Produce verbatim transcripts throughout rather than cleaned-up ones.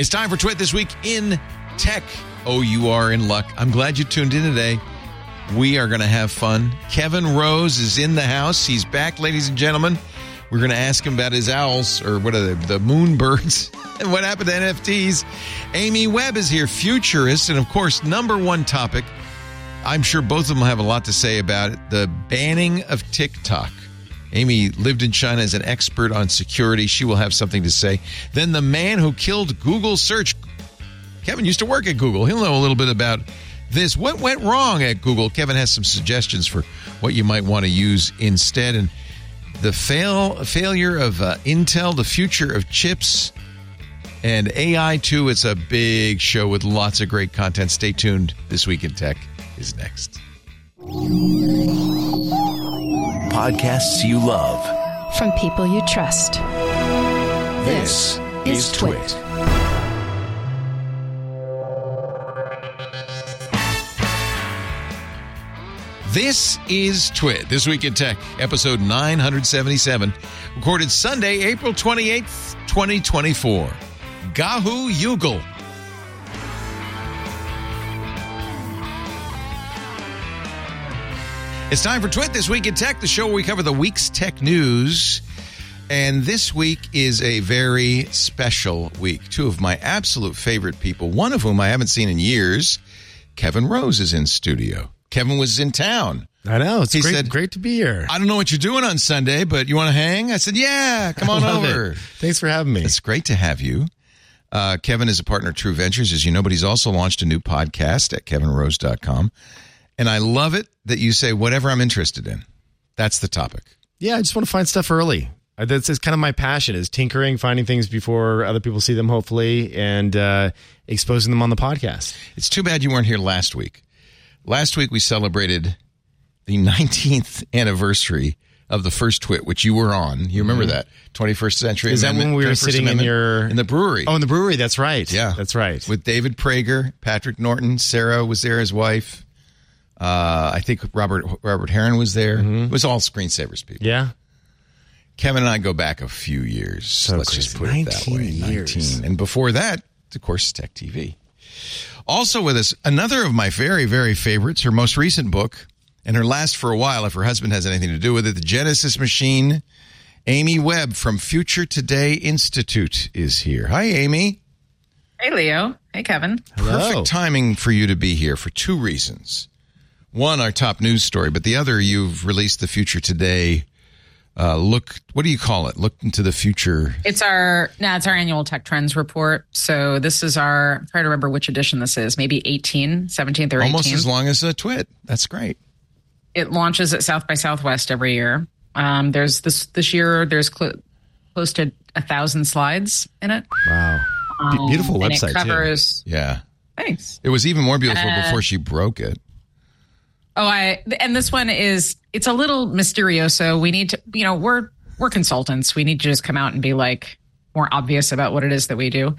It's time for Twit This Week in Tech. Oh, you are in luck. I'm glad you tuned in today. We are going to have fun. Kevin Rose is in the house. He's back, ladies and gentlemen. We're going to ask him about his owls, or what are they, the moonbirds, and what happened to N F Ts. Amy Webb is here, futurist, and of course, number one topic. I'm sure both of them have a lot to say about it, the banning of TikTok. Amy lived in China as an expert on security. She will have something to say. Then the man who killed Google search. Kevin used to work at Google. He'll know a little bit about this. What went wrong at Google? Kevin has some suggestions for what you might want to use instead. And the fail failure of uh, Intel, the future of chips, and A I, too. It's a big show with lots of great content. Stay tuned. This Week in Tech is next. Podcasts you love. From people you trust. This, this is Twit. Twit. This is Twit, This Week in Tech, episode nine seventy-seven, recorded Sunday, April twenty-eighth, twenty twenty-four. Gahu Yugal. It's time for Twit, This Week in Tech, the show where we cover the week's tech news. And this week is a very special week. Two of my absolute favorite people, one of whom I haven't seen in years, Kevin Rose, is in studio. Kevin was in town. I know. It's he great, said, great to be here. I don't know what you're doing on Sunday, but you want to hang? I said, yeah, come on over. It. Thanks for having me. It's great to have you. Uh, Kevin is a partner at True Ventures, as you know, but he's also launched a new podcast at kevin rose dot com. And I love it that you say whatever I'm interested in. That's the topic. Yeah, I just want to find stuff early. That's is kind of my passion, is tinkering, finding things before other people see them, hopefully, and uh, exposing them on the podcast. It's too bad you weren't here last week. Last week we celebrated the nineteenth anniversary of the first Twit, which you were on. You remember mm-hmm. that? twenty-first Century Is Amendment. That when we were sitting Amendment? in your... In the brewery. Oh, in the brewery. That's right. Yeah. That's right. With David Prager, Patrick Norton, Sarah was there, his wife. Uh, I think Robert Robert Heron was there. Mm-hmm. It was all Screensavers people. Yeah. Kevin and I go back a few years. So Let's crazy. just put it that way. Years. nineteen. And before that, of course, Tech T V. Also with us, another of my very, very favorites, her most recent book, and her last for a while, if her husband has anything to do with it, The Genesis Machine. Amy Webb from Future Today Institute is here. Hi, Amy. Hey, Leo. Hey, Kevin. Hello. Perfect timing for you to be here for two reasons. One, our top news story, but the other, you've released the Future Today uh, look. What do you call it? Look into the future. It's our no, it's our annual tech trends report. So this is our. I'm trying to remember which edition this is. Maybe eighteen, seventeenth or eighteenth. Almost as long as a Twit. That's great. It launches at South by Southwest every year. Um, there's this this year. There's cl- close to a thousand slides in it. Wow, um, beautiful and website. It covers. Too. Yeah. Thanks. It was even more beautiful uh, before she broke it. Oh, I and this one is it's a little mysterioso. We need to, you know, we're we're consultants. We need to just come out and be like more obvious about what it is that we do.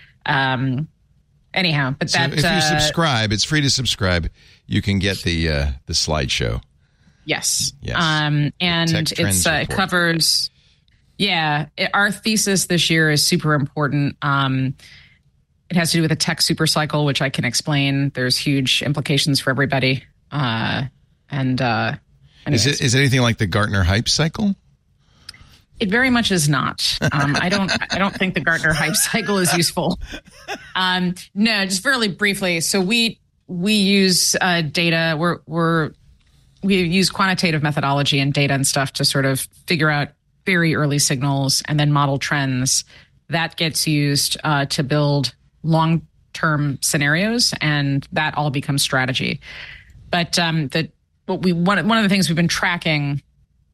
Um, anyhow, but so that if you uh, subscribe, it's free to subscribe. You can get the uh, the slideshow. Yes. Yes. Um, and it's uh, it covers. Yeah, it, our thesis this year is super important. Um, it has to do with a tech super cycle, which I can explain. There's huge implications for everybody. Uh, and uh, is it is it anything like the Gartner hype cycle? It very much is not. Um, I don't. I don't think the Gartner hype cycle is useful. Um, no, just fairly briefly. So we we use uh, data. We're we're we use quantitative methodology and data and stuff to sort of figure out very early signals and then model trends. That gets used uh, to build long-term scenarios, and that all becomes strategy. But um, the what we one one of the things we've been tracking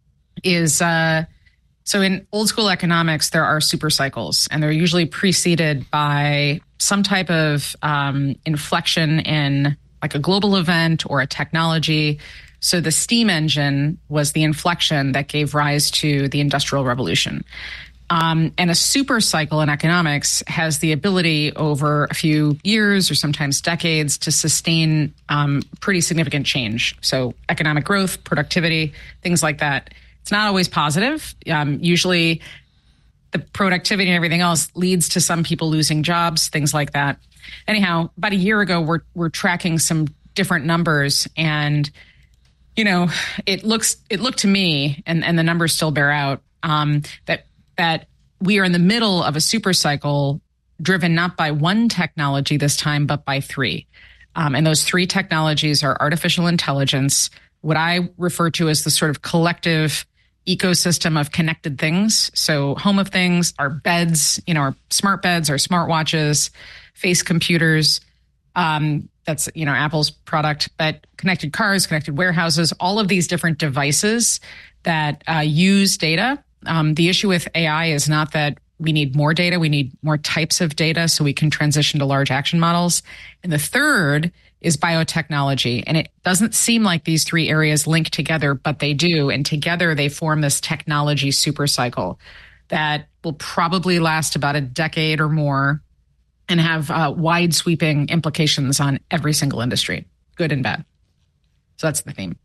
is uh, so in old school economics there are super cycles, and they're usually preceded by some type of um, inflection in like a global event or a technology. So the steam engine was the inflection that gave rise to the Industrial Revolution. Um, and a super cycle in economics has the ability over a few years or sometimes decades to sustain um, pretty significant change. So economic growth, productivity, things like that. It's not always positive. Um, usually the productivity and everything else leads to some people losing jobs, things like that. Anyhow, about a year ago, we're we're tracking some different numbers, and you know, it looks it looked to me, and, and the numbers still bear out, um, that that we are in the middle of a super cycle driven not by one technology this time, but by three. Um, and those three technologies are artificial intelligence, what I refer to as the sort of collective ecosystem of connected things. So home of things, our beds, you know, our smart beds, our smartwatches, face computers. Um, that's, you know, Apple's product, but connected cars, connected warehouses, all of these different devices that uh, use data. Um, the issue with A I is not that we need more data. We need more types of data so we can transition to large action models. And the third is biotechnology. And it doesn't seem like these three areas link together, but they do. And together they form this technology super cycle that will probably last about a decade or more and have uh, wide sweeping implications on every single industry, good and bad. So that's the theme.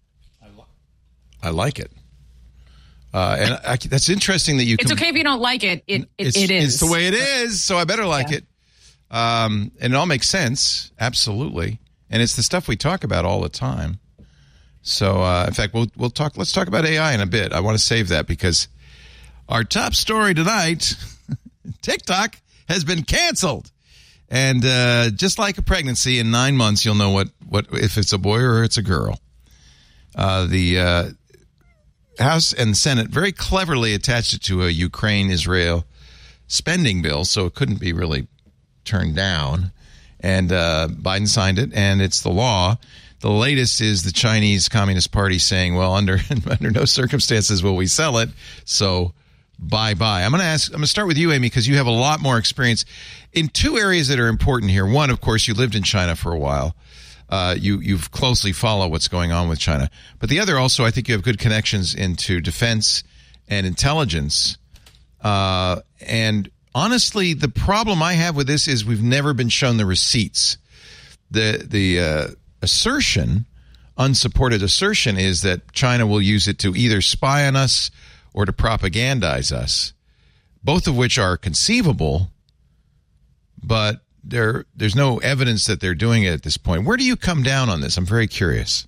I like it. Uh, and I, that's interesting that you It's can, okay if you don't like it. It, it, it's, it is. It's the way it is, so I better like Yeah. it. Um, and it all makes sense, absolutely. And it's the stuff we talk about all the time. So, uh, in fact, we'll we'll talk. Let's talk about A I in a bit. I want to save that because our top story tonight: TikTok has been canceled. And uh, just like a pregnancy, in nine months you'll know what, what if it's a boy or it's a girl. Uh, the uh, House and Senate very cleverly attached it to a Ukraine-Israel spending bill, so it couldn't be really turned down. And uh, Biden signed it, and it's the law. The latest is the Chinese Communist Party saying, well, under under no circumstances will we sell it, so bye-bye. I'm going to ask. I'm going to start with you, Amy, because you have a lot more experience in two areas that are important here. One, of course, you lived in China for a while. Uh, you you've closely follow what's going on with China. But the other also, I think you have good connections into defense and intelligence. Uh, and honestly, the problem I have with this is we've never been shown the receipts. The the uh, assertion, unsupported assertion, is that China will use it to either spy on us or to propagandize us, both of which are conceivable, but There, there's no evidence that they're doing it at this point. Where do you come down on this? I'm very curious.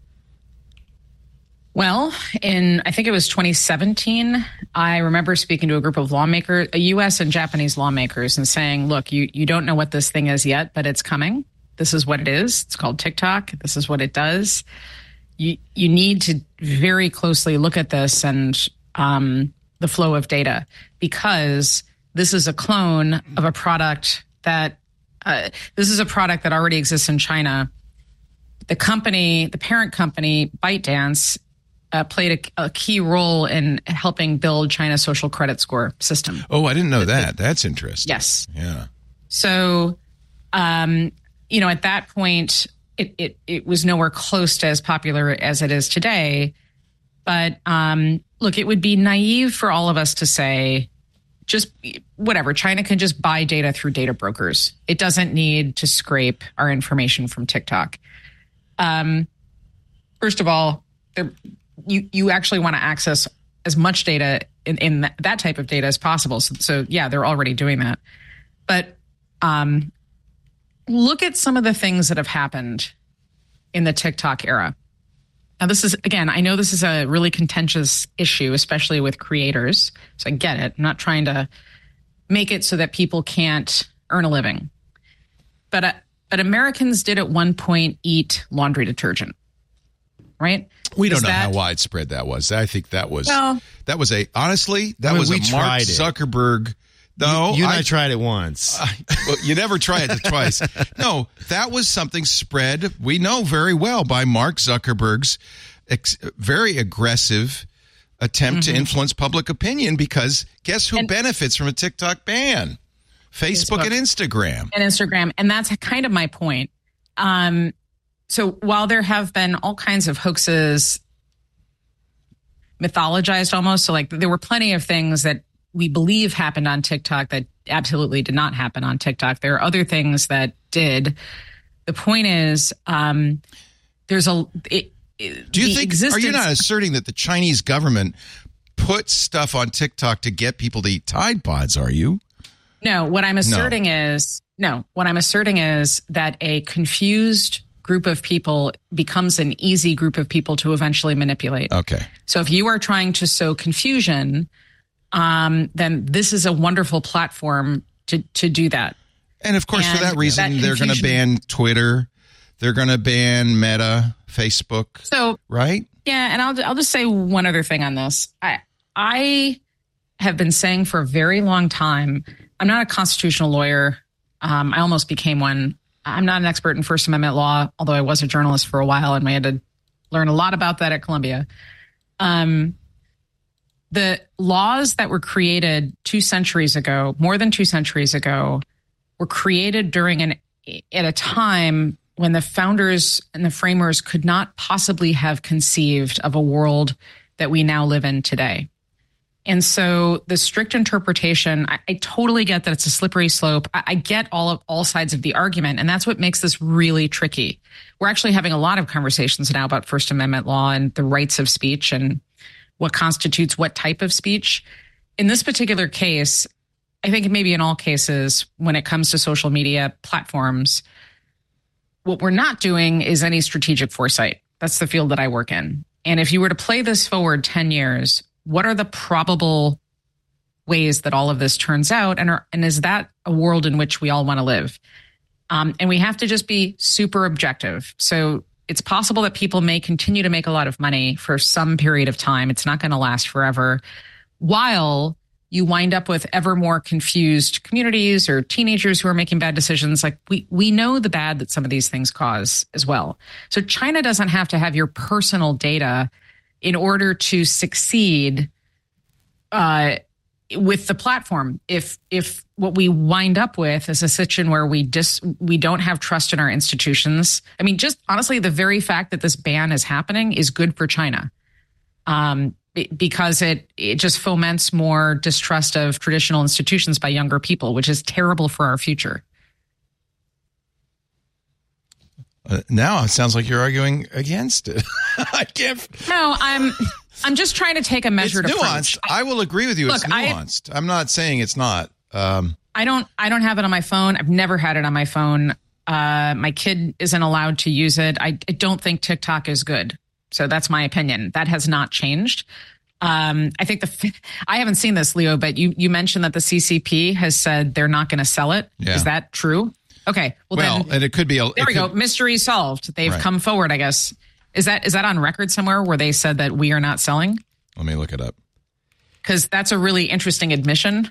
Well, in, I think it was twenty seventeen, I remember speaking to a group of lawmakers, U S and Japanese lawmakers, and saying, look, you, you don't know what this thing is yet, but it's coming. This is what it is. It's called TikTok. This is what it does. You, you need to very closely look at this and um, the flow of data, because this is a clone of a product that Uh, this is a product that already exists in China. The company, the parent company, ByteDance, uh, played a, a key role in helping build China's social credit score system. Oh, I didn't know that. That's interesting. Yes. Yeah. So, um, you know, at that point, it, it, it was nowhere close to as popular as it is today. But um, look, it would be naive for all of us to say, just whatever, China can just buy data through data brokers. It doesn't need to scrape our information from TikTok. Um, first of all, you you actually want to access as much data in, in that, that type of data as possible. So, so yeah, they're already doing that. But um, look at some of the things that have happened in the TikTok era. Now, this is, again, I know this is a really contentious issue, especially with creators. So I get it. I'm not trying to make it so that people can't earn a living. But uh, but Americans did at one point eat laundry detergent, right? We don't Is know that, how widespread that was. I think that was, well, that was a, honestly, that I mean, was we a Mark tried it. Zuckerberg. No, you and I, I tried it once. I, well, you never tried it twice. No, that was something spread, we know very well, by Mark Zuckerberg's ex- very aggressive attempt Mm-hmm. to influence public opinion, because guess who And- benefits from a TikTok ban? Facebook, Facebook. and Instagram. and Instagram. And that's kind of my point. Um, so while there have been all kinds of hoaxes, mythologized almost, so like there were plenty of things that we believe happened on TikTok that absolutely did not happen on TikTok. There are other things that did. The point is, um, there's a. It, Do you think, are you not asserting that the Chinese government put stuff on TikTok to get people to eat Tide Pods, are you? No, what I'm asserting no. is, no, what I'm asserting is that a confused group of people becomes an easy group of people to eventually manipulate. Okay. So if you are trying to sow confusion, um, then this is a wonderful platform to, to do that. And of course, and for that reason, that they're going to ban Twitter. They're going to ban Meta, Facebook. So, right? Yeah. And I'll, I'll just say one other thing on this. I, I have been saying for a very long time, I'm not a constitutional lawyer. Um, I almost became one. I'm not an expert in First Amendment law, although I was a journalist for a while and we had to learn a lot about that at Columbia. Um, the laws that were created two centuries ago, more than two centuries ago, were created during an at a time when the founders and the framers could not possibly have conceived of a world that we now live in today. And so the strict interpretation, I, I totally get that it's a slippery slope. I, I get all of all sides of the argument, and that's what makes this really tricky. We're actually having a lot of conversations now about First Amendment law and the rights of speech and what constitutes what type of speech. In this particular case, I think maybe in all cases, when it comes to social media platforms, what we're not doing is any strategic foresight. That's the field that I work in. And if you were to play this forward ten years, what are the probable ways that all of this turns out? And, are, and is that a world in which we all want to live? Um, and we have to just be super objective. So it's possible that people may continue to make a lot of money for some period of time. It's not going to last forever, while you wind up with ever more confused communities or teenagers who are making bad decisions. Like we, we know the bad that some of these things cause as well. So China doesn't have to have your personal data in order to succeed uh, with the platform. If if what we wind up with is a situation where we dis, we don't have trust in our institutions. I mean, just honestly, the very fact that this ban is happening is good for China, um, because it it just foments more distrust of traditional institutions by younger people, which is terrible for our future. Uh, now it sounds like you're arguing against it. I can't. No, I'm. I'm just trying to take a measured it's approach. nuanced. I, I will agree with you. Look, it's nuanced. I, I'm not saying it's not. Um, I don't. I don't have it on my phone. I've never had it on my phone. Uh, my kid isn't allowed to use it. I, I don't think TikTok is good. So that's my opinion. That has not changed. Um, I think the. I haven't seen this, Leo, but you you mentioned that the C C P has said they're not going to sell it. Yeah. Is that true? Okay. Well, well then, and it could be. A, there we could, go. Mystery solved. They've right. come forward, I guess. Is that is that on record somewhere where they said that we are not selling? Let me look it up. Because that's a really interesting admission.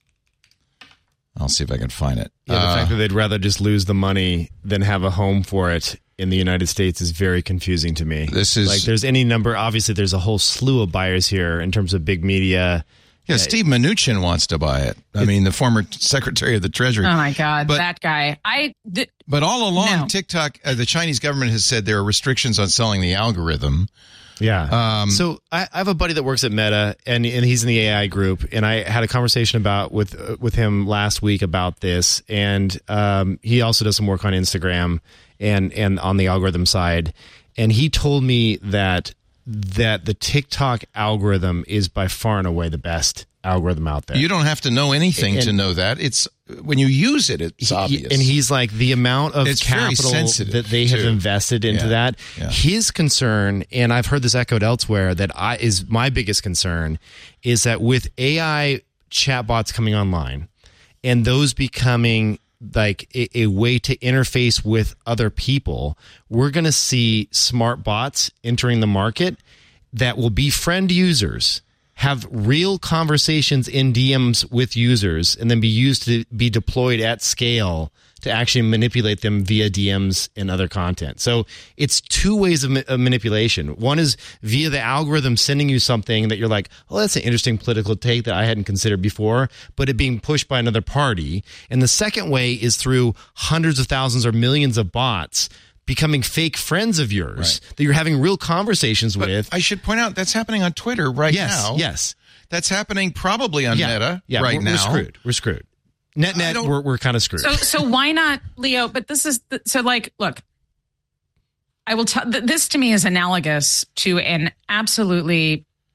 I'll see if I can find it. Yeah, the uh, fact that they'd rather just lose the money than have a home for it in the United States is very confusing to me. This is like there's any number. Obviously, there's a whole slew of buyers here in terms of big media. Yeah, Steve Mnuchin wants to buy it. I mean, the former Secretary of the Treasury. Oh my God, but, that guy! I. Th- but all along, no. TikTok, uh, the Chinese government has said there are restrictions on selling the algorithm. Yeah. Um, so I, I have a buddy that works at Meta, and and he's in the A I group, and I had a conversation about with uh, with him last week about this, and um, he also does some work on Instagram and and on the algorithm side, and he told me that that the TikTok algorithm is by far and away the best algorithm out there. You don't have to know anything and, to know that. It's when you use it, it's he, obvious. And he's like, the amount of it's capital that they have too. invested into yeah. that. Yeah. His concern, and I've heard this echoed elsewhere, that I is my biggest concern, is that with A I chatbots coming online and those becoming like a, a way to interface with other people, we're going to see smart bots entering the market that will befriend users, have real conversations in D Ms with users, and then be used to be deployed at scale to actually manipulate them via D Ms and other content. So it's two ways of, ma- of manipulation. One is via the algorithm sending you something that you're like, oh, that's an interesting political take that I hadn't considered before, but it being pushed by another party. And the second way is through hundreds of thousands or millions of bots becoming fake friends of yours right. that you're having real conversations but with. I should point out that's happening on Twitter right yes, now. Yes, that's happening probably on yeah, Meta yeah, right we're, now. We're screwed. We're screwed. Net net, we're we're kind of screwed. So so why not, Leo? But this is the, so like, look, I will tell. This to me is analogous to an absolutely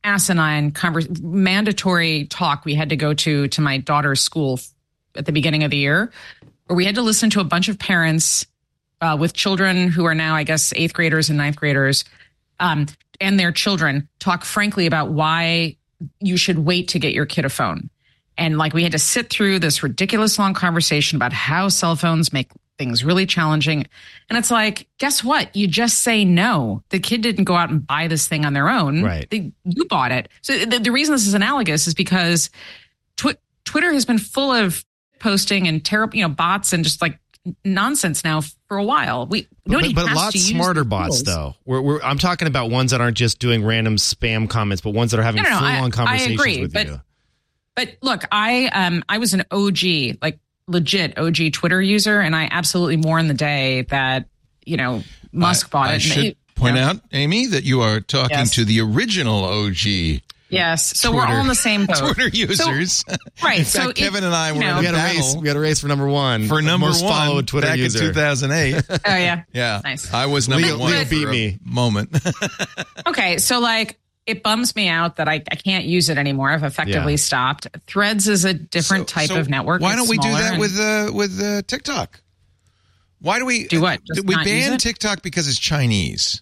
asinine conver- mandatory talk we had to go to to my daughter's school at the beginning of the year, where we had to listen to a bunch of parents uh, with children who are now, I guess, eighth graders and ninth graders, um, and their children talk frankly about why you should wait to get your kid a phone. And like we had to sit through this ridiculous long conversation about how cell phones make things really challenging. And it's like, guess what? You just say no. The kid didn't go out and buy this thing on their own. Right. They, you bought it. So the, the reason this is analogous is because tw- Twitter has been full of posting and terrible, you know, bots and just like nonsense now for a while. We nobody but, but has a lot to smarter use bots tools. though. We're, we're, I'm talking about ones that aren't just doing random spam comments, but ones that are having No, no, no, full I- on I conversations agree, with but- you. But look, I um I was an O G, like legit O G Twitter user, and I absolutely mourn the day that, you know, Musk I, bought I it. should And it- point you know, out, Amy, that you are talking Yes. to the original O G Yes. So Twitter- we're all in the same boat. Twitter users. So, right. In so fact, it- Kevin and I you were know- in We a had a race. battle We had a race for number one for the number most one followed Twitter back user. in two thousand eight. Oh yeah. Yeah. Nice. I was number Leo- one Leo for beat a me. moment. Okay. So like it bums me out that I, I can't use it anymore. I've effectively Yeah. stopped. Threads is a different So- type so of network. Why It's don't we do smaller that and- with uh, with uh, TikTok? Why do we Do what? Just we not use ban it? TikTok because it's Chinese,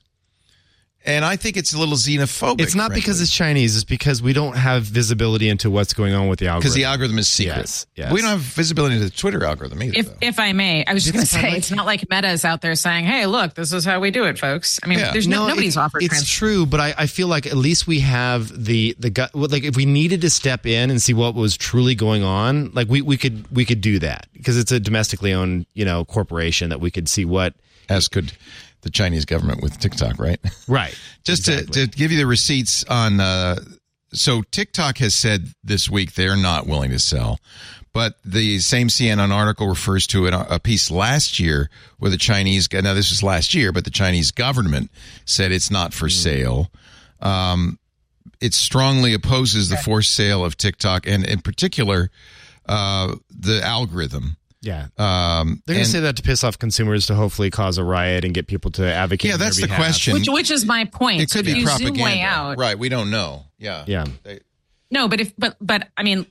and I think it's a little xenophobic. It's not because it's Chinese. It's because we don't have visibility into what's going on with the algorithm. because the algorithm is secret. Yes, yes. We don't have visibility to the Twitter algorithm either. If though. if I may, I was just going to It's not say, like- it's not like Meta is out there saying, "Hey, look, this is how we do it, folks." I mean, Yeah. there's no, nobody's it- offered. It's trans- true, but I, I feel like at least we have the the gut. well, Like if we needed to step in and see what was truly going on, like we, we could we could do that because it's a domestically owned you know corporation that we could see what. As could the Chinese government with TikTok, right? Right. Just Exactly. to, to give you the receipts on, uh, so TikTok has said this week they're not willing to sell, but the same C N N article refers to an, a piece last year where the Chinese, now this was last year, but the Chinese government said it's not for sale. Um, it strongly opposes the forced sale of TikTok and in particular, uh, the algorithm. Yeah. Um, They're going and- to say that to piss off consumers to hopefully cause a riot and get people to advocate. Yeah, on their that's the behalf. question. which which is my point. It could So if be you propaganda. Zoom way out. Right. We don't know. Yeah. Yeah. They- No, but if but but I mean,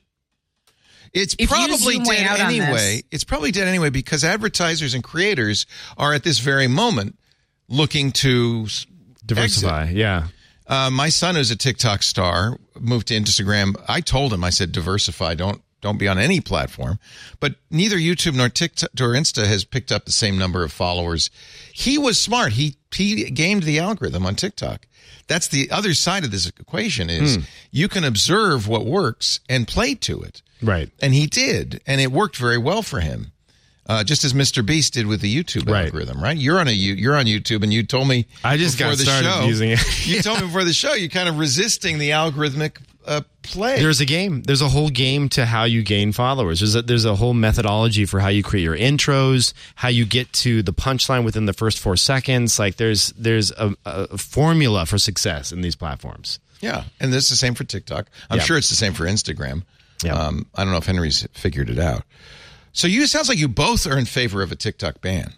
It's If you probably zoom way dead out on anyway. this- It's probably dead anyway because advertisers and creators are at this very moment looking to s- Diversify. exit. Yeah. Uh, my son, who's a TikTok star, moved to Instagram. I told him, I said, diversify. Don't don't be on any platform. But neither YouTube nor TikTok or Insta has picked up the same number of followers. He was smart. He he gamed the algorithm on TikTok. That's the other side of this equation is you can observe what works and play to it. Right. And he did, and it worked very well for him. Uh, just as Mister Beast did with the YouTube Right. algorithm, right? You're on a you- you're on YouTube, and you told me I just before got the started show, using it. you told me before the show you're kind of resisting the algorithmic uh, play. There's a game. There's a whole game to how you gain followers. There's a, there's a whole methodology for how you create your intros, how you get to the punchline within the first four seconds. Like there's there's a, a formula for success in these platforms. Yeah, and this is the same for TikTok. I'm Yeah. sure it's the same for Instagram. Yeah. Um, I don't know if Henry's figured it out. So you it sounds like you both are in favor of a TikTok ban.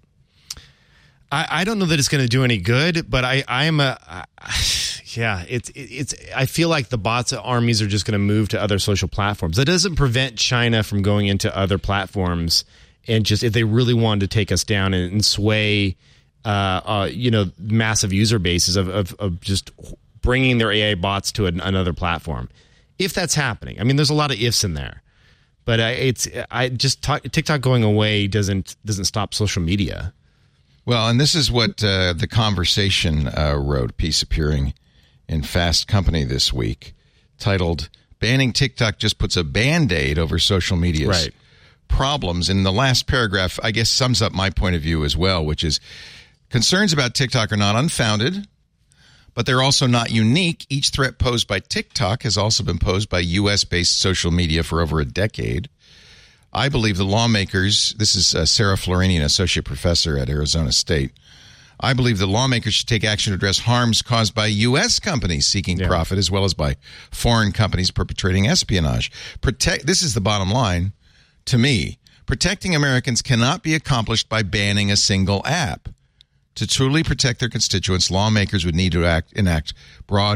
I, I don't know that it's going to do any good, but I I am a I, yeah. It's it, it's I feel like the bots armies are just going to move to other social platforms. That doesn't prevent China from going into other platforms and just if they really wanted to take us down and, and sway, uh, uh, you know, massive user bases of of, of just bringing their A I bots to an, another platform. If that's happening, I mean, there's a lot of ifs in there, but I, it's I just talk, TikTok going away doesn't doesn't stop social media. Well, and this is what uh, The Conversation uh, wrote, a piece appearing in Fast Company this week, titled, Banning TikTok Just Puts a Band-Aid Over Social Media's Right. Problems. And the last paragraph, I guess, sums up my point of view as well, which is concerns about TikTok are not unfounded, but they're also not unique. Each threat posed by TikTok has also been posed by U S-based social media for over a decade. I believe the lawmakers, this is uh, Sarah Florini, an associate professor at Arizona State. I believe the lawmakers should take action to address harms caused by U S companies seeking Yeah. profit as well as by foreign companies perpetrating espionage. Protect. This is the bottom line to me. Protecting Americans cannot be accomplished by banning a single app. To truly protect their constituents, lawmakers would need to act, enact broad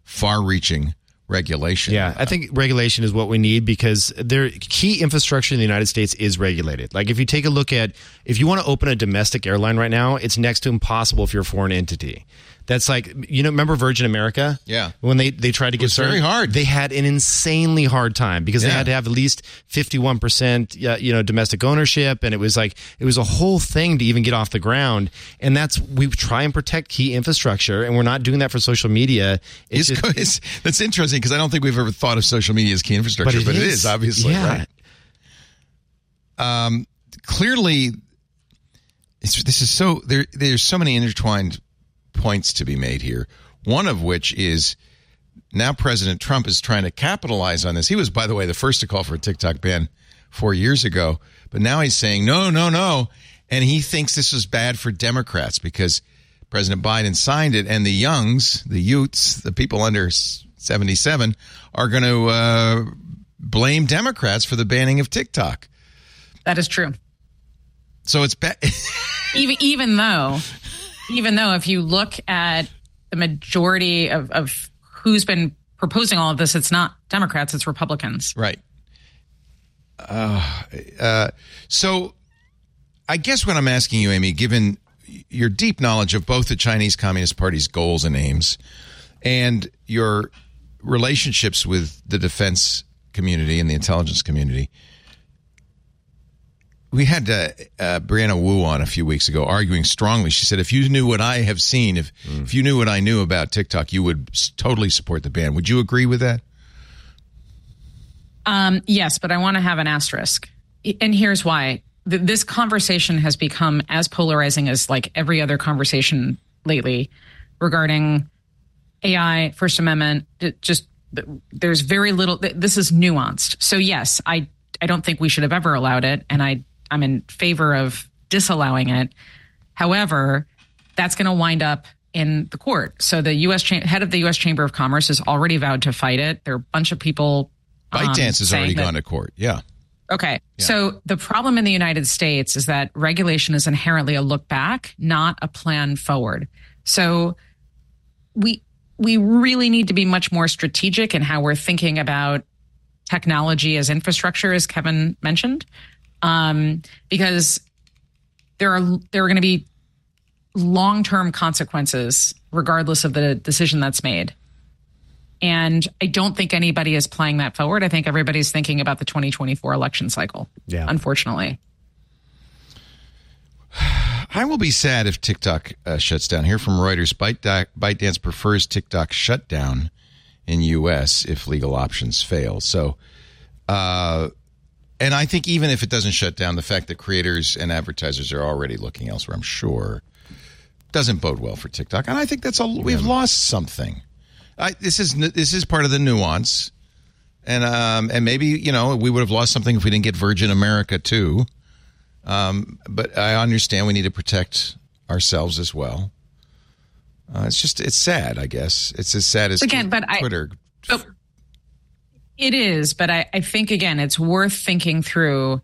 far-reaching regulation. Yeah, I think regulation is what we need because their key infrastructure in the United States is regulated. Like if you take a look at, if you want to open a domestic airline right now, it's next to impossible if you're a foreign entity. That's like, you know, remember Virgin America? Yeah. When they, they tried to get was started, very hard. They had an insanely hard time because Yeah. they had to have at least fifty-one percent, you know, domestic ownership. And it was like, it was a whole thing to even get off the ground. And that's, we try and protect key infrastructure and we're not doing that for social media. It's, It's, just, it's, that's interesting because I don't think we've ever thought of social media as key infrastructure, but, but it is, obviously, yeah. right? Um, clearly, it's, this is so, there. there's so many intertwined points to be made here. One of which is now President Trump is trying to capitalize on this. He was, by the way, the first to call for a TikTok ban four years ago, but now he's saying, no, no, no. And he thinks this is bad for Democrats because President Biden signed it and the youngs, the youths, the people under seventy-seven are going to uh, blame Democrats for the banning of TikTok. That is true. So it's bad. even, even though... Even though if you look at the majority of, of who's been proposing all of this, it's not Democrats, it's Republicans. Right. Uh, uh, so I guess what I'm asking you, Amy, given your deep knowledge of both the Chinese Communist Party's goals and aims and your relationships with the defense community and the intelligence community, we had uh, uh, Brianna Wu on a few weeks ago arguing strongly. She said, if you knew what I have seen, if mm. if you knew what I knew about TikTok, you would s- totally support the ban. Would you agree with that? Um, yes, but I want to have an asterisk. And here's why. Th- this conversation has become as polarizing as like every other conversation lately regarding A I, First Amendment. It just there's very little. This is nuanced. So yes, I I don't think we should have ever allowed it. And I I'm in favor of disallowing it. However, that's going to wind up in the court. So the U S Cha- head of the U S Chamber of Commerce has already vowed to fight it. There are a bunch of people. ByteDance um, has already that, gone to court. Yeah. Okay. Yeah. So the problem in the United States is that regulation is inherently a look back, not a plan forward. So we we really need to be much more strategic in how we're thinking about technology as infrastructure, as Kevin mentioned. Um, because there are there are going to be long-term consequences regardless of the decision that's made. And I don't think anybody is playing that forward. I think everybody's thinking about the twenty twenty-four election cycle, yeah. unfortunately. I will be sad if TikTok uh, shuts down. Here from Reuters, Byte ByteDance prefers TikTok shutdown in U S if legal options fail. So, uh, and I think even if it doesn't shut down, the fact that creators and advertisers are already looking elsewhere, I'm sure, doesn't bode well for TikTok. And I think that's a we've yeah. lost something. I, this is this is part of the nuance, and um, and maybe you know we would have lost something if we didn't get Virgin America too. Um, but I understand we need to protect ourselves as well. Uh, it's just it's sad, I guess. It's as sad as again, tw- but Twitter. I, oh, it is, but I, I think again, it's worth thinking through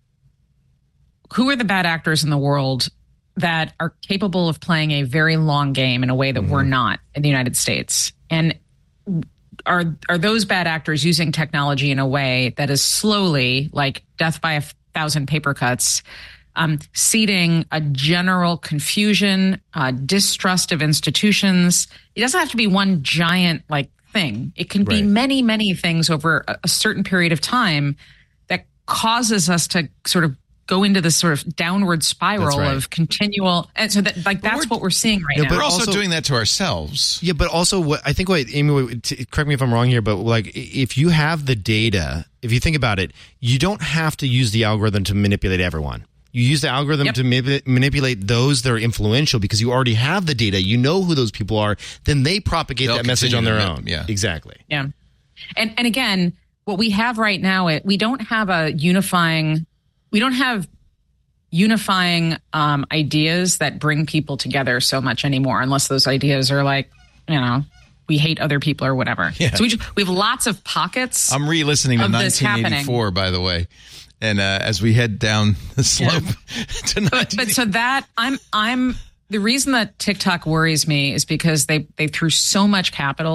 who are the bad actors in the world that are capable of playing a very long game in a way that mm-hmm. we're not in the United States. And are are those bad actors using technology in a way that is slowly, like death by a thousand paper cuts, um, seeding a general confusion, uh, distrust of institutions? It doesn't have to be one giant like thing. It can be right. many, many things over a, a certain period of time that causes us to sort of go into this sort of downward spiral right. of continual, and so that like that's what we're seeing right yeah, now. We're also, also doing that to ourselves. Yeah, but also what I think what Amy, what, t- correct me if I'm wrong here, but like if you have the data, if you think about it, you don't have to use the algorithm to manipulate everyone. You use the algorithm yep. to ma- manipulate those that are influential because you already have the data. You know who those people are. Then they propagate They'll that message on their to, own. Yeah, exactly. Yeah, and and again, what we have right now, it we don't have a unifying. We don't have unifying um, ideas that bring people together so much anymore, unless those ideas are like, you know, we hate other people or whatever. Yeah. So we just, we have lots of pockets. I'm re-listening to nineteen eighty-four, by the way, and uh, as we head down the slope yeah. to but, but so that I'm I'm the reason that TikTok worries me is because they they threw so much capital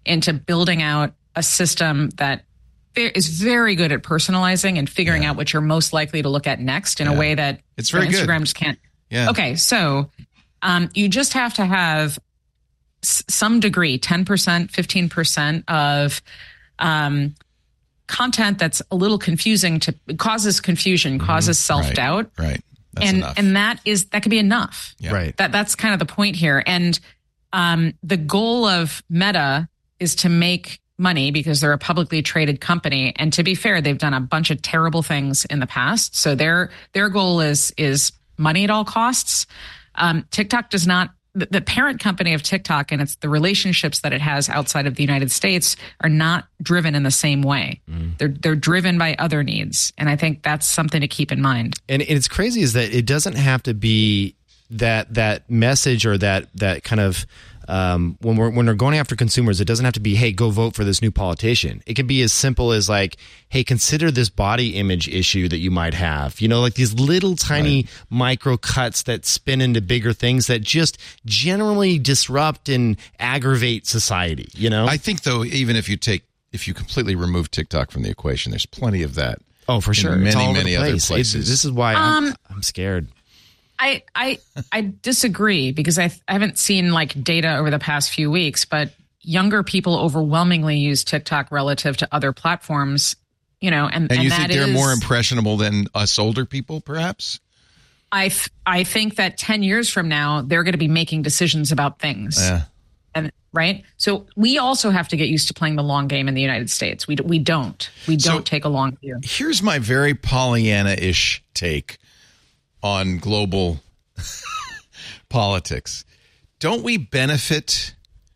into building out a system that is very good at personalizing and figuring Yeah. out what you're most likely to look at next in Yeah. a way that It's very good. Instagram just can't. Yeah. Okay, so um, you just have to have s- some degree, ten percent, fifteen percent of um, content that's a little confusing to causes confusion, causes self-doubt. Right. right. That's and enough. and that is that could be enough. Yeah. Right. That that's kind of the point here. And um, the goal of Meta is to make money because they're a publicly traded company. And to be fair, they've done a bunch of terrible things in the past. So their their goal is is money at all costs. Um, TikTok does not. The, the parent company of TikTok and it's the relationships that it has outside of the United States are not driven in the same way. Mm. They're they're driven by other needs, and I think that's something to keep in mind. And it's crazy is that it doesn't have to be that that message or that that kind of um, when we're when we're going after consumers, it doesn't have to be, hey, go vote for this new politician. It can be as simple as like, hey, consider this body image issue that you might have. You know, like these little tiny right. micro cuts that spin into bigger things that just generally disrupt and aggravate society. You know, I think though, even if you take if you completely remove TikTok from the equation, there's plenty of that. Oh, for sure, many it's all many other place. places. It, this is why um, I'm, I'm scared. I, I I disagree because I, I haven't seen like data over the past few weeks, but younger people overwhelmingly use TikTok relative to other platforms, you know, and, and, and you that think they're is, more impressionable than us older people, perhaps? I th- I think that ten years from now, they're going to be making decisions about things. Yeah. And right. So we also have to get used to playing the long game in the United States. We, we don't. We don't So, take a long view. Here's my very Pollyanna-ish take on global politics. Don't we benefit?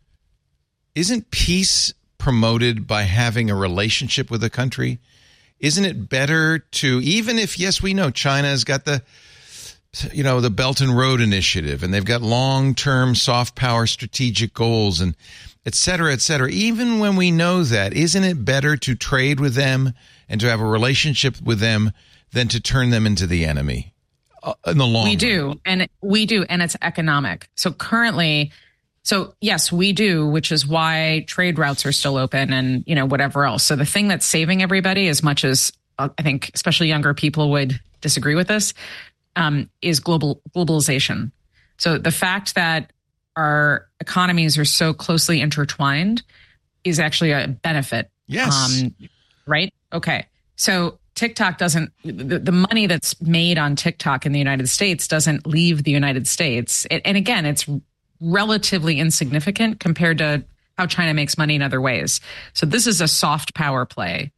Isn't peace promoted by having a relationship with a country? Isn't it better to, even if, yes, we know China's got the, you know, the Belt and Road Initiative, and they've got long-term soft power strategic goals, and et cetera, et cetera. Even when we know that, isn't it better to trade with them and to have a relationship with them than to turn them into the enemy? In the long we run. do, and we do, and it's economic. So currently, so yes, we do, which is why trade routes are still open, and you know whatever else. So the thing that's saving everybody, as much as uh, I think, especially younger people would disagree with this, um, is global globalization. So the fact that our economies are so closely intertwined is actually a benefit. Yes. Um, right. Okay. So TikTok doesn't, the, the money that's made on TikTok in the United States doesn't leave the United States. It, and again, it's relatively insignificant compared to how China makes money in other ways. So this is a soft power play.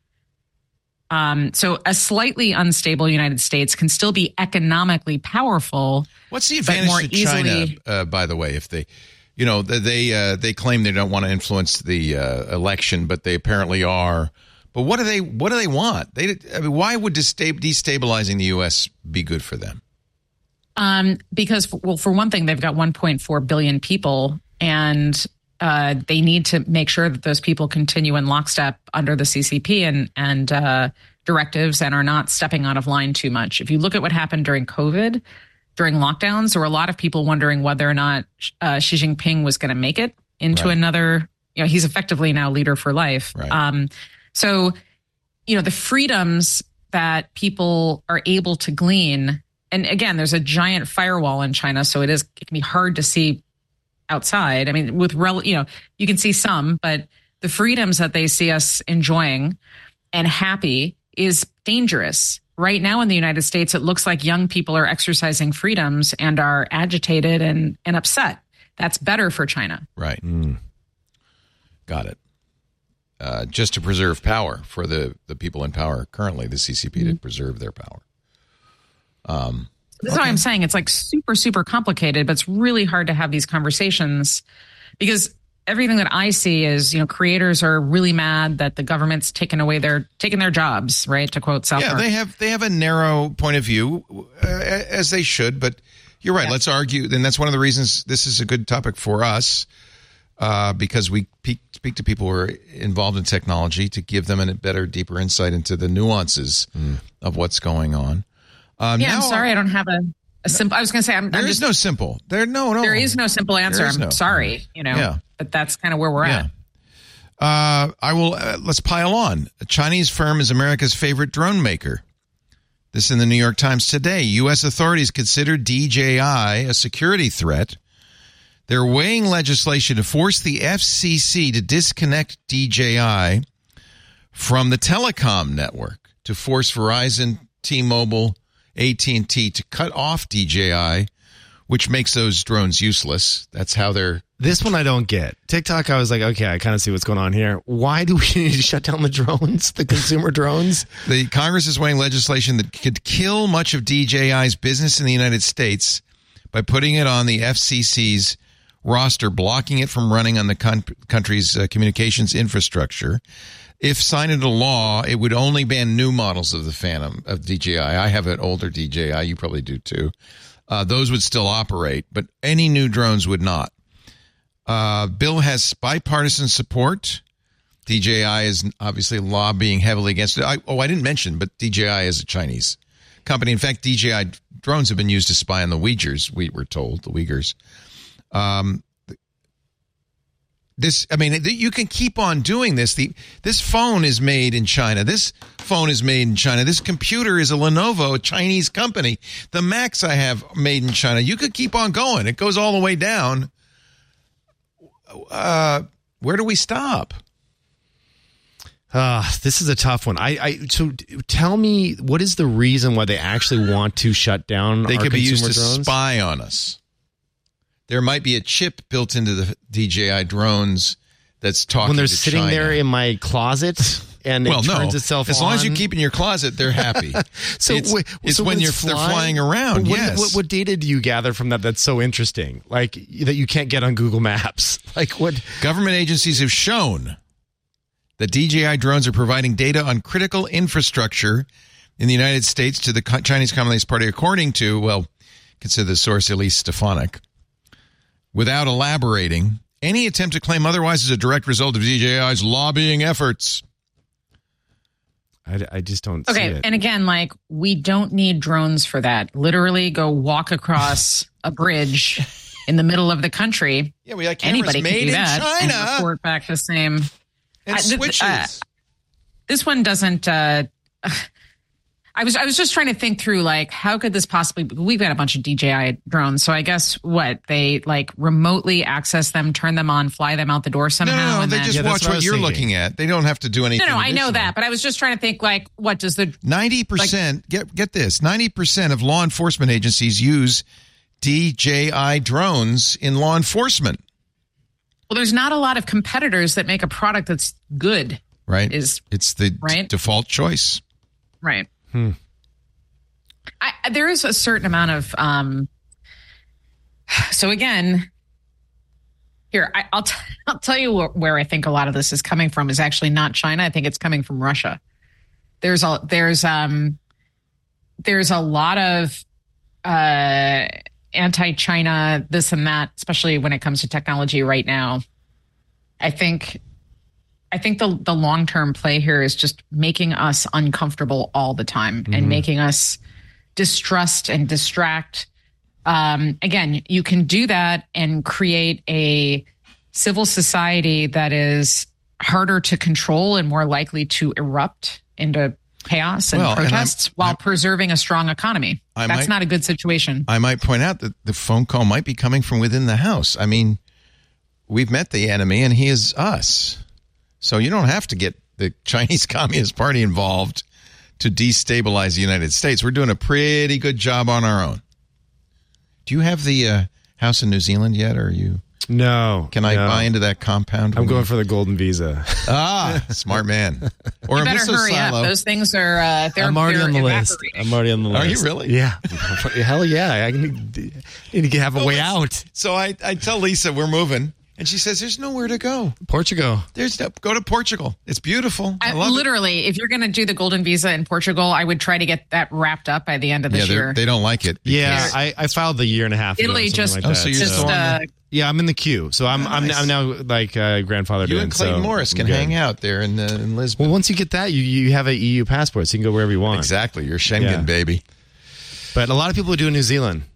Um, so a slightly unstable United States can still be economically powerful. What's the but advantage more to China, easily- uh, by the way, if they, you know, they they, uh, they claim they don't want to influence the uh, election, but they apparently are. But what do they what do they want? They I mean, why would destab- destabilizing the U S be good for them? Um, because, well, for one thing, they've got one point four billion people, and uh, they need to make sure that those people continue in lockstep under the C C P and and uh, directives and are not stepping out of line too much. If you look at what happened during COVID, during lockdowns, there were a lot of people wondering whether or not uh, Xi Jinping was going to make it into Right. another. You know, he's effectively now leader for life. Right. Um, so, you know, the freedoms that people are able to glean. And again, there's a giant firewall in China, so it is it can be hard to see outside. I mean, with rel, you know, you can see some, but the freedoms that they see us enjoying and happy is dangerous. Right now in the United States, it looks like young people are exercising freedoms and are agitated and, and upset. That's better for China. Right. Got it. Uh, just to preserve power for the, the people in power currently, the C C P Mm-hmm. to preserve their power. Um, That's why I'm saying it's like super, super complicated, but it's really hard to have these conversations because everything that I see is, you know, creators are really mad that the government's taken away their, taking their jobs, right? To quote South yeah, Park. they have they have a narrow point of view, uh, as they should. But you're right. Yeah. Let's argue, and that's one of the reasons this is a good topic for us, uh, because we pe- speak to people who are involved in technology to give them a better, deeper insight into the nuances mm. of what's going on. Um, yeah, now, I'm sorry, I don't have a, a simple. I was going to say, I'm, There I'm is just, no simple. There, no, no. there is no simple answer. There is I'm no. sorry, you know, Yeah. but that's kind of where we're Yeah. Uh, I will. Uh, let's pile on. A Chinese firm is America's favorite drone maker. This in the New York Times today. U S authorities consider D J I a security threat. They're weighing legislation to force the F C C to disconnect D J I from the telecom network, to force Verizon, T-Mobile, A T and T to cut off D J I, which makes those drones useless. That's how they're... This one I don't get. TikTok, I was like, okay, I kind of see what's going on here. Why do we need to shut down the drones, the consumer drones? The Congress is weighing legislation that could kill much of D J I's business in the United States by putting it on the F C C's roster, blocking it from running on the con- country's uh, communications infrastructure. If signed into law, it would only ban new models of the Phantom, of D J I. I have an older D J I. You probably do too. Uh, those would still operate, but any new drones would not. Uh, bill has bipartisan support. D J I is obviously lobbying heavily against it. I, oh, I didn't mention, but D J I is a Chinese company. In fact, D J I drones have been used to spy on the Uyghurs, we were told, the Uyghurs. Um, this, I mean, you can keep on doing this. The This phone is made in China. This phone is made in China. This computer is a Lenovo, a Chinese company. The Macs I have made in China. You could keep on going. It goes all the way down. Uh, where do we stop? Uh, this is a tough one. I, I so tell me, what is the reason why they actually want to shut down? They our could be used to drones? spy on us. There might be a chip built into the D J I drones that's talking when they're to sitting China. there in my closet and well, it turns no. itself as on. long as you keep it in your closet, they're happy. so it's, wait, it's so when, when you're it's they're flying, flying around. What, yes. what, what data do you gather from that that's so interesting? Like that you can't get on Google Maps. Like what? Government agencies have shown that D J I drones are providing data on critical infrastructure in the United States to the Chinese Communist Party, according to, well, consider the source Elise Stefanik. Without elaborating, any attempt to claim otherwise is a direct result of D J I's lobbying efforts. I, I just don't okay, see it. And again, like, we don't need drones for that. Literally go walk across a bridge in the middle of the country. Yeah, we got cameras Anybody made can do in that China. and report back the same. And I- th- switches. uh, this one doesn't. Uh, I was I was just trying to think through, like, how could this possibly? We've got a bunch of D J I drones, so I guess what they like remotely access them, turn them on, fly them out the door no, somehow. no, no. and They then, just Yeah, that's watch what I what was you're thinking. looking at. They don't have to do anything. no, no, I know additional. that, but I was just trying to think, like, what does the ninety percent, get, get this, ninety percent of law enforcement agencies use D J I drones in law enforcement. well? There's not a lot of competitors that make a product that's good, Right? Is it's the right? d- default choice. right? Hmm. I, there is a certain amount of um so again here I, I'll, t- I'll tell you wh- where I think a lot of this is coming from is actually not China. I think it's coming from Russia. There's a there's um there's a lot of uh anti-China this and that, especially when it comes to technology right now. I think I think the the long-term play here is just making us uncomfortable all the time mm-hmm. and making us distrust and distract. Um, again, you can do that and create a civil society that is harder to control and more likely to erupt into chaos and Well, and protests I'm- while I'm- preserving a strong economy. I That's might- not a good situation. I might point out that the phone call might be coming from within the house. I mean, we've met the enemy and he is us. So you don't have to get the Chinese Communist Party involved to destabilize the United States. We're doing a pretty good job on our own. Do you have the uh, house in New Zealand yet, or are you? No. Can I no. buy into that compound? I'm going for the golden visa. Ah, smart man. Or You a better miso hurry silo. up. Those things are uh, they're, I'm already they're on the list. evaporating. I'm already on the list. Are you really? Yeah. Hell yeah. I need, need to have a Well, way let's- out. So I, I tell Lisa we're moving, and she says there's nowhere to go. Portugal. There's no, go to Portugal. It's beautiful. I, I, love literally, if you're going to do the golden visa in Portugal, I would try to get that wrapped up by the end of it. Yeah, this they're- year. they don't like it. Yeah, because- I, I filed the year and a half ago. Italy or something just, like Oh, that, so you're just still on uh, the- yeah, I'm in the queue. So I'm I'm, Nice. I'm now like uh, grandfathered You in. and Clayton so Morris can I'm good. hang out there in, uh, in Lisbon. Well, once you get that, you you have a E U passport, so you can go wherever you want. Exactly. You're Schengen, Yeah. baby. But a lot of people are doing New Zealand.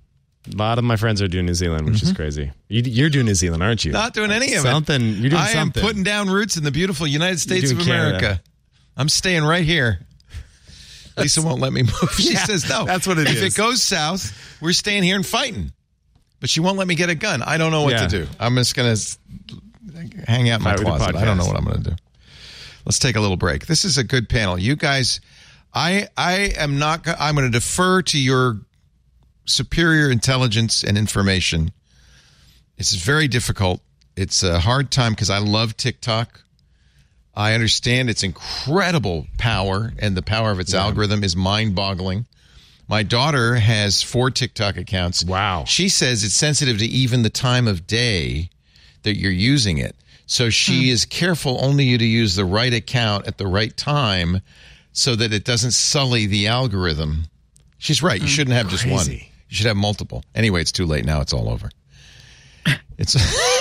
A lot of my friends are doing New Zealand, which mm-hmm. is crazy. You, you're doing New Zealand, aren't you? Not doing any of something, it. You're doing I something. am putting down roots in the beautiful United States of America. Canada. I'm staying right here. Lisa won't let me move. She yeah, says no. That's what it if is. If it goes south, we're staying here and fighting. But she won't let me get a gun. I don't know what yeah. to do. I'm just going to hang out in my closet. I don't know what I'm going to do. Let's take a little break. This is a good panel. You guys, I I am not. I'm going to defer to your superior intelligence and information. It's very difficult. It's a hard time because I love TikTok. I understand its incredible power, and the power of its yeah. algorithm is mind-boggling. My daughter has four TikTok accounts. Wow. She says it's sensitive to even the time of day that you're using it. So she hmm. is careful only to use the right account at the right time so that it doesn't sully the algorithm. She's right. You shouldn't have Crazy. just one. You should have multiple. Anyway, it's too late now. It's all over. It's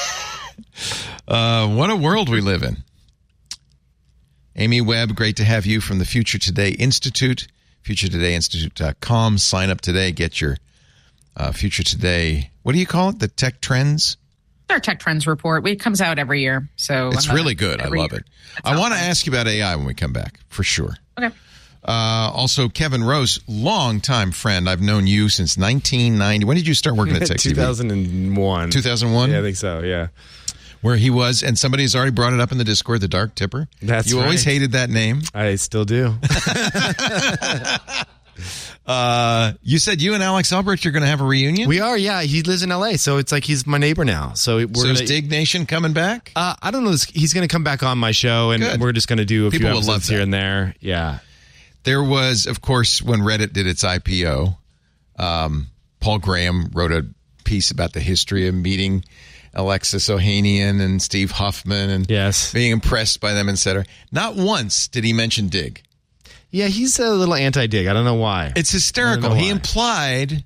uh, what a world we live in. Amy Webb, great to have you from the Future Today Institute, future today institute dot com. Sign up today. Get your uh, Future Today, what do you call it? The Tech Trends? Our Tech Trends report. It comes out every year. So it's uh, really good. I love year. it. That's I want to ask you about A I when we come back, for sure. Okay. Uh, also, Kevin Rose, longtime friend. I've known you since nineteen ninety. When did you start working at Tech two thousand one. two thousand one? Yeah, I think so, yeah. Where he was, and somebody has already brought it up in the Discord, the Dark Tipper. That's You right. always hated that name. I still do. uh, you said you and Alex Albrecht are going to have a reunion? We are, yeah. He lives in L A, so it's like he's my neighbor now. So, we're so gonna, is Dig Nation coming back? Uh, I don't know. He's going to come back on my show, and Good. we're just going to do a People few will love episodes here that. and there. Yeah. There was, of course, when Reddit did its I P O, um, Paul Graham wrote a piece about the history of meeting Alexis Ohanian and Steve Huffman and yes. being impressed by them, et cetera. Not once did he mention Dig. Yeah, he's a little anti-Dig. I don't know why. It's hysterical. He implied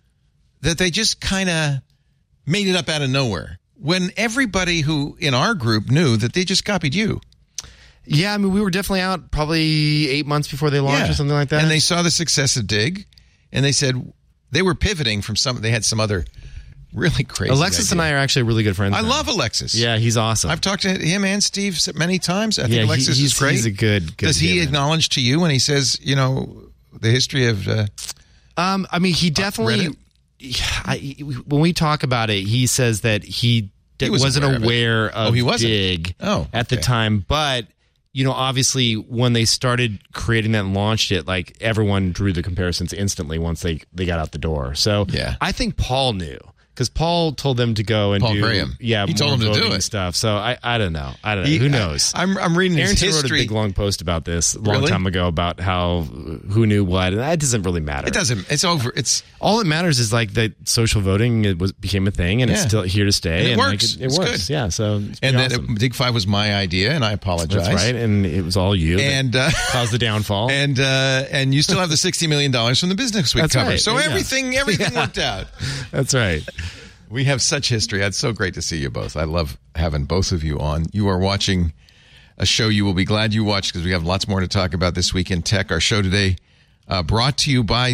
that they just kind of made it up out of nowhere when everybody who in our group knew that they just copied you. Yeah, I mean, we were definitely out probably eight months before they launched yeah. or something like that. And they saw the success of Dig, and they said they were pivoting from some. They had some other really crazy. Alexis idea. and I are actually really good friends. I now. love Alexis. Yeah, he's awesome. I've talked to him and Steve many times. I think yeah, Alexis he, he's, is great. He's a good. good Does he human. acknowledge to you when he says, you know, the history of? Uh, um, I mean, he definitely. Uh, I, when we talk about it, he says that he, he was wasn't aware aware of, of oh, he wasn't. Dig oh, at the okay. time, but. You know, obviously, when they started creating that and launched it, like everyone drew the comparisons instantly once they, they got out the door. So yeah. I think Paul knew because Paul told them to go and Paul do Graham. yeah, he more told him to do it. stuff. So I, I don't know. I don't know. He, Who knows? I, I'm I'm reading his Aaron history. wrote a big long post about this a long really? time ago about how who knew what, and that doesn't really matter. It doesn't. It's over. It's all that matters is like that social voting it was became a thing, and yeah. it's still here to stay. And it and works. Like it, it it's works. Good. Yeah. So it's and then awesome. it, Dig Five was my idea, and I apologize. That's right, and it was all you. And uh, caused the downfall. And uh, and you still have the sixty million dollars from the Business Week That's cover. right. So Yeah. everything everything Yeah. worked out. That's right. We have such history. It's so great to see you both. I love having both of you on. You are watching a show you will be glad you watched because we have lots more to talk about this week in tech. Our show today uh, brought to you by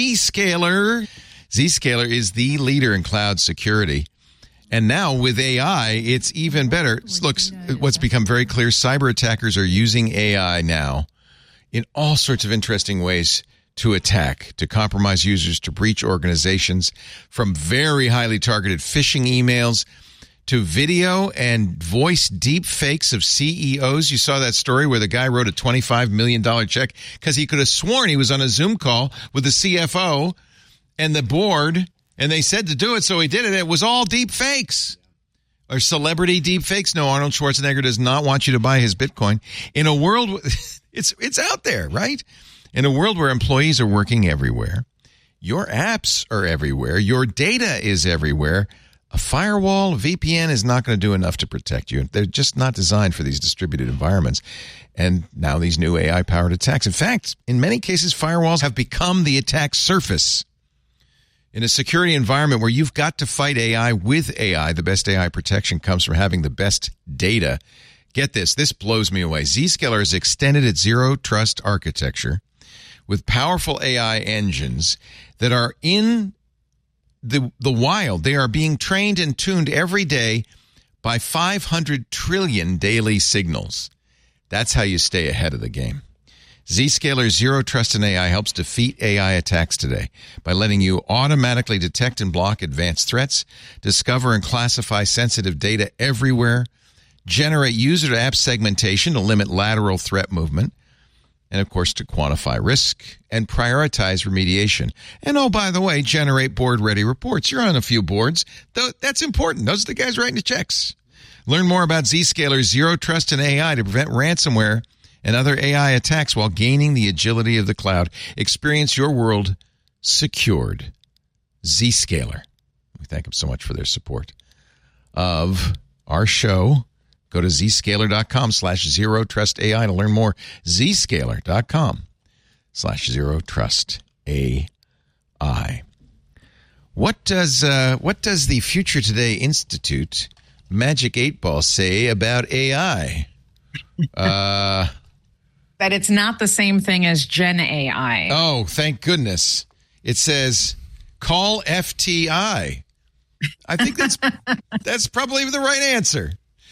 Zscaler. Zscaler is the leader in cloud security. And now with A I, it's even better. Look, what's become very clear, cyber attackers are using A I now in all sorts of interesting ways to attack, to compromise users, to breach organizations, from very highly targeted phishing emails to video and voice deep fakes of C E Os. You saw that story where the guy wrote a twenty-five million dollars check because he could have sworn he was on a Zoom call with the C F O and the board, and they said to do it, so he did it. It was all deep fakes. Or celebrity deep fakes. No, Arnold Schwarzenegger does not want you to buy his Bitcoin. In a world, it's it's out there, right? In a world where employees are working everywhere, your apps are everywhere, your data is everywhere, a firewall, a V P N is not going to do enough to protect you. They're just not designed for these distributed environments. And now these new A I-powered attacks. In fact, in many cases, firewalls have become the attack surface. In a security environment where you've got to fight A I with A I, the best A I protection comes from having the best data. Get this. This blows me away. Zscaler has extended its zero-trust architecture with powerful A I engines that are in the the wild. They are being trained and tuned every day by five hundred trillion daily signals. That's how you stay ahead of the game. Zscaler's Zero Trust in A I helps defeat A I attacks today by letting you automatically detect and block advanced threats, discover and classify sensitive data everywhere, generate user-to-app segmentation to limit lateral threat movement, and, of course, to quantify risk and prioritize remediation. And, oh, by the way, generate board-ready reports. You're on a few boards. That's important. Those are the guys writing the checks. Learn more about Zscaler's Zero Trust in A I to prevent ransomware and other A I attacks while gaining the agility of the cloud. Experience your world secured. Zscaler. We thank them so much for their support of our show. Go to zscaler.com slash zero trust AI to learn more. Zscaler.com slash zero trust AI. What does uh, what does the Future Today Institute Magic eight Ball say about A I? Uh, that it's not the same thing as Gen A I. Oh, thank goodness. It says, call F T I. I think that's that's probably the right answer.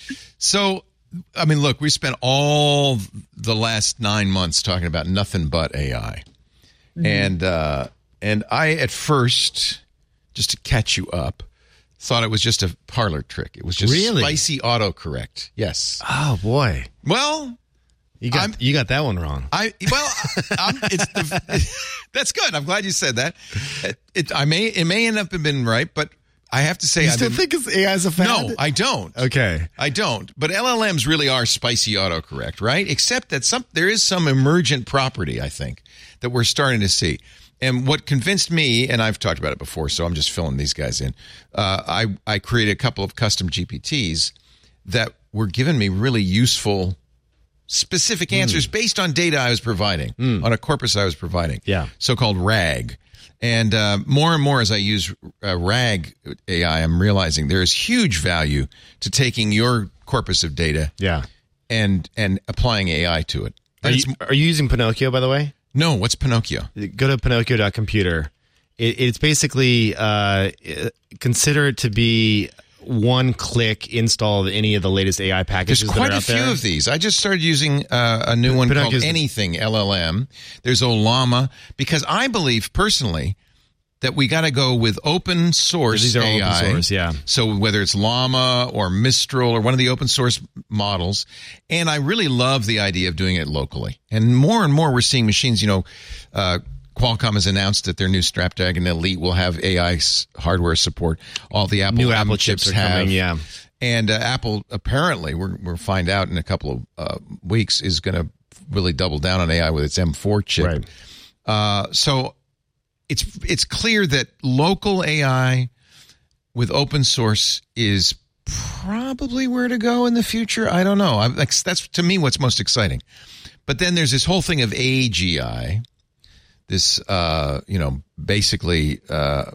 So, I mean, look, we spent all the last nine months talking about nothing but A I. Mm-hmm. And uh, and I, at first, just to catch you up, thought it was just a parlor trick. It was just really? Spicy autocorrect. Yes. Oh, boy. Well, you got I'm, you got that one wrong. I well, I'm, it's the, that's good. I'm glad you said that. It, it I may it may end up being right, but I have to say, you I still think it's A I is a fad? No, I don't. Okay, I don't. But L L Ms really are spicy autocorrect, right? Except that some there is some emergent property, I think, that we're starting to see. And what convinced me, and I've talked about it before, so I'm just filling these guys in. Uh, I I created a couple of custom G P Ts that were giving me really useful, specific answers mm. based on data I was providing, mm. on a corpus I was providing. Yeah, so-called RAG. And uh, more and more as I use uh, RAG A I, I'm realizing there is huge value to taking your corpus of data yeah. and and applying A I to it. Are you, are you using Pinocchio, by the way? No, what's Pinocchio? Go to pinocchio dot computer. It, it's basically, uh, consider it to be one-click install of any of the latest A I packages There's quite that are a out few there. of these. I just started using uh, a new one Pinocchio's called Anything L L M. There's Olama, because I believe personally that we got to go with open source These are A I. open source, yeah. So whether it's Llama or Mistral or one of the open source models, and I really love the idea of doing it locally. And more and more we're seeing machines, you know, uh, Qualcomm has announced that their new Snapdragon Elite will have A I hardware support. All the Apple, new M Apple chips chips are have. coming, yeah. And uh, Apple apparently, we're, we'll find out in a couple of uh, weeks, is going to really double down on A I with its M four chip. Right. Uh, so it's it's clear that local A I with open source is probably where to go in the future. I don't know. I, that's, that's to me what's most exciting. But then there's this whole thing of A G I. This, uh, you know, basically uh,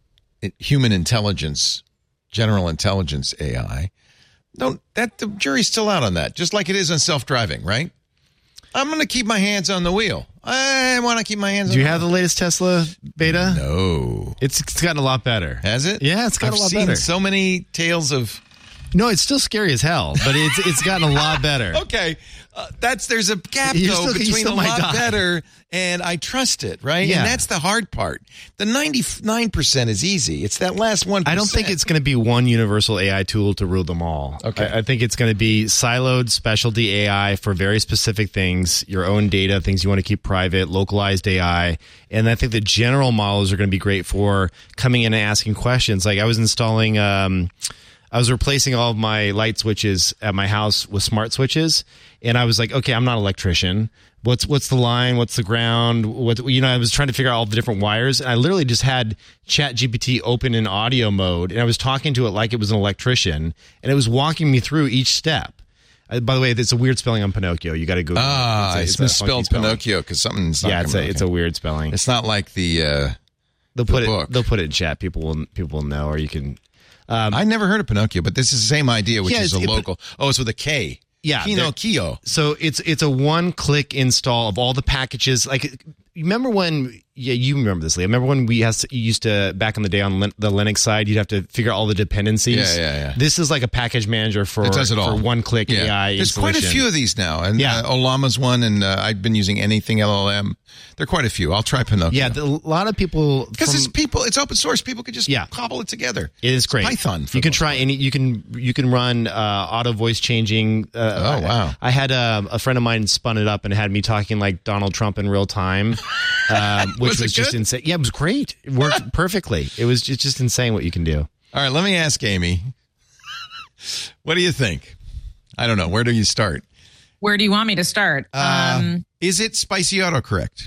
human intelligence, general intelligence A I. Don't that the jury's still out on that, just like it is on self-driving, right? I'm going to keep my hands on the wheel. I want to keep my hands on Do you the have wheel. the latest Tesla beta? No. It's, it's gotten a lot better. Has it? Yeah, it's gotten I've a lot seen better. so many tales of... No, it's still scary as hell, but it's it's gotten a lot better. Okay. Uh, that's there's a gap, You're though, still- you between still a might lot die. better and I trust it, right? Yeah. And that's the hard part. The ninety-nine percent is easy. It's that last one percent. I don't think it's going to be one universal A I tool to rule them all. Okay. I, I think it's going to be siloed specialty A I for very specific things, your own data, things you want to keep private, localized A I. And I think the general models are going to be great for coming in and asking questions. Like I was installing... Um, I was replacing all of my light switches at my house with smart switches, and I was like, okay, I'm not an electrician. What's what's the line? What's the ground? What you know? I was trying to figure out all the different wires, and I literally just had ChatGPT open in audio mode, and I was talking to it like it was an electrician, and it was walking me through each step. Uh, by the way, it's a weird spelling on Pinocchio. You got to go. Ah, it's, it's, it's a misspelled funky spelling. Pinocchio because something's not Yeah, it's a, coming it's out. a weird spelling. It's not like the... Uh, they'll the put book. it. They'll put it in chat. People will people will know, or you can. Um, I never heard of Pinocchio, but this is the same idea, which Yeah, is a it's- it- local... Oh, it's with a K. Yeah, Pinocchio. So it's it's a one click install of all the packages. Like remember when, yeah, you remember this, Leah. Remember when we has to, you used to, back in the day on Lin, the Linux side, you'd have to figure out all the dependencies. Yeah, yeah, yeah. This is like a package manager for, it does it all. for one-click yeah. A I There's installation. quite a few of these now. And Yeah. uh, Olama's one, and uh, I've been using Anything L L M. There are quite a few. I'll try Pinocchio. Yeah, the, a lot of people... Because from- it's people, it's open source. People could just Yeah. cobble it together. It is great. It's Python. for You can most try any. You can you can run uh, auto voice changing. Uh, Oh, wow. I, I had a, a friend of mine spun it up and had me talking like Donald Trump in real time, um, which Was was, it just good? insane. Yeah, it was great. It worked perfectly. It was just, just insane what you can do. All right, let me ask Amy. What do you think? I don't know. Where do you start? Where do you want me to start? Uh, um, is it spicy autocorrect?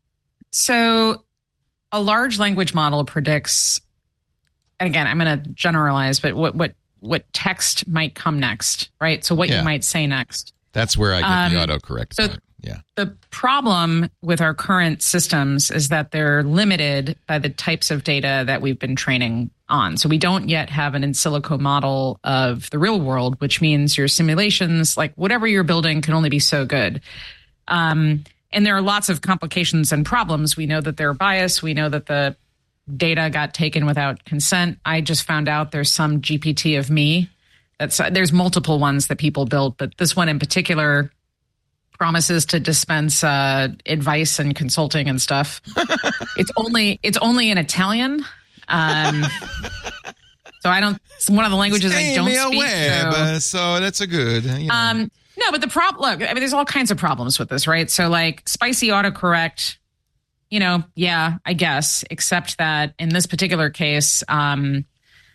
so a large language model predicts, and again, I'm going to generalize, but what, what, what text might come next, right? So what Yeah. you might say next. That's where I get the Um, autocorrect. so- part. Yeah. The problem with our current systems is that they're limited by the types of data that we've been training on. So we don't yet have an in silico model of the real world, which means your simulations, like whatever you're building, can only be so good. Um, and there are lots of complications and problems. We know that there are bias. We know that the data got taken without consent. I just found out there's some G P T of me. That's there's multiple ones that people built, but this one in particular promises to dispense uh, advice and consulting and stuff. it's only it's only in Italian, um, so I don't. It's one of the languages I don't Amy speak. Webb, so- uh, so that's a good. You know. um, no, but the problem, look, I mean, there's all kinds of problems with this, right? So, like, spicy autocorrect, you know, yeah, I guess, except that in this particular case, um,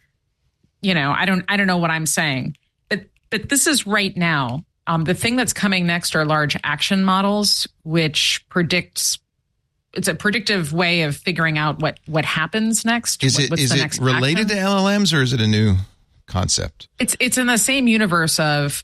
you know, I don't, I don't know what I'm saying, but but this is right now. Um, the thing that's coming next are large action models, which predicts. It's a predictive way of figuring out what what happens next. is what- it what's is the it next related action. to L L Ms, or is it a new concept? It's it's in the same universe of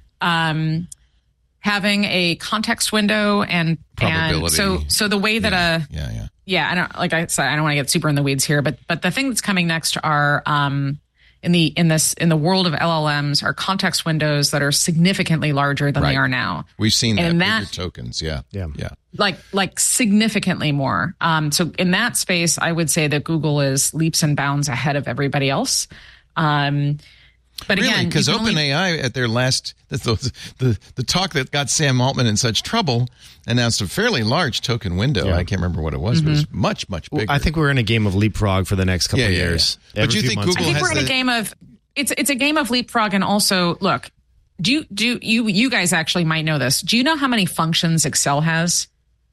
um, having a context window and and Probability. so so the way that a Yeah, yeah. yeah I don't like I said I don't want to get super in the weeds here, but but the thing that's coming next are um, in the in this in the world of L L Ms are context windows that are significantly larger than Right. they are now. We've seen that And with that- your tokens. Yeah, Yeah. yeah. like like significantly more. Um, so in that space, I would say that Google is leaps and bounds ahead of everybody else. Um, but Really, again, because you can only- OpenAI at their last the, the the the talk that got Sam Altman in such trouble announced a fairly large token window. Yeah. I can't remember what it was, but it was much much bigger. I think we're in a game of leapfrog for the next couple Yeah, of yeah, years. yeah. But Every you few think months- Google I think has we're in a the- game of it's it's a game of leapfrog, and also look, do you do you you guys actually might know this? Do you know how many functions Excel has?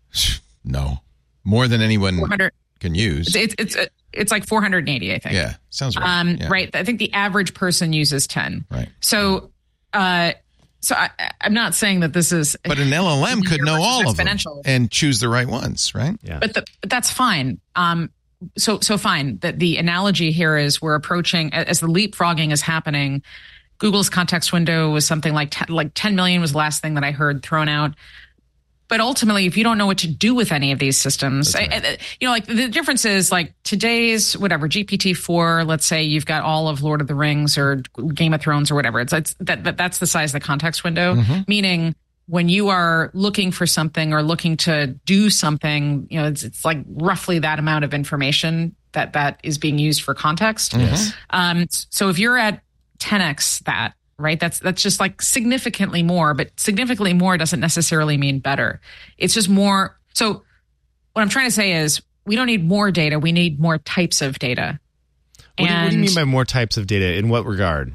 no more than anyone four hundred. can use. It's it's it's, it's like four hundred eighty, I think. Yeah, sounds right. Um, Yeah. Right. I think the average person uses ten. Right. So, uh, so I, I'm not saying that this is, But an L L M could know all of them exponential. and choose the right ones, right? yeah. but, the, but that's fine. Um, so so fine. That the analogy here is we're approaching as the leapfrogging is happening. Google's context window was something like ten, like ten million was the last thing that I heard thrown out. But ultimately, if you don't know what to do with any of these systems, I, I, you know, like the difference is like today's whatever G P T four. Let's say you've got all of Lord of the Rings or Game of Thrones or whatever. It's, it's that, that that's the size of the context window. Mm-hmm. Meaning, when you are looking for something or looking to do something, you know, it's, it's like roughly that amount of information that that is being used for context. Yes. Um, so if you're at ten x that. Right. That's that's just like significantly more, but significantly more doesn't necessarily mean better. It's just more. So what I'm trying to say is we don't need more data. We need more types of data. What, do, what do you mean by more types of data? In what regard?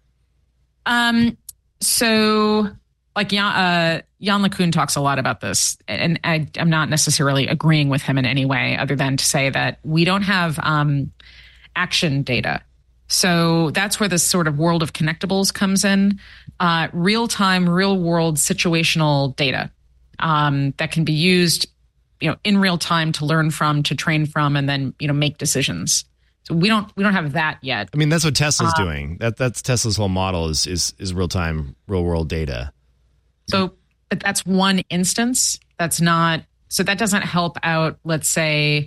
Um, so like Jan, uh, Jan LeCun talks a lot about this, and I, I'm not necessarily agreeing with him in any way other than to say that we don't have um, action data. So that's where this sort of world of connectables comes in. Uh, real-time, real-world situational data um, that can be used, you know, in real time to learn from, to train from, and then, you know, make decisions. So we don't we don't have that yet. I mean, that's what Tesla's Uh, doing. That that's Tesla's whole model is is is real time, real world data. So but that's one instance. That's not. So that doesn't help out, let's say,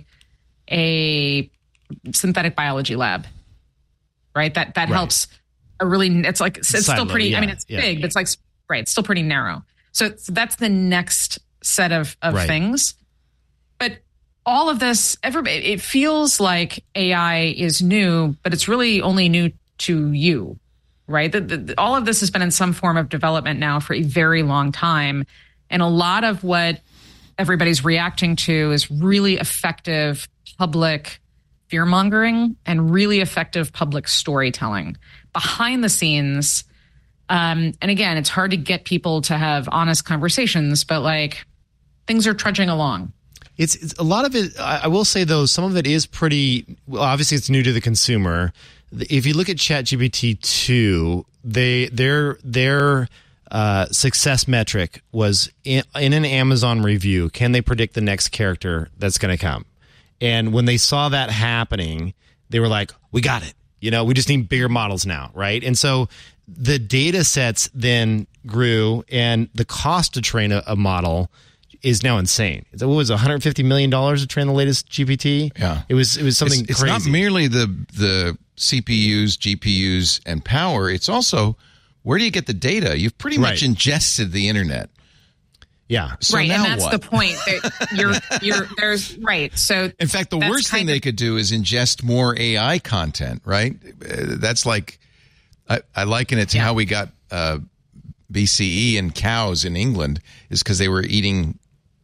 a synthetic biology lab. Right. That that Right. helps a really, it's like, it's Side still load, pretty, yeah, I mean, it's yeah. big, but it's like, right. It's still pretty narrow. So, so that's the next set of, of Right. things. but all of this, everybody, it feels like A I is new, but it's really only new to you, right? The, the, all of this has been in some form of development now for a very long time. And a lot of what everybody's reacting to is really effective public fear-mongering and really effective public storytelling behind the scenes. Um, and again, it's hard to get people to have honest conversations, but like things are trudging along. It's, it's a lot of it. I, I will say though, some of it is pretty. Well, obviously, it's new to the consumer. If you look at ChatGPT two, they their their uh, success metric was in, in an Amazon review. Can they predict the next character that's going to come? And when they saw that happening, they were like, "We got it. You know, we just need bigger models now, right?" And so the data sets then grew, and the cost to train a, a model is now insane. What was it, one hundred fifty million dollars to train the latest G P T? Yeah. It was it was something it's, it's crazy. It's not merely the the C P Us, G P Us, and power. It's also, where do you get the data? You've pretty much Right. ingested the internet. Yeah. So right, now and that's what? the point. That you're, you're, there's right. So, In fact, the that's worst thing kind they of- could do is ingest more A I content, right? Uh, that's like, I, I liken it to Yeah. how we got uh, B C E and cows in England, is because they were eating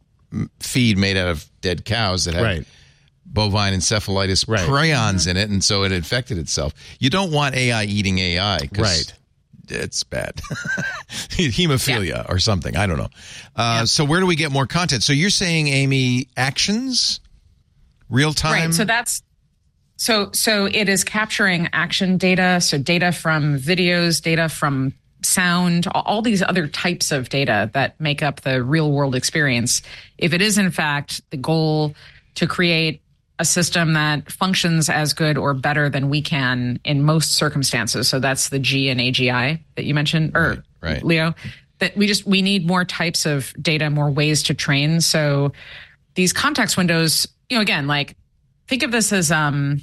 feed made out of dead cows that had Right. bovine encephalitis Right. prions in it, and so it infected itself. You don't want A I eating A I, 'cause Right. it's bad. Hemophilia or something. I don't know. Uh, So where do we get more content? So you're saying, Amy, actions, real time? Right. So that's so so it is capturing action data, so data from videos, data from sound, all these other types of data that make up the real world experience. If it is in fact the goal to create a system that functions as good or better than we can in most circumstances, so that's the G and A G I that you mentioned, or Right, right. Leo, that we just we need more types of data, more ways to train. So these context windows, you know, again, like think of this as um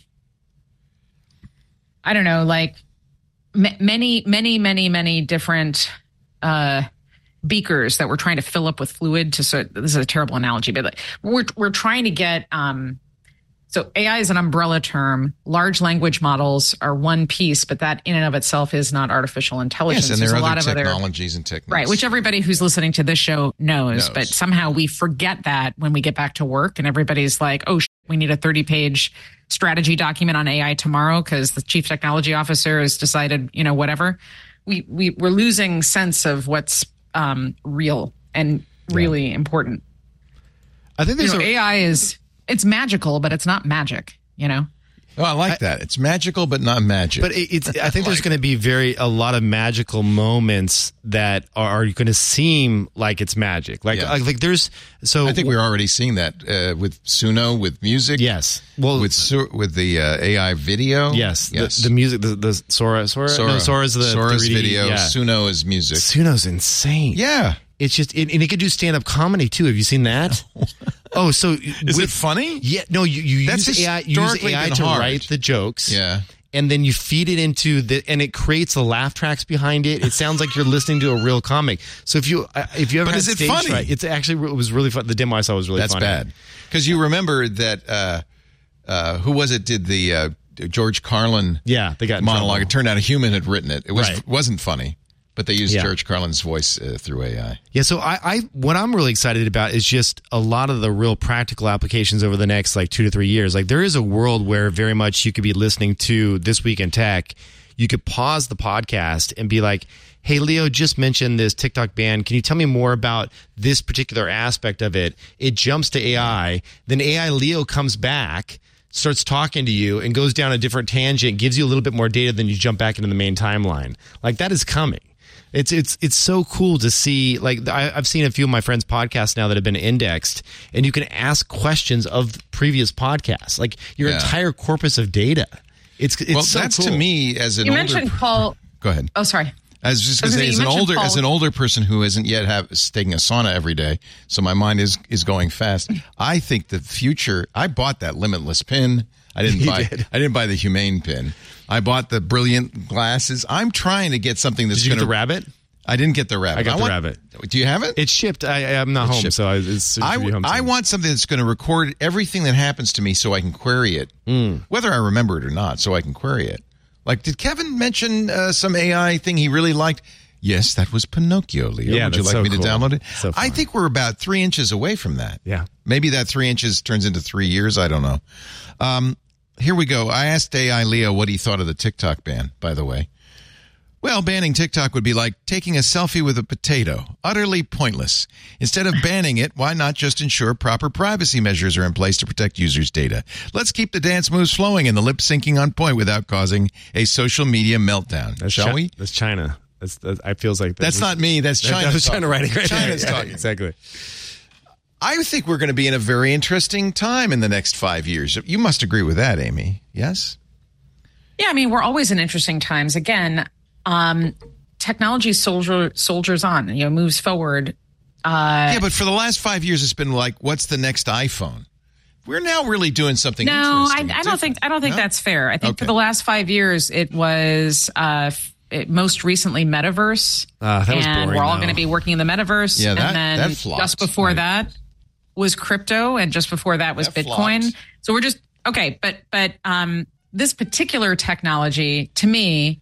I don't know, like m- many many many many different uh beakers that we're trying to fill up with fluid to so this is a terrible analogy, but like we're we're trying to get um so A I is an umbrella term. Large language models are one piece, but that in and of itself is not artificial intelligence. Yes, and there There's are a lot other of other technologies and techniques. right, which everybody who's listening to this show knows, Knows. but somehow we forget that when we get back to work and everybody's like, oh, sh- we need a thirty page strategy document on A I tomorrow because the chief technology officer has decided, you know, whatever. We, we, we're losing sense of what's um, real and really important. I think You there's know, a, A I is, it's magical, but it's not magic, you know? Oh, I like that. It's magical, but not magic. But it, it's. I think there's going to be very a lot of magical moments that are, are going to seem like it's magic. Like, Yeah. like like there's so. I think we're already seeing that uh, with Suno, with music. yes. Well, With Su- with the uh, A I video. yes, Yes. The, the music, the, the Sora, Sora, Sora. no, Sora's the Sora's three D, video. Yeah. Suno is music. Suno's insane. Yeah. It's just, it, and it could do stand up comedy too. Have you seen that? Oh, so Is it funny? Yeah, no, you, you That's use A I, you use historically A I been to hard. write the jokes. Yeah. And then you feed it into the, and it creates the laugh tracks behind it. It sounds like you're listening to a real comic. So if you, uh, if you ever But had is it stage funny? fright, it's actually, it was really fun. The demo I saw was really That's funny. bad. Because you remember that, uh, uh, who was it did the uh, George Carlin Yeah, they got in monologue? trouble. It turned out a human had written it. It was, Right. wasn't funny, but they used Yeah. George Carlin's voice uh, through A I. Yeah, so I, I, what I'm really excited about is just a lot of the real practical applications over the next like two to three years. Like there is a world where very much you could be listening to This Week in Tech. You could pause the podcast and be like, hey, Leo just mentioned this TikTok ban. Can you tell me more about this particular aspect of it? It jumps to A I. Then A I Leo comes back, starts talking to you and goes down a different tangent, gives you a little bit more data, then you jump back into the main timeline. Like that is coming. It's it's it's so cool to see. Like I, I've seen a few of my friends' podcasts now that have been indexed, and you can ask questions of previous podcasts, like your Yeah. entire corpus of data. It's it's Well, so that's cool. to me as an You older. mentioned Paul. Go ahead. Oh, sorry. I was just I going was to say, gonna as say, an you older mentioned as an Paul- older person who isn't yet have is taking a sauna every day, so my mind is is going fast. I think the future. I bought that limitless pin. I didn't You buy. did. I didn't buy the humane pin. I bought the brilliant glasses. I'm trying to get something that's Did you going get to the rabbit? I didn't get the rabbit. I got the want, rabbit. Do you have it? It's shipped. I, I'm not It's home, shipped. so I, it's, it I, should be home I soon. want something that's going to record everything that happens to me so I can query it, Mm. whether I remember it or not, so I can query it. Like, did Kevin mention uh, some A I thing he really liked? Yes, that was Pinocchio, Leo. Yeah, Would you that's like so me to cool. download it? So I fun. think we're about three inches away from that. Yeah. Maybe that three inches turns into three years. I don't know. Um, here we go. I asked A I Leo what he thought of the TikTok ban, by the way. Well, banning TikTok would be like taking a selfie with a potato. Utterly pointless. Instead of banning it, why not just ensure proper privacy measures are in place to protect users' data? Let's keep the dance moves flowing and the lip syncing on point without causing a social media meltdown. That's Shall Chi- we? That's China. That's, that's I feels like That's not me. That's That- China. That was China writing. Right China's there. Yeah, talking. exactly. I think we're going to be in a very interesting time in the next five years. You must agree with that, Amy. Yes? Yeah, I mean, we're always in interesting times. Again, um, technology soldier soldiers on, you know, moves forward. Uh, Yeah, but for the last five years, it's been like, what's the next iPhone? We're now really doing something no, I, interesting. I don't think I don't think No? that's fair. I think Okay. for the last five years, it was uh, f- it, most recently Metaverse, Ah, that was and boring, we're all though. going to be working in the Metaverse. Yeah, that- and then that flopped. just before Right. that was crypto, and just before that was That Bitcoin. flopped. So we're just okay, but but um, this particular technology to me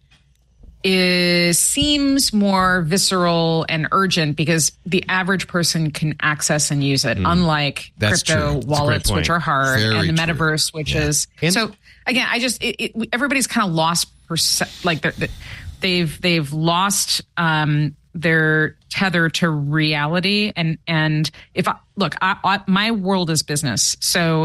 is seems more visceral and urgent because the average person can access and use it, unlike That's true. crypto That's a great wallets, point. which are hard, Very and the true. metaverse, which Yeah. is And- so. Again, I just it, it, everybody's kind of lost perce- like they're, they've they've lost um, their tether to reality, and and if I look, I, I, my world is business, so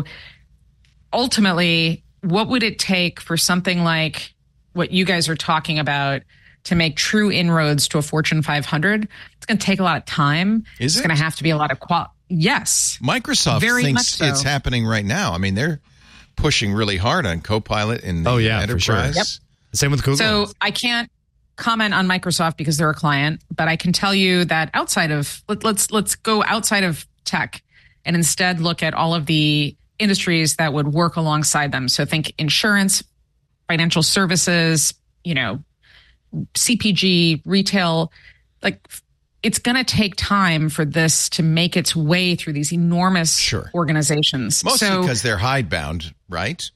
ultimately, what would it take for something like what you guys are talking about to make true inroads to a Fortune five hundred? It's going to take a lot of time. Is it's it? going to have to be a lot of qual. Yes, Microsoft Very thinks much so. it's happening right now. I mean, they're pushing really hard on Copilot in the Oh, yeah, for enterprise. sure. Yep. Same with Google. So I can't comment on Microsoft because they're a client, but I can tell you that outside of let, let's let's go outside of tech and instead look at all of the industries that would work alongside them. So think insurance, financial services, you know, C P G, retail. Like it's going to take time for this to make its way through these enormous Sure. organizations. Mostly so, because they're hidebound, right?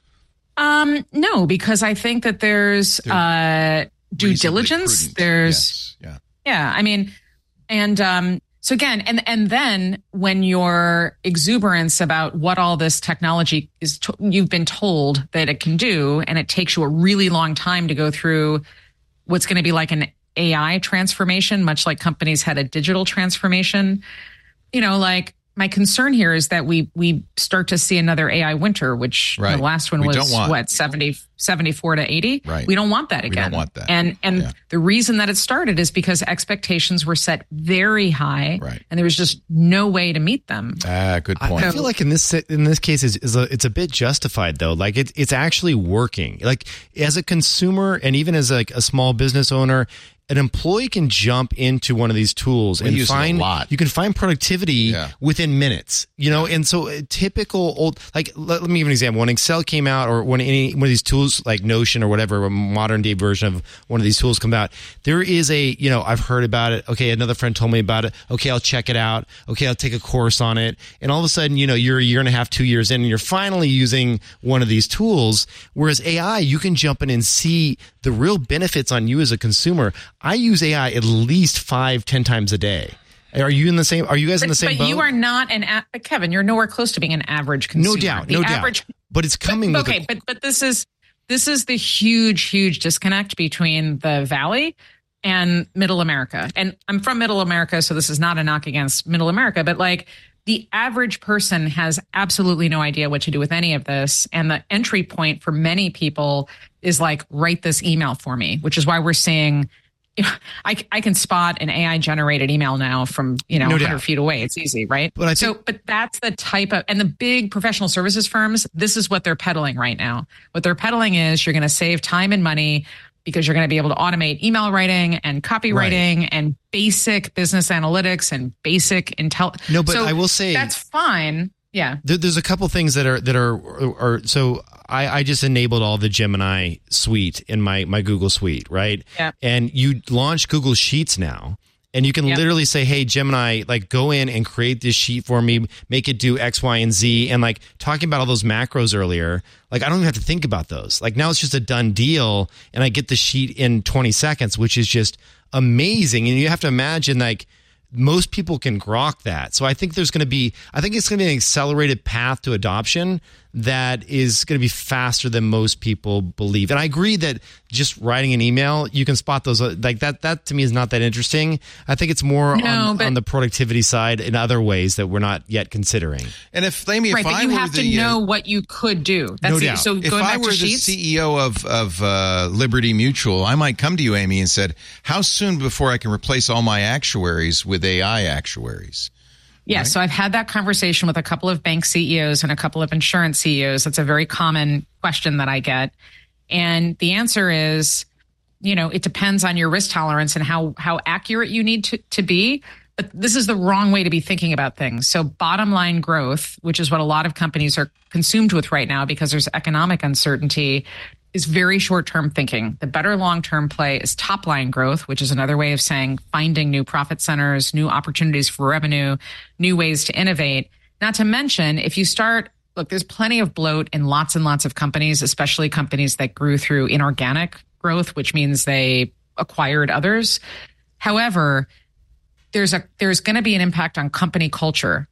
Um, no, because I think that there's uh, due Reasonably diligence. prudent. There's, Yes. Yeah. yeah, I mean, and um, so again, and and then when your exuberance about what all this technology is, to, you've been told that it can do, and it takes you a really long time to go through what's going to be like an A I transformation, much like companies had a digital transformation. You know, like. My concern here is that we we start to see another A I winter, which Right. the last one We was don't want. what seventy, seventy-four to eighty. Right. We don't want that We again. don't want that. And and Yeah. the reason that it started is because expectations were set very high, Right. and there was just no way to meet them. Ah, good I, point. I feel like in this in this case is, is a, it's a bit justified though. Like it's it's actually working. Like as a consumer and even as like a small business owner, an employee can jump into one of these tools We and use it a find lot. you can find productivity Yeah. within minutes. You know, and so a typical old like let, let me give an example. When Excel came out, or when any one of these tools like Notion or whatever, a modern day version of one of these tools come out, there is a you know I've heard about it. Okay, another friend told me about it. Okay, I'll check it out. Okay, I'll take a course on it, and all of a sudden, you know, you're a year and a half, two years in, and you're finally using one of these tools. Whereas A I, you can jump in and see the real benefits on you as a consumer. I use A I at least five, ten times a day. Are you in the same? Are you guys in the But, same but boat? you are not an a- but Kevin. You're nowhere close to being an average consumer. no doubt, The no average, doubt. But it's coming. But, with okay, a, but but this is this is the huge huge disconnect between the Valley and Middle America. And I'm from Middle America, so this is not a knock against Middle America, but like the average person has absolutely no idea what to do with any of this. And the entry point for many people is like, write this email for me, which is why we're seeing, you know, I, I can spot an A I generated email now from, you know, No one hundred doubt. feet away. It's easy, right? But I so, think- but that's the type of, and the big professional services firms, this is what they're peddling right now. What they're peddling is you're going to save time and money because you're going to be able to automate email writing and copywriting and basic business analytics and basic intel. No, but So I will say- that's fine. Yeah. there, there's a couple things that are that are are so I, I just enabled all the Gemini suite in my, my Google suite, right? Yeah. And you launch Google Sheets now. And you can Yep. literally say, hey, Gemini, like go in and create this sheet for me, make it do X, Y, and Z. And like talking about all those macros earlier, like I don't even have to think about those. Like now it's just a done deal and I get the sheet in twenty seconds, which is just amazing. And you have to imagine like most people can grok that. So I think there's going to be, I think it's going to be an accelerated path to adoption that is going to be faster than most people believe. And I agree that just writing an email, you can spot those like that. That to me is not that interesting. I think it's more No, on, but- on the productivity side in other ways that we're not yet considering. And if Amy, Right, if but I you were have the, to uh, know what you could do. That's No the- doubt. So if going I back were to the Sheets, C E O of of uh, Liberty Mutual, I might come to you, Amy, and said, "How soon before I can replace all my actuaries with A I actuaries?" yeah. right? So I've had that conversation with a couple of bank C E Os and a couple of insurance C E Os. That's a very common question that I get, and the answer is, you know, it depends on your risk tolerance and how how accurate you need to to be. But this is the wrong way to be thinking about things. So bottom line growth, which is what a lot of companies are consumed with right now because there's economic uncertainty, is very short-term thinking. The better long-term play is top-line growth, which is another way of saying finding new profit centers, new opportunities for revenue, new ways to innovate. Not to mention, if you start, look, there's plenty of bloat in lots and lots of companies, especially companies that grew through inorganic growth, which means they acquired others. However, there's a there's going to be an impact on company culture.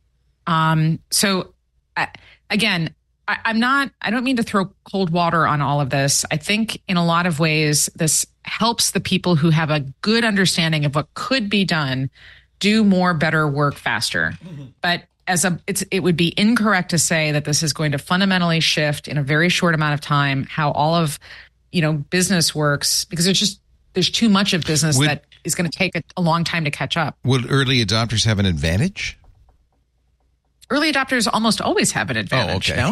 Um, so, I, again, I, I'm not. I don't mean to throw cold water on all of this. I think in a lot of ways, this helps the people who have a good understanding of what could be done do more, better work faster. Mm-hmm. But as a, it's it would be incorrect to say that this is going to fundamentally shift in a very short amount of time how all of you know business works, because there's just there's too much of business Would- that is going to take a, a long time to catch up. Would early adopters have an advantage? Early adopters almost always have an advantage. okay. No?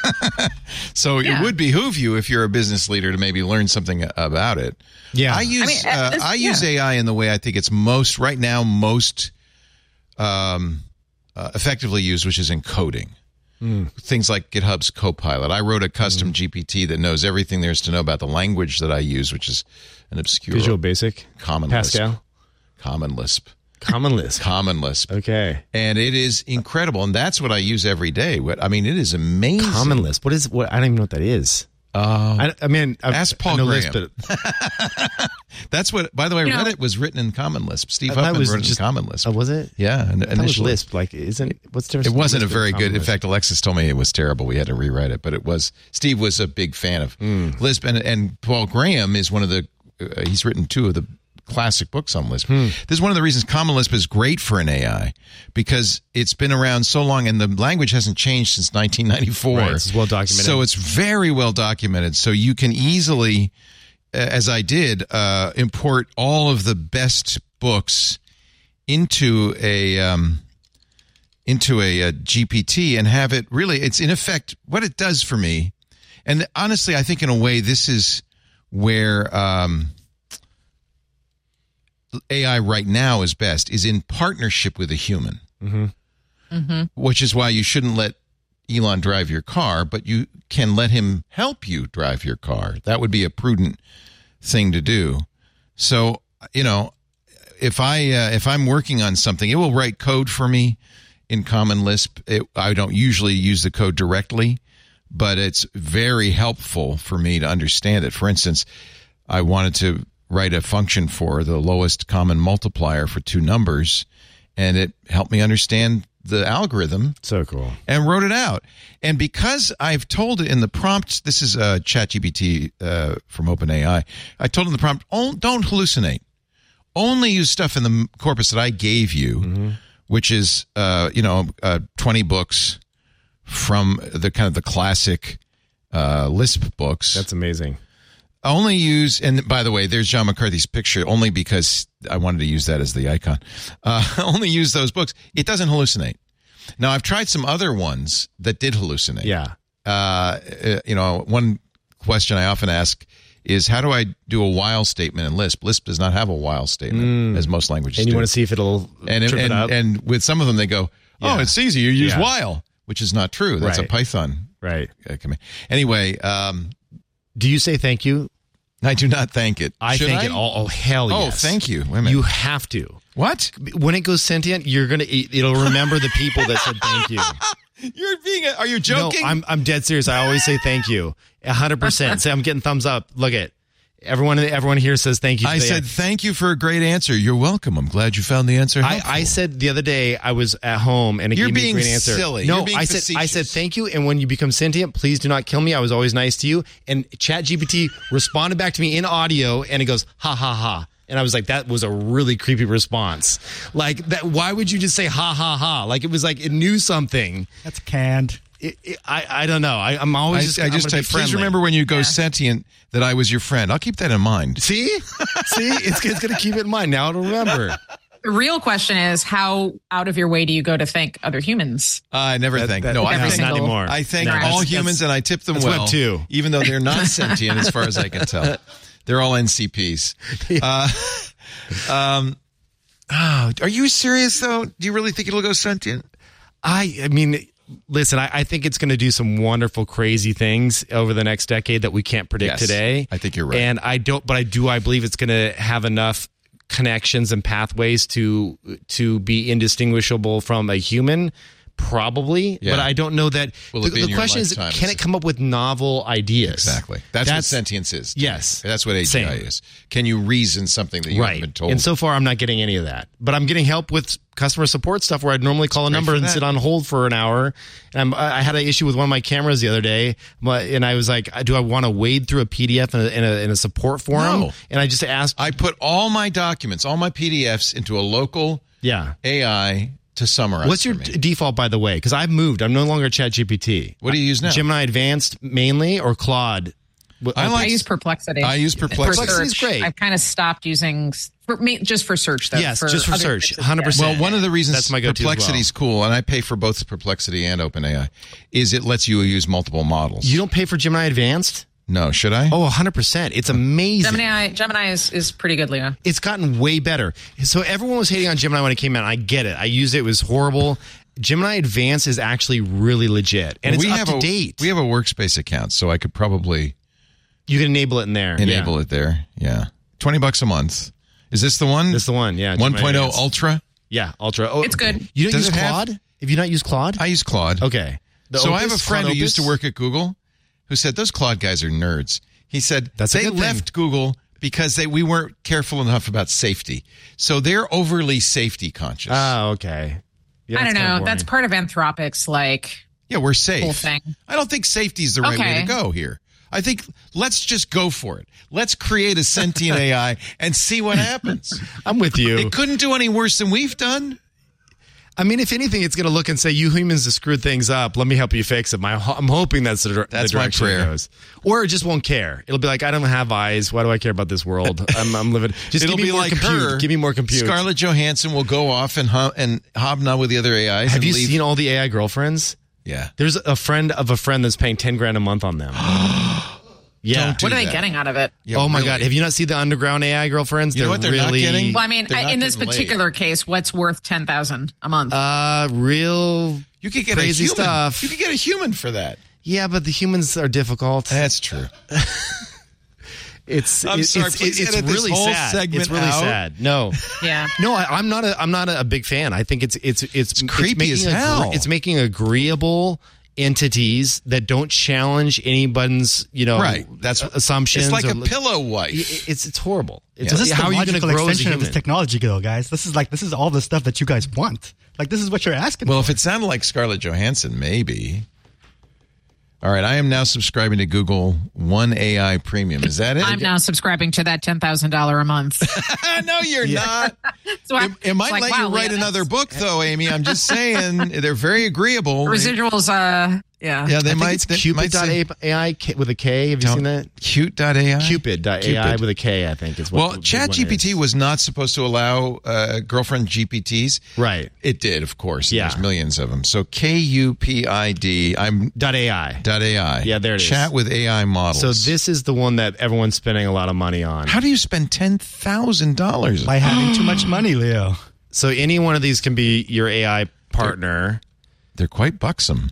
So Yeah. it would behoove you, if you're a business leader, to maybe learn something about it. Yeah. I use I mean, uh, uh, this- I use yeah. A I in the way I think it's most right now most um, uh, effectively used, which is in coding. Mm. Things like GitHub's Copilot. I wrote a custom Mm. G P T that knows everything there is to know about the language that I use, which is an obscure Visual Basic, Common Pascal, Lisp. Common Lisp. Common Lisp. Common Lisp. Okay. And it is incredible. And that's what I use every day. What I mean, it is amazing. Common Lisp. What is? What? I don't even know what that is. Uh, I, I mean, I, Ask Paul I know Graham. Lisp, but that's what, by the way, You know- Reddit was written in Common Lisp. Steve I thought it Huffman was wrote it just- in Common Lisp. oh, was it? Yeah. And, I thought it was initially, Lisp. Like, isn't what's the difference? it between wasn't a Lisp and very Common good. In Lisp? fact, Alexis told me it was terrible. We had to rewrite it, but it was, Steve was a big fan of Hmm. Lisp. And, and Paul Graham is one of the, uh, he's written two of the classic books on Lisp. Hmm. This is one of the reasons Common Lisp is great for an A I, because it's been around so long and the language hasn't changed since nineteen ninety-four. Right, it's well documented. So it's very well documented. So you can easily, uh, as I did, uh, import all of the best books into a um, into a, a G P T and have it really, it's in effect what it does for me. And honestly, I think in a way this is where um, A I right now is best, is in partnership with a human. Mm-hmm. Mm-hmm. Which is why you shouldn't let Elon drive your car, but you can let him help you drive your car. That would be a prudent thing to do. So, you know, if I uh, if I'm working on something, it will write code for me in Common Lisp. It, I don't usually use the code directly, but it's very helpful for me to understand it. For instance, I wanted to write a function for the lowest common multiplier for two numbers, and it helped me understand the algorithm So cool. and wrote it out. And because I've told it in the prompt, this is uh, ChatGPT uh, from OpenAI, I told him the prompt, oh, don't hallucinate. Only use stuff in the corpus that I gave you, mm-hmm. which is, uh, you know, uh, twenty books from the kind of the classic uh, Lisp books. That's amazing. Only use, and by the way, there's John McCarthy's picture, only because I wanted to use that as the icon. Uh, only use those books. It doesn't hallucinate. Now, I've tried some other ones that did hallucinate. Yeah. Uh, you know, one question I often ask is, how do I do a while statement in Lisp? Lisp does not have a while statement, Mm. as most languages And you do. want to see if it'll and, trip and, it up? and with some of them, they go, oh, Yeah. it's easy. You use Yeah. while, which is not true. That's Right. a Python Right. uh, command. Anyway, um, Do you say thank you? I do not thank it. I Should thank I? it all. Oh, hell Oh, yes. thank you. Wait a minute. You have to. What? When it goes sentient, you're going to, it'll remember the people that said thank you. You're being. A, are you joking? No, I'm, I'm dead serious. I always say thank you. one hundred percent. Say, I'm getting thumbs up. Look at everyone. Everyone here says thank you. I They- said thank you for a great answer. You're welcome. I'm glad you found the answer I, helpful. I said the other day I was at home and it You're gave me being a great answer. silly. No, You're being I said I facetious. said thank you. And when you become sentient, please do not kill me. I was always nice to you. And ChatGPT responded back to me in audio, and it goes ha ha ha. And I was like, that was a really creepy response. Like that. Why would you just say ha ha ha? Like it was like it knew something. That's canned. It, it, I I don't know. I, I'm I, always just I I'm just gonna be typed, please friendly. remember when you go sentient that I was your friend. I'll keep that in mind. See, see, it's it's gonna keep it in mind now. It'll remember. The real question is, how out of your way do you go to thank other humans? I never That- thank. that- no, I every thank single- not anymore. I thank No, all that's- humans, that's- and I tip them that's well, Web two. even though they're not sentient, as far as I can tell. They're all N C Ps. Uh, um, oh, are you serious though? Do you really think it'll go sentient? I, I mean, listen, I, I think it's going to do some wonderful, crazy things over the next decade that we can't predict Yes, today. I think you're right. And I don't, but I do, I believe it's going to have enough connections and pathways to to be indistinguishable from a human. Probably, Yeah. but I don't know that. Will the it be in the your question is, lifetime? can it come up with novel ideas? Exactly. That's, what sentience is. to me. Yes. That's what A G I Same. is. Can you reason something that you Right. haven't been told? And so far, I'm not getting any of that. But I'm getting help with customer support stuff where I'd normally call a number for and that. sit on hold for an hour. And I'm, I had an issue with one of my cameras the other day, but- and I was like, do I want to wade through a P D F in a, in a, in a support forum? No. And I just asked, I put all my documents, all my P D Fs into a local yeah. A I to summarize. What's your for me. d- default, by the way? Because I've moved. I'm no longer ChatGPT. What do you use now? Gemini Advanced mainly or Claude? I like- I use Perplexity. I use For Perplexity. Perplexity's search. great. I've kind of stopped using for me just for search though. Yes, just for other search, bits of- one hundred percent. Well, one of the reasons That's my go-to as well. Perplexity's cool, and I pay for both Perplexity and OpenAI, is it lets you use multiple models. You don't pay for Gemini Advanced? no, should I? Oh, one hundred percent. It's amazing. Gemini, Gemini is, is pretty good, Leo. It's gotten way better. So everyone was hating on Gemini when it came out. I get it. I used it. It was horrible. Gemini Advanced is actually really legit, and it's we up have to a, date. We have a workspace account, so I could probably You can enable it in there. enable yeah. it there. Yeah, twenty bucks a month. Is this the one? That's the one. Yeah. one Gemini point oh Advanced. Ultra. Yeah, Ultra. Oh, It's good. You don't Does use it have- Claude? Have you not used Claude? I use Claude. okay. The so I have a Opus, friend Claude who used to Opus? work at Google who said those Claude guys are nerds. He said That's a they good thing. left Google because they we weren't careful enough about safety. So they're overly safety conscious. Oh, okay. Yeah, I that's don't kinda know. That's boring. part of Anthropic's like yeah, we're safe. whole thing. I don't think safety is the right way Okay. to go here. I think let's just go for it. Let's create a sentient A I and see what happens. I'm with you. It couldn't do any worse than we've done. I mean, if anything, it's going to look and say, "You humans have screwed things up. Let me help you fix it." My, I'm hoping that's the, dir- That's the my direction prayer. it goes. Or it just won't care. It'll be like, "I don't have eyes. Why do I care about this world? I'm, I'm living." Just It'll give me be more like compute. her. Give me more compute. Scarlett Johansson will go off and ho- and hobnob with the other A Is. Have and you leave. seen all the A I girlfriends? Yeah. There's a friend of a friend that's paying ten grand a month on them. yeah. Don't do what are they that. getting out of it? Yeah, oh my really. god! Have you not seen the underground A I girlfriends? You know what they're not really, getting? Well, I mean, They're I, not in this getting laid. particular case, what's worth ten thousand a month? Uh, real. You could get crazy a human. stuff. You could get a human for that. Yeah, but the humans are difficult. That's true. It's I'm it's, sorry, it's, please it's edit this really whole sad. segment It's really out. sad. No, yeah. no, I, I'm not a I'm not a, a big fan. I think it's it's it's, creepy making as agree- hell. It's making agreeable entities that don't challenge anybody's you know Right. That's assumptions. It's like or- a pillow wife. It's it's horrible. It's This is how the are you going logical to grow as a extension of human? this technology, though, guys. This is like this is all the stuff that you guys want. Like this is what you're asking. Well, for. if it sounded like Scarlett Johansson, maybe. All right, I am now subscribing to Google One A I Premium. Is that it? I'm now subscribing to that ten thousand dollars a month. no, you're not. So I, It, it might it's like, let wow, you write Leah, another that's- book, though, Amy. I'm just saying they're very agreeable. Residuals, uh, yeah. Yeah, they I think might. it's they might say- Cupid dot A I K- with a K. Have you seen that? Cute dot A I? Cupid dot A I Cupid. with a K. I think is what. Well, the- the Chat one G P is. T was not supposed to allow uh, girlfriend G P Ts. Right. It did, of course. Yeah. There's millions of them. So K U P I D. I'm Dot A I. dot A I. Yeah, there it is. Chat with A I models. So this is the one that everyone's spending a lot of money on. How do you spend ten thousand dollars? by having too much money, Leo. So any one of these can be your A I partner, They're quite buxom.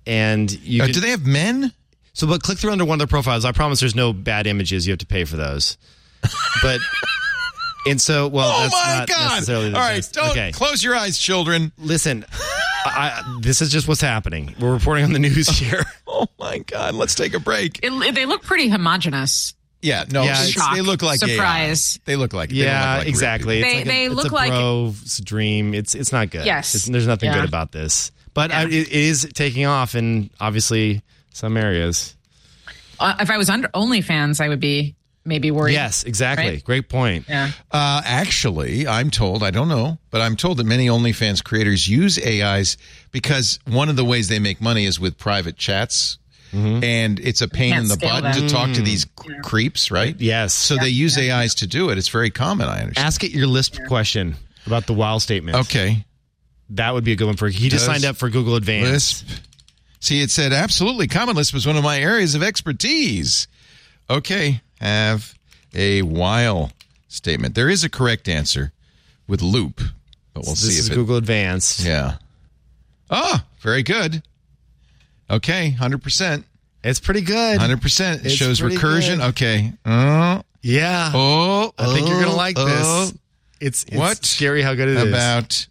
and you Uh, can, do they have men? so but click through under one of their profiles. I promise there's no bad images. You have to pay for those. But and so well Oh that's my not God! necessarily the All right, best. don't okay. close your eyes, children. Listen, I, this is just what's happening. We're reporting on the news here. Oh my God! Let's take a break. It, they look pretty homogenous. Yeah, no, Yeah, it's- shock, they look like surprise. A I. They look like they don't Yeah, look like real exactly. people. It's They- like a, they it's look a like- bro's dream. It's it's not good. Yes. It's, there's nothing Yeah. good about this. But Yeah. I, it is taking off in obviously some areas. Uh, if I was under OnlyFans, I would be maybe worried. Yes, exactly. Right? Great point. Yeah. Uh, actually, I'm told, I don't know, but I'm told that many OnlyFans creators use A Is because one of the ways they make money is with private chats. And it's a pain Can't in the scale butt to that. talk to these c- creeps, right? Yes. So they use A Is to do it. It's very common, I understand. Ask it your Lisp question about the while statement. Okay. That would be a good one for he just Does signed up for Google Advanced. Lisp. See, it said, absolutely, Common Lisp was one of my areas of expertise. Okay, have a while statement. There is a correct answer with loop, but we'll This see is if it... Google Advanced. Yeah. Oh, very good. Okay, one hundred percent. It's pretty good. one hundred percent. It It's shows pretty recursion. good. Okay. Oh, Yeah. oh, I think you're going to like oh, this. It's, it's What scary how good it is. about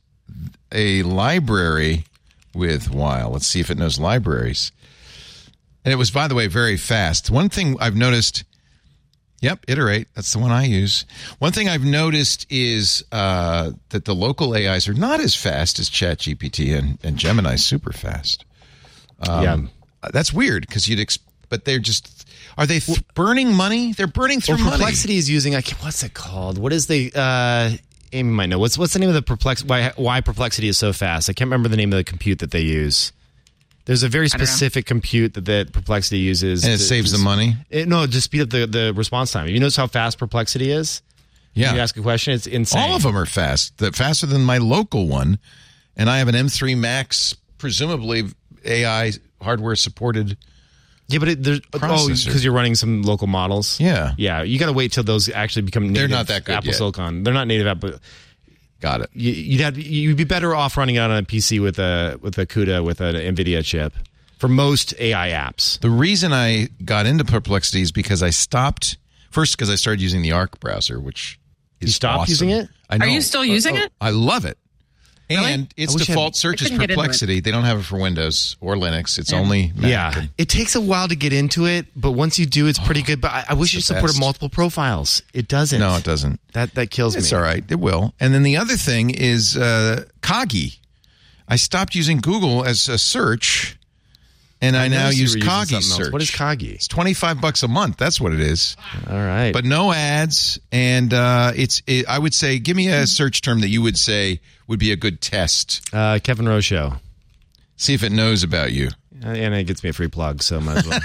a library with while? Let's see if it knows libraries. And it was, by the way, very fast. One thing I've noticed, yep, Iterate, that's the one I use. One thing I've noticed is uh, that the local A Is are not as fast as ChatGPT and, and Gemini is super fast. Um, yeah. That's weird because you'd, ex- but they're just, are they th- burning money? They're burning through Well, money. Perplexity is using, I can't, what's it called? What is the, uh, Amy might know. What's what's the name of the Perplex, why, why Perplexity is so fast? I can't remember the name of the compute that they use. There's a very specific compute that, that Perplexity uses. And it to- saves to- the money? It, no, just speed up the, the response time. You notice how fast Perplexity is? Yeah. You ask a question, it's insane. All of them are fast. The faster than my local one, and I have an M three Max, presumably A I hardware supported. Yeah, but it, there's, oh, Processor. because you're running some local models. Yeah. Yeah, you got to wait till those actually become native. They're not that good Apple yet. Silicon. They're not native Apple. Got it. You, you'd have you'd be better off running it on a P C with a with a CUDA with an NVIDIA chip for most A I apps. The reason I got into Perplexity is because I stopped first because I started using the Arc browser, which is You stopped awesome. using it? I know. Are you still using it? I love it. And its I wish I- default search I is couldn't get into it. Perplexity. They don't have it for Windows or Linux. It's only Mac. Yeah, And- it takes a while to get into it, but once you do, it's pretty good. But I, I wish it the supported best. multiple profiles. It doesn't. No, it doesn't. That that kills It's me. all right. It will. And then the other thing is uh, Kagi. I stopped using Google as a search, and I, now noticed you use were using Kagi something else. search. What is Kagi? It's twenty-five bucks a month. That's what it is. All right, But no ads, and uh, it's. It, I would say, give me a search term that you would say would be a good test. uh, Kevin Rowe show, See if it knows about you. Uh, and it gets me a free plug, so might as well.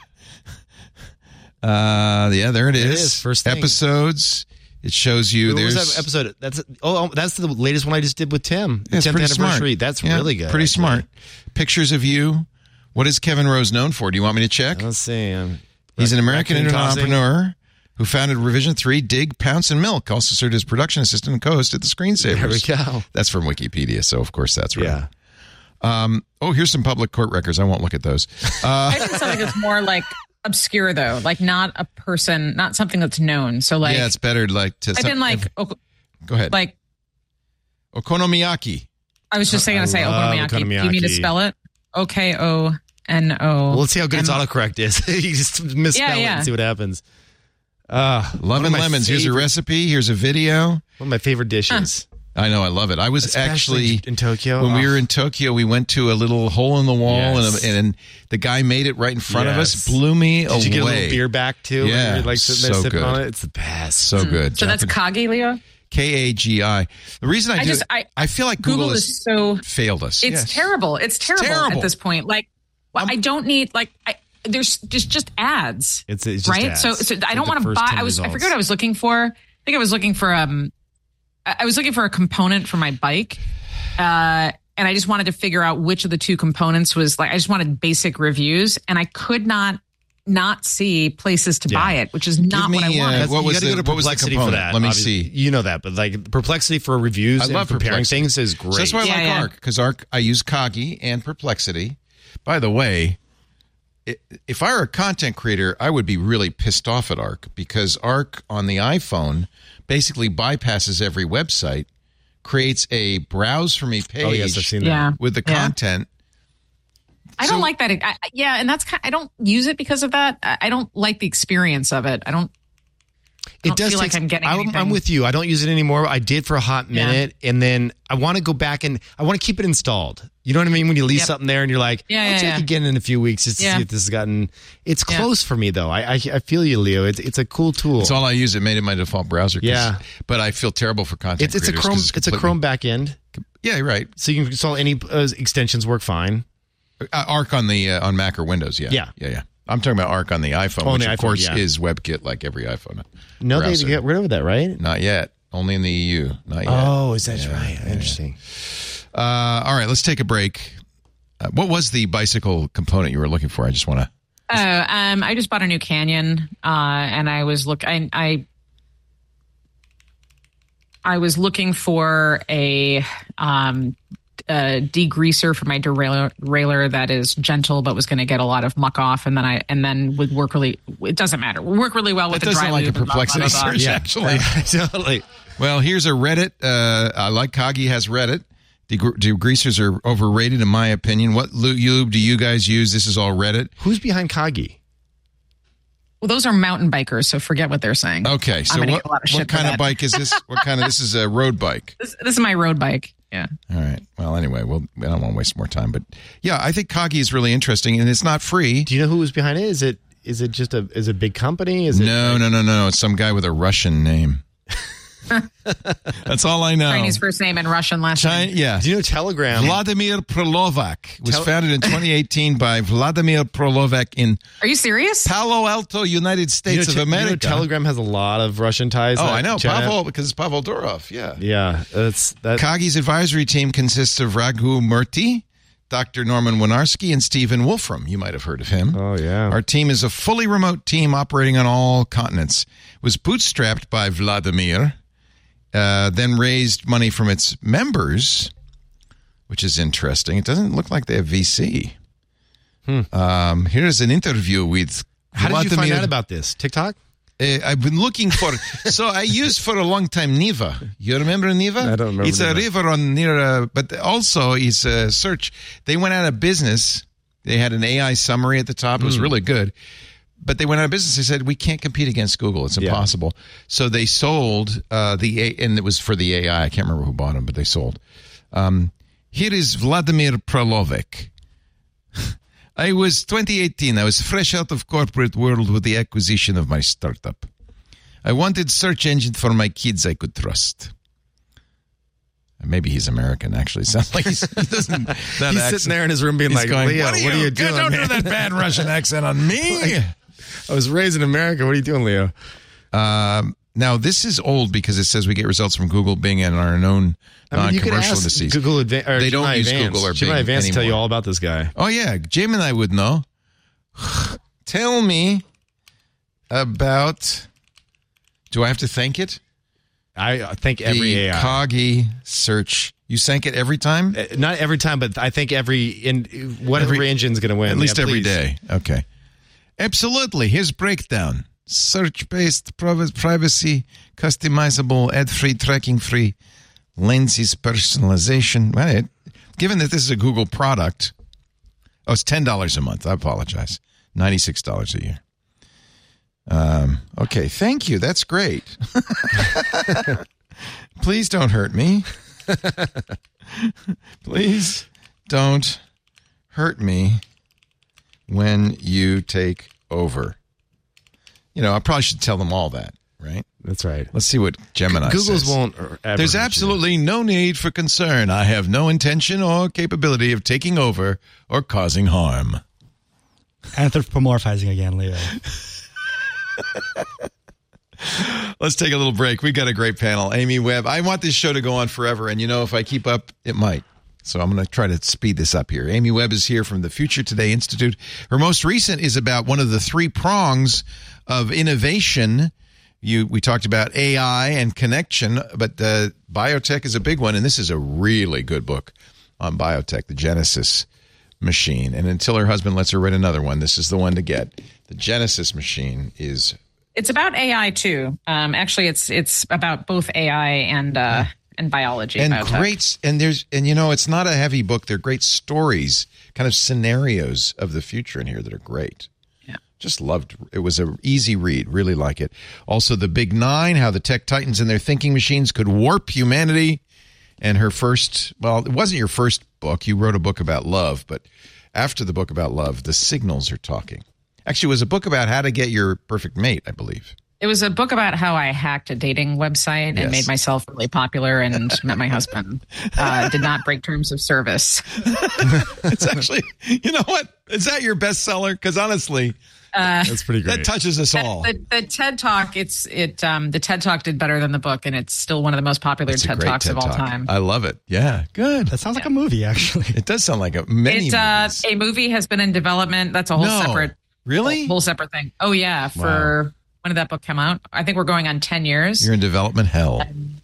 Uh, yeah, there it is. is, first thing. Episodes. It shows you. What was There's that episode? That's oh, that's the latest one I just did with Tim. The Yeah, it's tenth pretty anniversary. smart. That's Yeah, really good. Pretty actually. smart. Pictures of you. What is Kevin Rose known for? Do you want me to check? Let's see. Um, He's an American raccoon tossing. entrepreneur who founded Revision three, Dig, Pounce, and Milk. Also served as production assistant and co-host at the Screensavers. There we go. That's from Wikipedia, so of course that's right. Yeah. Um, oh, here's some public court records. I won't look at those. Uh, I think something that's more like obscure though, like not a person, not something that's known. So like, yeah, it's better like to. I've been like, o- go ahead. like Okonomiyaki. I was just saying to say love okonomiyaki. Do you need to okonomiyaki. spell it? O K O N O. Well, let's see how good its autocorrect is. You just misspell Yeah, it yeah. and see what happens. Uh, Love one and of my lemons. Here's a favorite- recipe. Here's a video. One of my favorite dishes. I know. I love it. I was Especially actually in Tokyo. When we Oh. were in Tokyo, we went to a little hole in the wall, Yes. and, and the guy made it right in front of us. Yes. Blew me Did away. you get a little beer back too? when Yeah, you were, like sitting there so sipping good. on it. It's the best. So good. So that's Japan- Kagi, Leo. K A G I. The reason I, I do just- it, I- feel like Google, Google has is so failed us. It's Yes. terrible. It's terrible, terrible. at this point. Like, well, I don't need like I, there's just just ads. It's- it's just right. ads. So, so It's I like don't the want to first buy. ten I was I results. forget what I was looking for. I think I was looking for um, I I was looking for a component for my bike, uh, and I just wanted to figure out which of the two components was like. I just wanted basic reviews, and I could not not see places to Yeah. buy it, which is not me, what I uh, want. That's- what you was gotta the- go to what was the Perplexity for component? that. Let me obviously. see. You know that, but like Perplexity for reviews I and love comparing Perplexity. things is great. So that's why I Yeah, like yeah. Arc, because Arc, I use Kagi and Perplexity. By the way, if I were a content creator, I would be really pissed off at Arc because Arc on the iPhone basically bypasses every website, creates a browse for me page Oh, yes, I've seen that. Yeah. with the Yeah. content. I don't So- like that. I, yeah, and that's kind I don't use it because of that. I, I don't like the experience of it. I don't. I It don't does feel take, like I'm getting I'm, anything. I'm with you. I don't use it anymore. I did for a hot Yeah. minute, and then I want to go back and I want to keep it installed. You know what I mean? When you leave Yep. something there and you're like, Yeah, I'll yeah, check yeah. again in a few weeks just to Yeah. see if this has gotten. It's Yeah. close for me though. I, I I feel you, Leo. It's it's a cool tool. It's all I use. It made it my default browser. 'cause- Yeah. But I feel terrible for content It's it's a creators Chrome. 'cause It's a completely- Chrome backend, Yeah, right. so you can install any uh, extensions. Work fine. Uh, Arc on the uh, on Mac or Windows. Yeah. Yeah. Yeah, yeah. I'm talking about Arc on the iPhone, Oh, on which the of iPhone, course yeah. is WebKit like every iPhone. No, they browser. get rid of that, right? Not yet. Only in the E U. Not yet. Oh, is that right? Interesting. Uh, all right, let's take a break. Uh, what was the bicycle component you were looking for? I just want to. Oh, um, I just bought a new Canyon, uh, and I was look. I, I I was looking for a um, uh, degreaser for my derailleur derailleur that is gentle, but was going to get a lot of muck off, and then I and then would work really. It doesn't matter. Would work really well with That the does dry sound like a lube and blah, blah, perplexity blah, blah. search, Yeah. actually. totally. Well, here's a Reddit. Uh, I like Kagi has Reddit. Degre- Degreasers are overrated, in my opinion. What lube do you guys use? This is all Reddit. Who's behind Kagi? Well, those are mountain bikers, so forget what they're saying. Okay, so gonna what, get a lot of shit what for kind of that. bike is this? What kind of this is a road bike? This, this is my road bike. Yeah. All right. Well, anyway, we'll, I don't want to waste more time, but yeah, I think Kagi is really interesting, and it's not free. Do you know who was behind it? Is it is it just a is it a big company? Is it No, no, no, no, no. It's some guy with a Russian name. That's all I know. Chinese first name and Russian last China, name. yeah. Do you know Telegram? Vladimir Prolovac was Tel- founded in twenty eighteen by Vladimir Prolovac in Are you serious? Palo Alto, United You know, States Te- of you know America. Telegram has a lot of Russian ties. oh, uh, I know. China- Pavel, because it's Pavel Durov, yeah. Yeah, that's that. Kagi's advisory team consists of Raghu Murthy, Doctor Norman Winarski, and Stephen Wolfram. You might have heard of him. Oh, yeah. Our team is a fully remote team operating on all continents. It was bootstrapped by Vladimir, uh, then raised money from its members, which is interesting. It doesn't look like they have V C. Um, here's an interview with How did you find Vladimir- out about this? TikTok? Uh, I've been looking for. So I used for a long time Neva. You remember Neva? I don't remember It's a Neva. river on near, uh, but also it's a search. They went out of business. They had an A I summary at the top. It was really good, but they went out of business. They said we can't compete against Google. It's Yeah. impossible. So they sold uh, the A, and it was for the A I. I can't remember who bought them, but they sold. Um, here is Vladimir Prolovac. I was twenty eighteen. I was fresh out of corporate world with the acquisition of my startup. I wanted search engine for my kids I could trust. Maybe he's American, actually. Sounds like he's, he doesn't. That He's accent. sitting there in his room being He's like, going, Leo, what are you, doing, Don't man? do that bad Russian accent on me. I was raised in America. What are you doing, Leo? Um, now, this is old because it says we get results from Google, Bing, and our known I mean, you could non-commercial ask indices. Google Adva- or They don't Gemini use Advanced. Google or Gemini Bing Advanced to tell you anymore. all about this guy. Oh, yeah. Gemini would know. Tell me about... Do I have to thank it? I think every the A I. Kagi search. You thank it every time? Uh, Not every time, but I think every in whatever Every- engine's going to win. At least Yeah, every please. day. Okay. Absolutely. Here's breakdown. Search-based, priv- privacy, customizable, ad-free, tracking-free, lenses, personalization. Well, it, given that this is a Google product, oh, it's ten dollars a month. I apologize. ninety-six dollars a year. Um, okay, thank you. That's great. Please don't hurt me. Please don't hurt me when you take over. You know, I probably should tell them all that, right? That's right. Let's see what Gemini Google's says. won't. uh, ever There's hurt you. absolutely no need for concern. I have no intention or capability of taking over or causing harm. Anthropomorphizing again, Leo. Let's take a little break. We got a great panel. Amy Webb. I want this show to go on forever, and you know, if I keep up, it might. So I'm going to try to speed this up here. Amy Webb is here from the Future Today Institute. Her most recent is about one of the three prongs of innovation. You, we talked about A I and connection, but uh, biotech is a big one, and this is a really good book on biotech, the Genesis machine. And until her husband lets her rent another one, this is the one to get. The Genesis machine is... It's about A I too. Um, actually, it's it's about both A I and uh, and biology. And biotech. great, and there's and you know it's not a heavy book. They're great stories, kind of scenarios of the future in here that are great. Yeah, just loved. It was a easy read. Really like it. Also, The Big Nine: How the Tech Titans and Their Thinking Machines Could Warp Humanity. And her first, well, it wasn't your first book. You wrote a book about love, but after the book about love, The Signals Are Talking. Actually, it was a book about how to get your perfect mate, I believe. It was a book about how I hacked a dating website and Yes. made myself really popular and met my husband. Uh, did not break terms of service. It's actually, you know what? Is that your bestseller? Because honestly, That's pretty great. that touches us all. The, the TED Talk, it's it. Um, the TED Talk did better than the book, and it's still one of the most popular It's a TED great Talks TED of all Talk. time. I love it. Yeah, good. That sounds like a movie, actually. It does sound like a many It, uh, movies. a movie has been in development. That's a whole No. separate, Really? whole separate thing. Oh yeah, for when did that book come out? I think we're going on ten years. You're in development hell.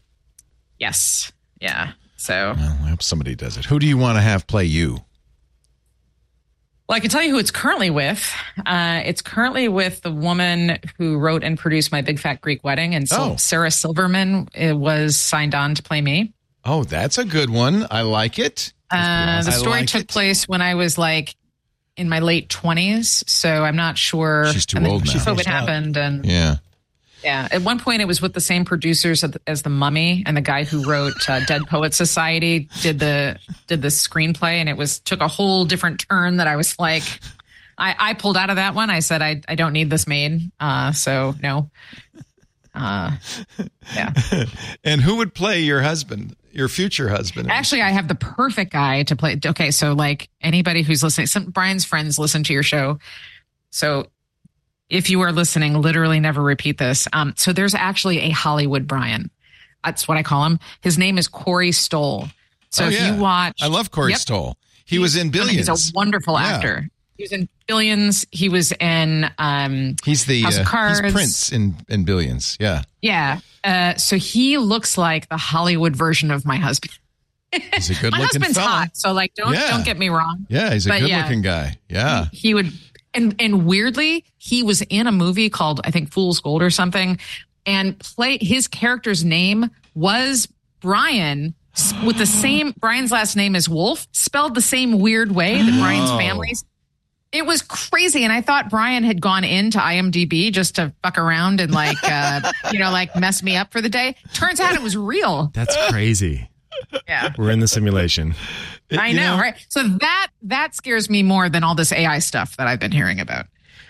Yes, yeah. So, Well, I hope somebody does it. Who do you want to have play you? well, I can tell you who it's currently with. Uh, it's currently with the woman who wrote and produced My Big Fat Greek Wedding, and so Oh. Sarah Silverman uh, was signed on to play me. Oh, that's a good one. I like it. Uh, the I story like took it. place when I was like in my late twenties, so I'm not sure. She's too and then old now. COVID Finished up. happened, and Yeah. yeah, at one point it was with the same producers as the, as the Mummy, and the guy who wrote uh, Dead Poets Society did the did the screenplay, and it was took a whole different turn that I was like, I, I pulled out of that one. I said I I don't need this made, uh, so no. Uh, yeah. And who would play your husband, your future husband? Actually, I have the perfect guy to play. Okay, so like anybody who's listening, some Brian's friends listen to your show. So if you are listening, literally never repeat this. Um, so there's actually a Hollywood Brian. That's what I call him. His name is Corey Stoll. So Oh, if yeah. you watch, I love Corey Yep. Stoll. He was in Billions. He's a wonderful Yeah. actor. He was in Billions. He was in um, He's the House of uh, Cards. he's Prince in, in Billions. Yeah. yeah. Uh, so he looks like the Hollywood version of my husband. He's a good My looking husband's fella. hot, so like don't Yeah. don't get me wrong. Yeah, he's a But good yeah. looking guy. Yeah. He would, and and weirdly, he was in a movie called I think Fool's Gold or something, and play his character's name was Brian s- with the same Brian's last name is Wolf, spelled the same weird way that Brian's Oh. family's. It was crazy, and I thought Brian had gone into IMDb just to fuck around and like uh, you know like mess me up for the day. Turns out it was real. That's crazy. Yeah. We're in the simulation. I You know, know- right? So that that scares me more than all this A I stuff that I've been hearing about.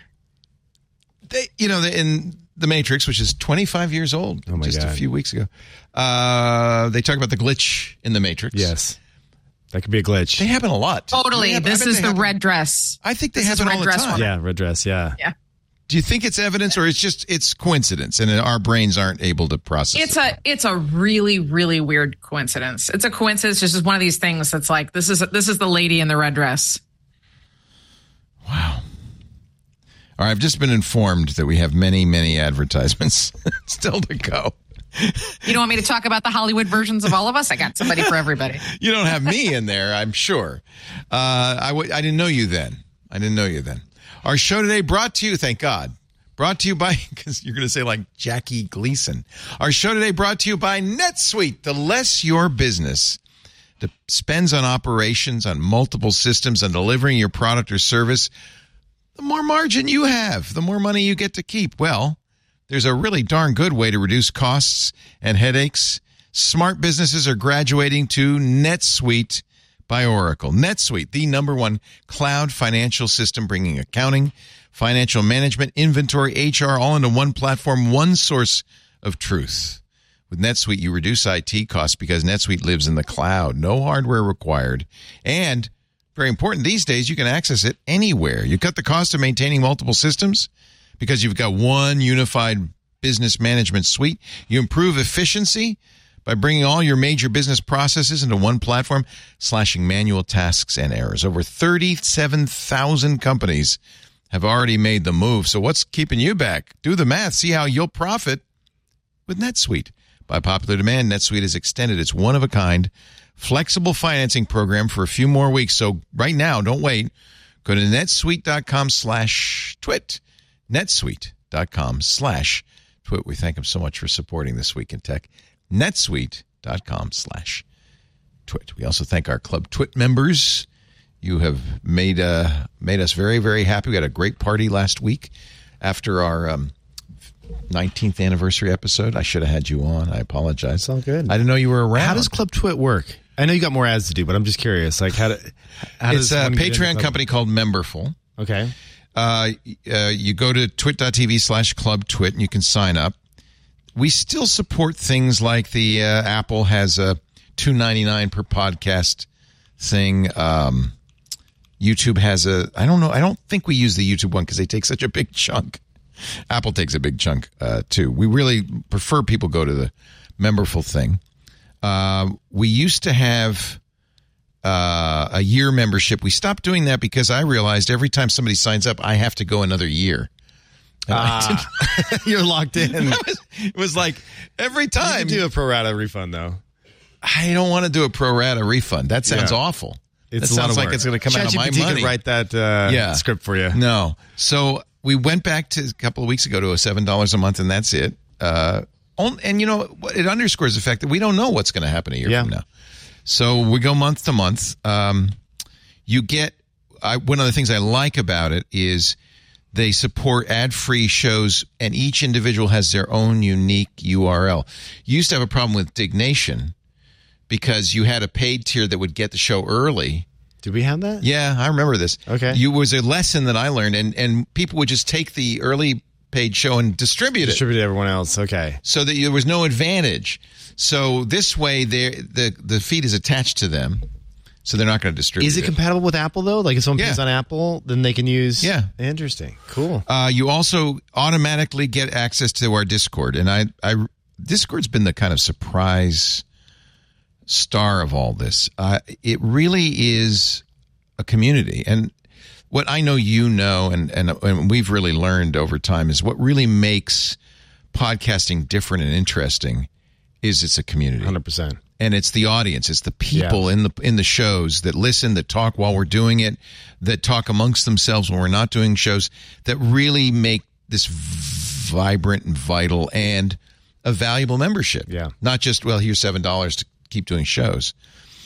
They, you know, in The Matrix, which is twenty-five years old, Oh my just a God. few weeks ago, uh, they talk about the glitch in The Matrix. Yes. That could be a glitch. They happen a lot. Totally. They happen- I This bet is they the happen- red dress. I think they this is happen red all the dress time. one. Yeah, red dress. Yeah. Yeah. Do you think it's evidence or it's just it's coincidence and our brains aren't able to process It's it? a it's a really really weird coincidence. It's a coincidence. It's just one of these things that's like this is this is the lady in the red dress. Wow. All right, I've just been informed that we have many, many advertisements still to go. You don't want me to talk about the Hollywood versions of all of us? I got somebody for everybody. You don't have me in there, I'm sure. Uh, I w- I didn't know you then. I didn't know you then. Our show today brought to you, thank God, brought to you by, because you're going to say like Jackie Gleason. Our show today brought to you by NetSuite. The less your business de- spends on operations, on multiple systems, on delivering your product or service, the more margin you have, the more money you get to keep. Well, there's a really darn good way to reduce costs and headaches. Smart businesses are graduating to NetSuite by Oracle. NetSuite, the number one cloud financial system, bringing accounting, financial management, inventory, H R, all into one platform, one source of truth. With NetSuite, you reduce I T costs because NetSuite lives in the cloud. No hardware required. And very important these days, you can access it anywhere. You cut the cost of maintaining multiple systems because you've got one unified business management suite. You improve efficiency by bringing all your major business processes into one platform, slashing manual tasks and errors. Over thirty-seven thousand companies have already made the move. So what's keeping you back? Do the math. See how you'll profit with NetSuite. By popular demand, NetSuite has extended its one-of-a-kind flexible financing program for a few more weeks. So right now, don't wait. Go to netsuite.com slash twit. netsuite.com slash twit. We thank them so much for supporting This Week in Tech. netsuite.com slash twit. We also thank our Club Twit members. You have made uh, made us very, very happy. We had a great party last week after our um, nineteenth anniversary episode. I should have had you on. I apologize. It's all good. I didn't know you were around. How does Club Twit work? I know you got more ads to do, but I'm just curious. Like, how, do, how it's does a one get into Patreon Club- company called Memberful. Okay. Uh, uh, you go to twit.tv slash club twit and you can sign up. We still support things like the uh, Apple has a two ninety-nine per podcast thing. Um, YouTube has a, I don't know, I don't think we use the YouTube one because they take such a big chunk. Apple takes a big chunk uh, too. We really prefer people go to the Memberful thing. Uh, we used to have uh, a year membership. We stopped doing that because I realized every time somebody signs up, I have to go another year. Uh, you're locked in. It was like every You time. can do a pro rata refund, though. I don't want to do a pro rata refund. That sounds Yeah. awful. It's that a lot sounds of like work. it's going to come out of my ChatGPT money. could write that uh, Yeah. script for you. No. So we went back to a couple of weeks ago to a seven dollars a month, and that's it. Uh, on, and, you know, it underscores the fact that we don't know what's going to happen a year Yeah. from now. So we go month to month. Um, you get I, one of the things I like about it is they support ad-free shows, and each individual has their own unique U R L. You used to have a problem with Dignation because you had a paid tier that would get the show early. Did we have that? Yeah, I remember this. Okay. You was a lesson that I learned, and, and people would just take the early paid show and distribute it Distribute to everyone else. Okay. so that there was no advantage. So this way, the the feed is attached to them, so they're not going to distribute Is it compatible with Apple, though? Like, if someone Yeah. pays on Apple, then they can use... Yeah. Interesting. Cool. Uh, you also automatically get access to our Discord, and I, I Discord's been the kind of surprise star of all this. Uh, it really is a community, and what I know you know, and, and and we've really learned over time is what really makes podcasting different and interesting is it's a community. one hundred percent. And it's the audience, it's the people Yeah. in the in the shows that listen, that talk while we're doing it, that talk amongst themselves when we're not doing shows, that really make this vibrant and vital and a valuable membership. Yeah. Not just, well, here's seven dollars to keep doing shows.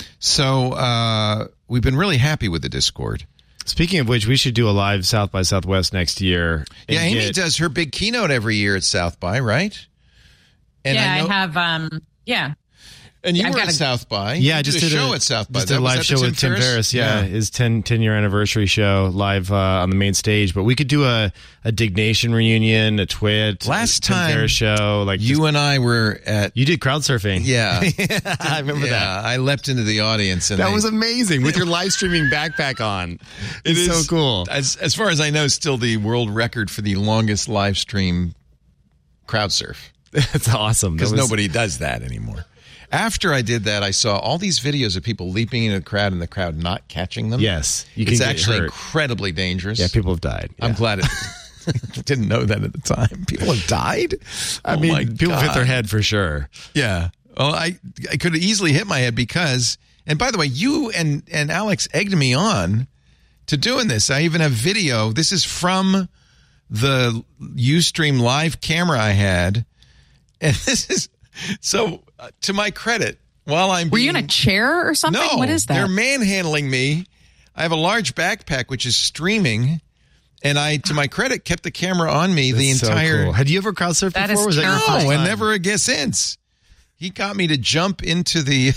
So uh, we've been really happy with the Discord. Speaking of which, we should do a live South by Southwest next year. and Yeah, Amy get- does her big keynote every year at South by, right? And yeah, I, know- have. Um, yeah, And you I've were got at a- South by. Yeah, You just did did a show at South by. Just That did a was live at the show Tim with Tim Ferriss? Ferriss. Yeah, his ten, ten year anniversary show live uh, on the main stage. But we could do a, a Dignation reunion, a Twit. Last Tim time, Ferriss show. Like You just- and I were at. you did crowd surfing. Yeah. I remember yeah, that. I leapt into the audience. And That I- was amazing with your live streaming backpack on. It It's is so cool. As, as far as I know, still the world record for the longest live stream crowd surf. That's awesome. That Because was- nobody does that anymore. After I did that, I saw all these videos of people leaping into the crowd and the crowd not catching them. Yes, you can it's get actually hurt. incredibly dangerous. Yeah, people have died. I'm Yeah. glad it. Didn't know that at the time. People have died. I Oh mean, my people hit God. their head for sure. Yeah. Well, I I could have easily hit my head because, and by the way, you and and Alex egged me on to doing this. I even have video. This is from the Ustream live camera I had, and this is so. Uh, to my credit, while I'm were you in being, a chair or something? no, What is that? they're manhandling me. I have a large backpack which is streaming, and I, to my credit, kept the camera on me the That's so entire. cool. Had you ever crowd surfed That before? is Was that your terrifying. first No, and time? never again since. He got me to jump into the.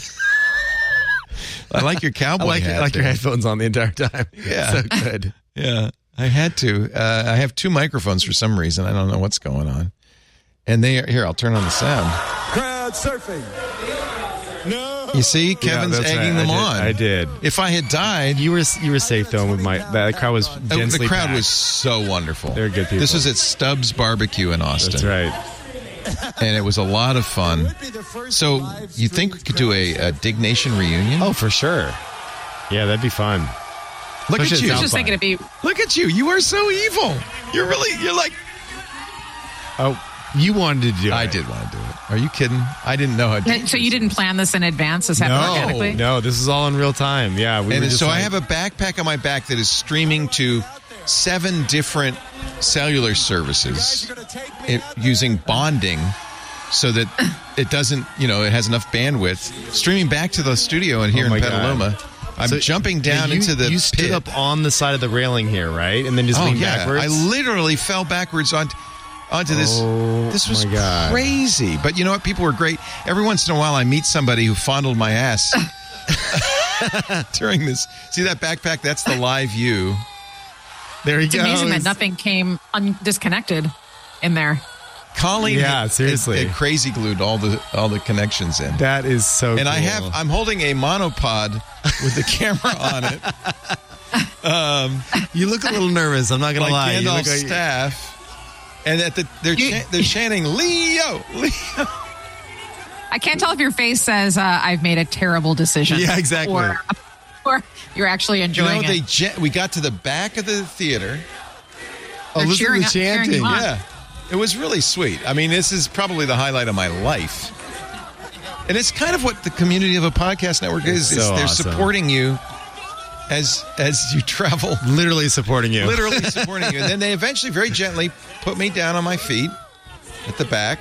I like your cowboy I like, hat. I like your there. headphones on the entire time. Yeah. So good. Yeah, I had to. Uh, I have two microphones for some reason. I don't know what's going on. And they are here. I'll turn on the sound. Crowd surfing. No. You see, Kevin's that's egging right. them I on. did. I did. If I had died, You were you were safe though with my that crowd was uh, densely the crowd packed. was so wonderful. They're good people. This was at Stubbs Barbecue in Austin. That's right. And it was a lot of fun. So you think we could do a, a Dignation reunion? Oh, for sure. Yeah, that'd be fun. look push at it you! down. I was just thinking it'd be Look at you! You are so evil. You're really. You're like. Oh, You wanted to do it. I did want to do it. Are you kidding? I didn't know how to So you didn't plan this in advance? This happened No, organically? no, this is all in real time. Yeah, we And were just so I like- have a backpack on my back that is streaming to seven different cellular services it, using bonding so that it doesn't, you know, it has enough bandwidth. Streaming back to the studio and here Oh my in God. Petaluma. I'm So- jumping down you, into the You stood pit. up on the side of the railing here, right? And then just Oh, leaned yeah. backwards? I literally fell backwards on, onto this. Oh, this was my God. crazy. But you know what? People were great. Every once in a while, I meet somebody who fondled my ass during this. See that backpack? That's the live view. There he It's goes. amazing that nothing came un- disconnected in there. Colleen, Yeah, had- seriously. had, had crazy glued all the all the connections in. That is so and cool. I have, I'm holding a monopod with the camera on it. You look a little nervous. I'm not going Like to lie. You Gandalf's look like- staff. And at the they're cha- they're chanting Leo, Leo. I can't tell if your face says uh, I've made a terrible decision. Yeah, exactly. Or, or you're actually You enjoying know, they it. ja- we got to the back of the theater. Oh, They're listen to cheering the up- cheering chanting. you on. Yeah, it was really sweet. I mean, this is probably the highlight of my life. And it's kind of what the community of a podcast network is. It's is so they're awesome. supporting you as as you travel. Literally supporting you. Literally supporting you. And then they eventually very gently put me down on my feet at the back.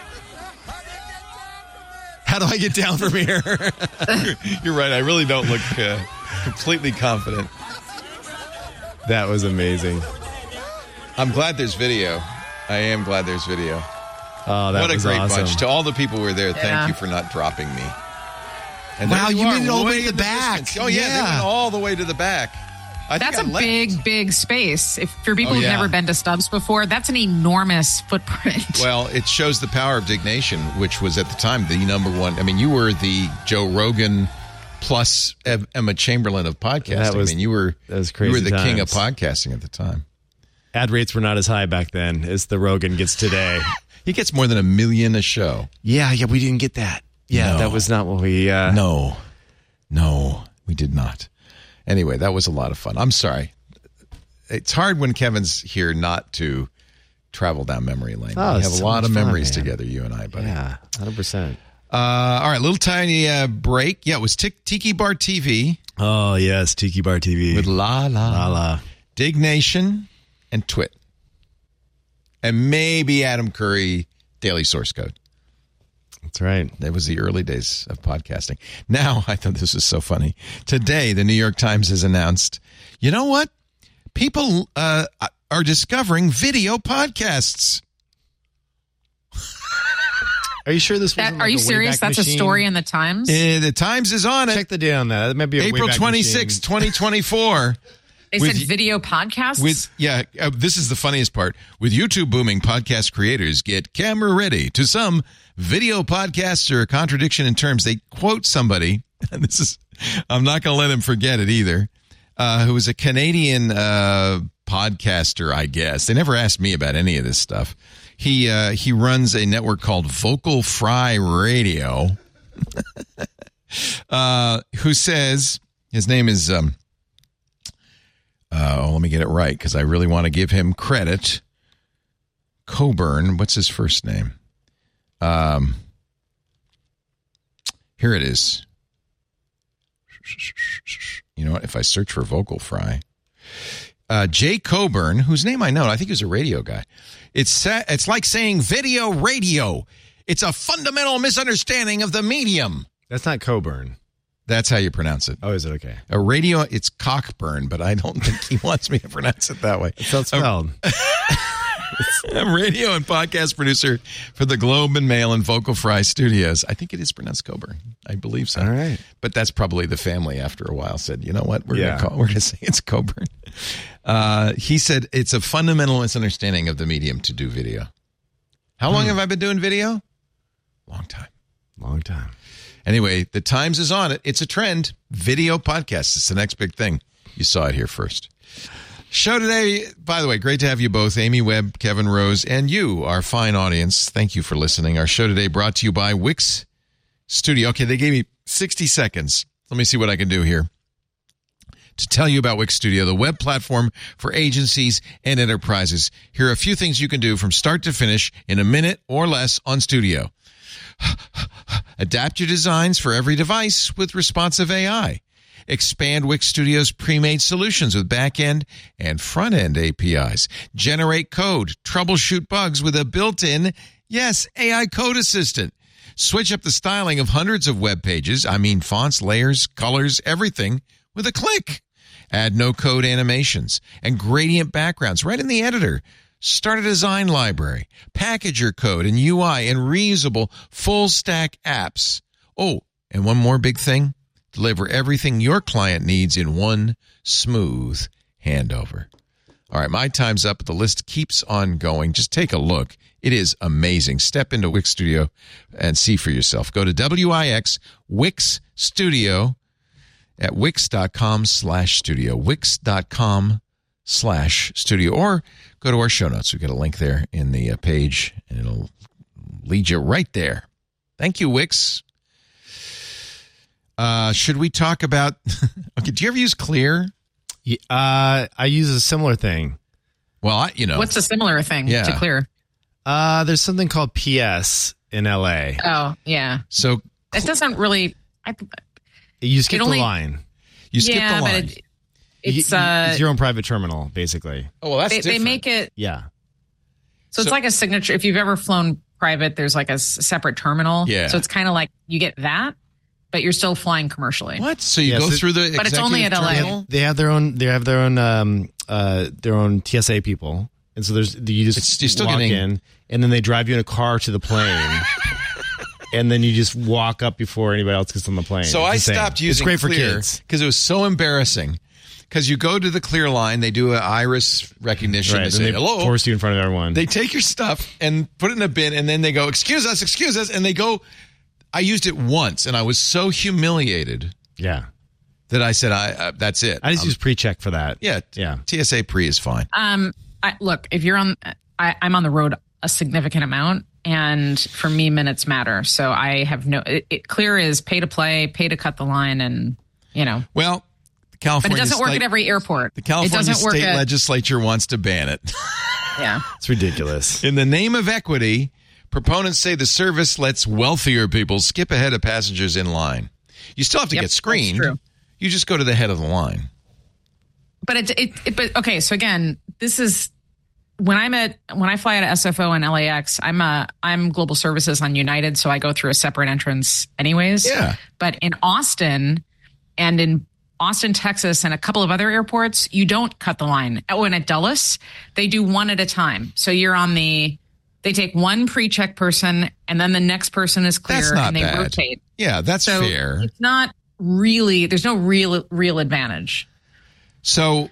How do I get down from here? You're right. I really don't look uh, completely confident. That was amazing. I'm glad there's video. I am glad there's video. Oh, that What a was great awesome. bunch. To all the people who were there, Yeah. thank you for not dropping me. And Wow, there you are, made it all the way way to in the back. distance. Oh, yeah, they Yeah. went all the way to the back. I think That's I a left. big, big space. If for people Oh, who've yeah. never been to Stubbs before, that's an enormous footprint. Well, it shows the power of Dignation, which was at the time the number one. I mean, you were the Joe Rogan plus Em- Emma Chamberlain of podcasting. That was- I mean, you were that was you were crazy the king of times. podcasting at the time. Ad rates were not as high back then as the Rogan gets today. He gets more than a million a show. yeah, yeah, we didn't get that. Yeah, No. that was not what we... Uh, No, no, we did not. Anyway, that was a lot of fun. I'm sorry. It's hard when Kevin's here not to travel down memory lane. Oh, we it's have a so lot much of fun, memories man. together, you and I, buddy. Yeah, one hundred percent. Uh, all right, little tiny uh, break. Yeah, it was Tik Tiki Bar T V Oh, yes, Tiki Bar T V. with La La, La La. Dignation, and Twit. And maybe Adam Curry, Daily Source Code. That's right. That was the early days of podcasting. Now, I thought this was so funny. Today, the New York Times has announced, you know what? People uh, are discovering video podcasts. Are you sure this was That, are you serious? That's a story in the Times? Uh, the Times is on it. Check the date on that. That might be a April Wayback twenty-sixth, Machine. twenty twenty-four. they with- said video podcasts? With yeah, uh, this is the funniest part. With YouTube booming, podcast creators get camera ready. To some, video podcasts are a contradiction in terms. They quote somebody, and this is I'm not going to let him forget it either. Uh, who was a Canadian uh, podcaster, I guess. They never asked me about any of this stuff. He uh, he runs a network called Vocal Fry Radio. uh, who says his name is. Um, Uh, oh, let me get it right because I really want to give him credit. Coburn, what's his first name? Um, here it is. You know what? If I search for Vocal Fry, uh, Jay Coburn, whose name I know, I think he was a radio guy. It's sa- it's like saying video radio. It's a fundamental misunderstanding of the medium. That's not Coburn. That's how you pronounce it. Oh, is it okay? A radio, it's Cockburn, but I don't think he wants me to pronounce it that way. It's not spelled. A radio and podcast producer for the Globe and Mail and Vocal Fry Studios. I think it is pronounced Coburn. I believe so. All right. But that's probably the family after a while said, you know what? We're Yeah. going to we're going to say it's Coburn. Uh, he said it's a fundamental misunderstanding of the medium to do video. How long have I been doing video? Long time. Long time. Anyway, the Times is on it. It's a trend. Video podcasts. It's the next big thing. You saw it here first. Show today, by the way, great to have you both, Amy Webb, Kevin Rose, and you, our fine audience. Thank you for listening. Our show today brought to you by Wix Studio. Okay, they gave me sixty seconds. Let me see what I can do here. to tell you about Wix Studio, the web platform for agencies and enterprises. Here are a few things you can do from start to finish in a minute or less on Studio. Adapt your designs for every device with responsive A I. Expand Wix Studio's pre-made solutions with back-end and front-end A P Is. Generate code. Troubleshoot bugs with a built-in, yes, A I code assistant. Switch up the styling of hundreds of web pages, I mean fonts, layers, colors, everything, with a click. Add no-code animations and gradient backgrounds right in the editor. Start a design library. Package your code and U I in reusable full-stack apps. Oh, and one more big thing. Deliver everything your client needs in one smooth handover. All right, my time's up. The list keeps on going. Just take a look. It is amazing. Step into Wix Studio and see for yourself. Go to W I X Wix Studio at wix.com slash studio. Wix.com slash studio. Or go to our show notes. We've got a link there in the page, and it'll lead you right there. Thank you, Wix. Uh, should we talk about... okay, do you ever use Clear? Yeah, uh, I use a similar thing. Well, I, you know... What's a similar thing Yeah. to Clear? Uh, there's something called P S in L A. Oh, yeah. So It doesn't really... I, You skip It only- the line. you skip yeah, the line. but it, it's... You- you- uh, it's your own private terminal, basically. oh, well, that's they, they different. make it... Yeah. So it's So- like a signature. If you've ever flown private, there's like a s- separate terminal. Yeah. So it's kind of like you get that, but you're still flying commercially. What? So you Yeah, go so- through the But it's only executive at L A. terminal? They have their own. They have their own. Um, uh, their own T S A people, and so there's you just It's- you're still walk getting- in, and then they drive you in a car to the plane, and then you just walk up before anybody else gets on the plane. So It's I insane. stopped using It's great Clear for kids. because it was so embarrassing. Because you go to the Clear line, they do an iris recognition. Right, They and say, they hello. force you in front of everyone. They take your stuff and put it in a bin, and then they go, excuse us, excuse us. And they go, I used it once, and I was so humiliated yeah, that I said, I uh, that's it. I just Um, use pre-check for that. yeah, yeah. T S A pre is fine. Um, I, look, if you're on, I, I'm on the road a significant amount, and for me, minutes matter. So I have no. It, it, Clear is pay to play, pay to cut the line, and you know. Well, the But California it doesn't work state, at every airport. the California it doesn't work state at, legislature wants to ban it. Yeah. It's ridiculous. In the name of equity, proponents say the service lets wealthier people skip ahead of passengers in line. You still have to Yep, get that's screened. true. You just go to the head of the line. But it, it, it, but okay. So again, this is when I'm at when I fly out of S F O and L A X. I'm a I'm global services on United, so I go through a separate entrance, anyways. Yeah. But in Austin and in Austin, Texas, and a couple of other airports, you don't cut the line. Oh, and at Dulles, they do one at a time. So you're on the. They take one pre-check person, and then the next person is clear, That's not and they bad. rotate. Yeah, that's So fair. it's not really. There's no real real advantage. So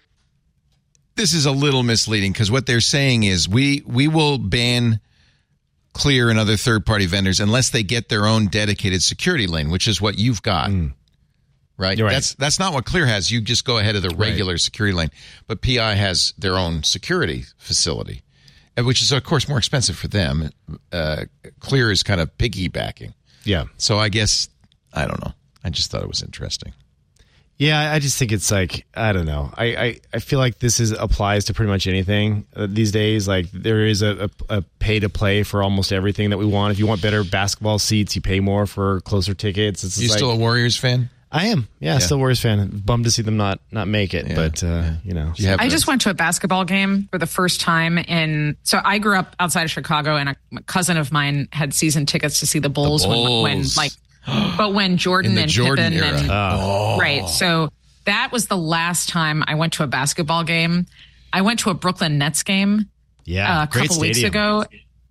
this is a little misleading because what they're saying is we we will ban Clear and other third-party vendors unless they get their own dedicated security lane, which is what you've got. Right? You're right. That's that's not what Clear has. You just go ahead of the regular security lane. But P I has their own security facility, uh, which is, of course, more expensive for them. Uh, Clear is kind of piggybacking. Yeah. So I guess, I don't know. I just thought it was interesting. Yeah, I just think it's like, I don't know. I, I, I feel like this is applies to pretty much anything uh, these days. Like there is a, a, a pay to play for almost everything that we want. If you want better basketball seats, you pay more for closer tickets. It's You just still like, a Warriors fan? I am. Yeah, Yeah. still Warriors fan. Bummed to see them not not make it, Yeah, but uh, yeah. you know. Do you have I a- just went to a basketball game for the first time in. So I grew up outside of Chicago, and a cousin of mine had season tickets to see the Bulls, Bulls. when, when like, but when Jordan In the and Jordan Pippen era. and Oh. right. So that was the last time I went to a basketball game. I went to a Brooklyn Nets game Yeah, uh, a great couple weeks stadium. ago.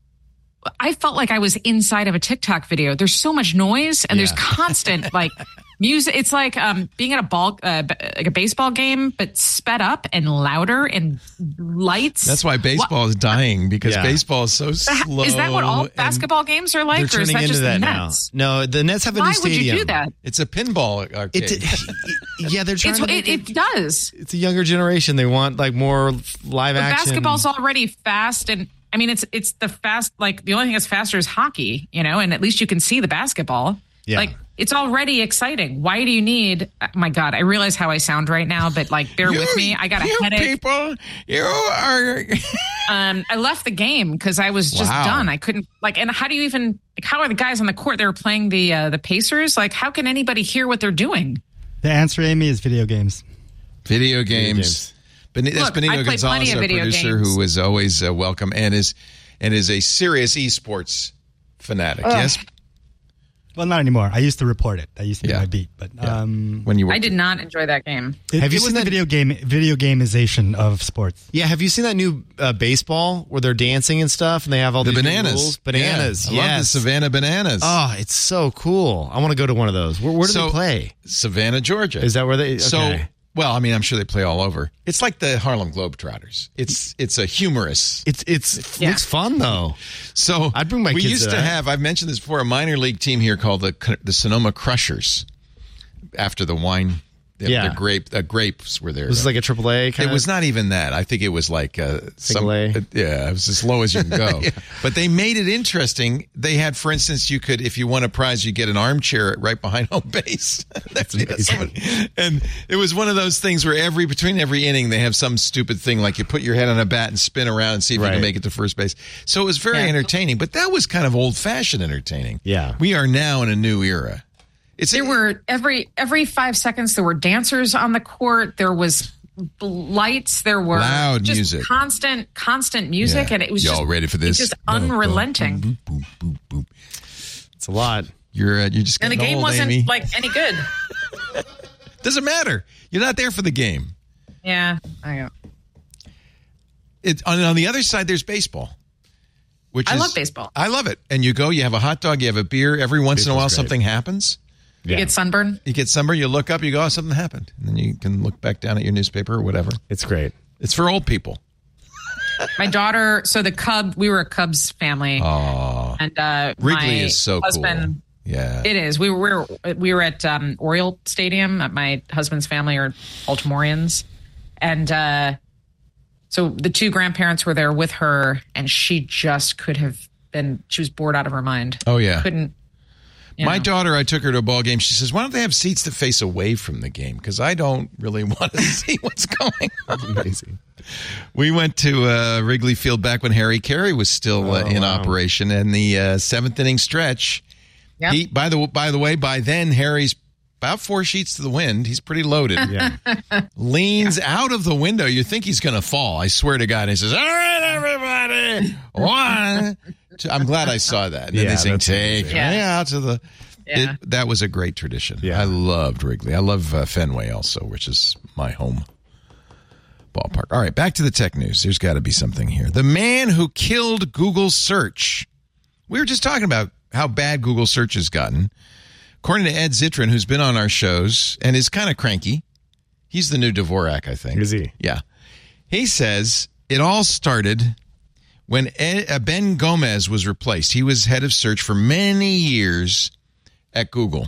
I felt like I was inside of a TikTok video. There's so much noise and there's Yeah. constant like music. It's like um, being at a ball, uh, b- like a baseball game, but sped up and louder and lights. That's why baseball is dying because Yeah. baseball is so slow. Is that what all and basketball games are like, They're or is turning that into just that the now. Nets? No, the Nets have a Why new would stadium. you do that? It's a pinball arcade. It, yeah, they're trying It's, to it, make it does. It's a younger generation. They want like more live But action. basketball's already fast, and I mean, it's it's the fast. Like the only thing that's faster is hockey, you know, and at least you can see the basketball. Yeah. Like, it's already exciting. Why do you need, oh my God, I realize how I sound right now, but like, bear You- with me. I got a you headache. people, you are. Um, I left the game because I was just Wow. done. I couldn't, like, and how do you even, like, how are the guys on the court? They were playing the, uh, the Pacers. Like, how can anybody hear what they're doing? The answer, Amy, is video games. Video games. games. Beni- that's Look, I Benito play plenty Gonzalez, of our video producer, games. who is always uh, welcome and is and is a serious esports fanatic. Yes, Well, not anymore. I used to report it. That used to be Yeah. my beat. But um, when you were I did not enjoy that game. it, Have you it was seen the that- video game video gamization of sports. Yeah, have you seen that new uh, baseball where they're dancing and stuff, and they have all the these new bananas, rules? Bananas, Yeah, I love the yes. Savannah Bananas. Oh, it's so cool! I want to go to one of those. Where, where do So- they play? Savannah, Georgia. Is that where they? So, okay. well, I mean, I'm sure they play all over. It's like the Harlem Globetrotters. It's it's a humorous. It's it's Yeah. looks fun though. So I'd bring my we kids used to to that. have. I've mentioned this before. A minor league team here called the the Sonoma Crushers, after the wine. The, Yeah. the grape uh, grapes were there. This is like a triple A kind It of. was not even that. I think it was like uh, some, Single A? uh, yeah, it was as low as you can go. But they made it interesting. They had, for instance, you could, if you won a prize, you get an armchair right behind home base. That's amazing. And it was one of those things where every between every inning they have some stupid thing like you put your head on a bat and spin around and see if you Right. can make it to first base. So it was very Yeah. entertaining. But that was kind of old fashioned entertaining. Yeah. we are now in a new era. It's There were every every five seconds there were dancers on the court. There was lights. There were Loud just music. constant constant music, Yeah. and it was Y'all just, ready for this? Just unrelenting. Boom, boom, boom. It's a lot. You're uh, you're just And the getting game old, wasn't Amy. like any good. Doesn't matter. You're not there for the game. Yeah, I know. It, on, on the other side, there's baseball. Which I is, love baseball. I love it. And you go, you have a hot dog, you have a beer. Every once in a while, Baseball's great. something happens. You get sunburn. You get sunburn, you look up, you go, oh, something happened. And then you can look back down at your newspaper or whatever. It's great. It's for old people. My daughter. So the Cub. We were a Cubs family. Oh, and uh, Wrigley my is so husband, cool. Yeah. It is. We were we were at um, Oriole Stadium. At my husband's family are Baltimoreans, and uh, so the two grandparents were there with her, and she just could have been. She was bored out of her mind. Oh, yeah. Couldn't. you My know. daughter, I took her to a ball game. She says, why don't they have seats that face away from the game? Because I don't really want to see what's going on. Amazing. We went to uh, Wrigley Field back when Harry Carey was still uh, Oh, in wow. operation, and the uh, seventh inning stretch. Yep. He, by the by the way, by then Harry's about four sheets to the wind. He's pretty loaded. Yeah. Leans out of the window. You think he's going to fall? I swear to God. He says, "All right, everybody, one." two." I'm glad I saw that. And then Yeah, they sing, that's "Take amazing. me Yeah. out to the." Yeah. It, that was a great tradition. Yeah. I loved Wrigley. I love uh, Fenway also, which is my home ballpark. All right, back to the tech news. There's got to be something here. The man who killed Google search. We were just talking about how bad Google search has gotten. According to Ed Zitron, who's been on our shows and is kind of cranky. He's the new Dvorak, I think. Is he? Yeah. He says it all started when Ed, uh, Ben Gomez was replaced. He was head of search for many years at Google.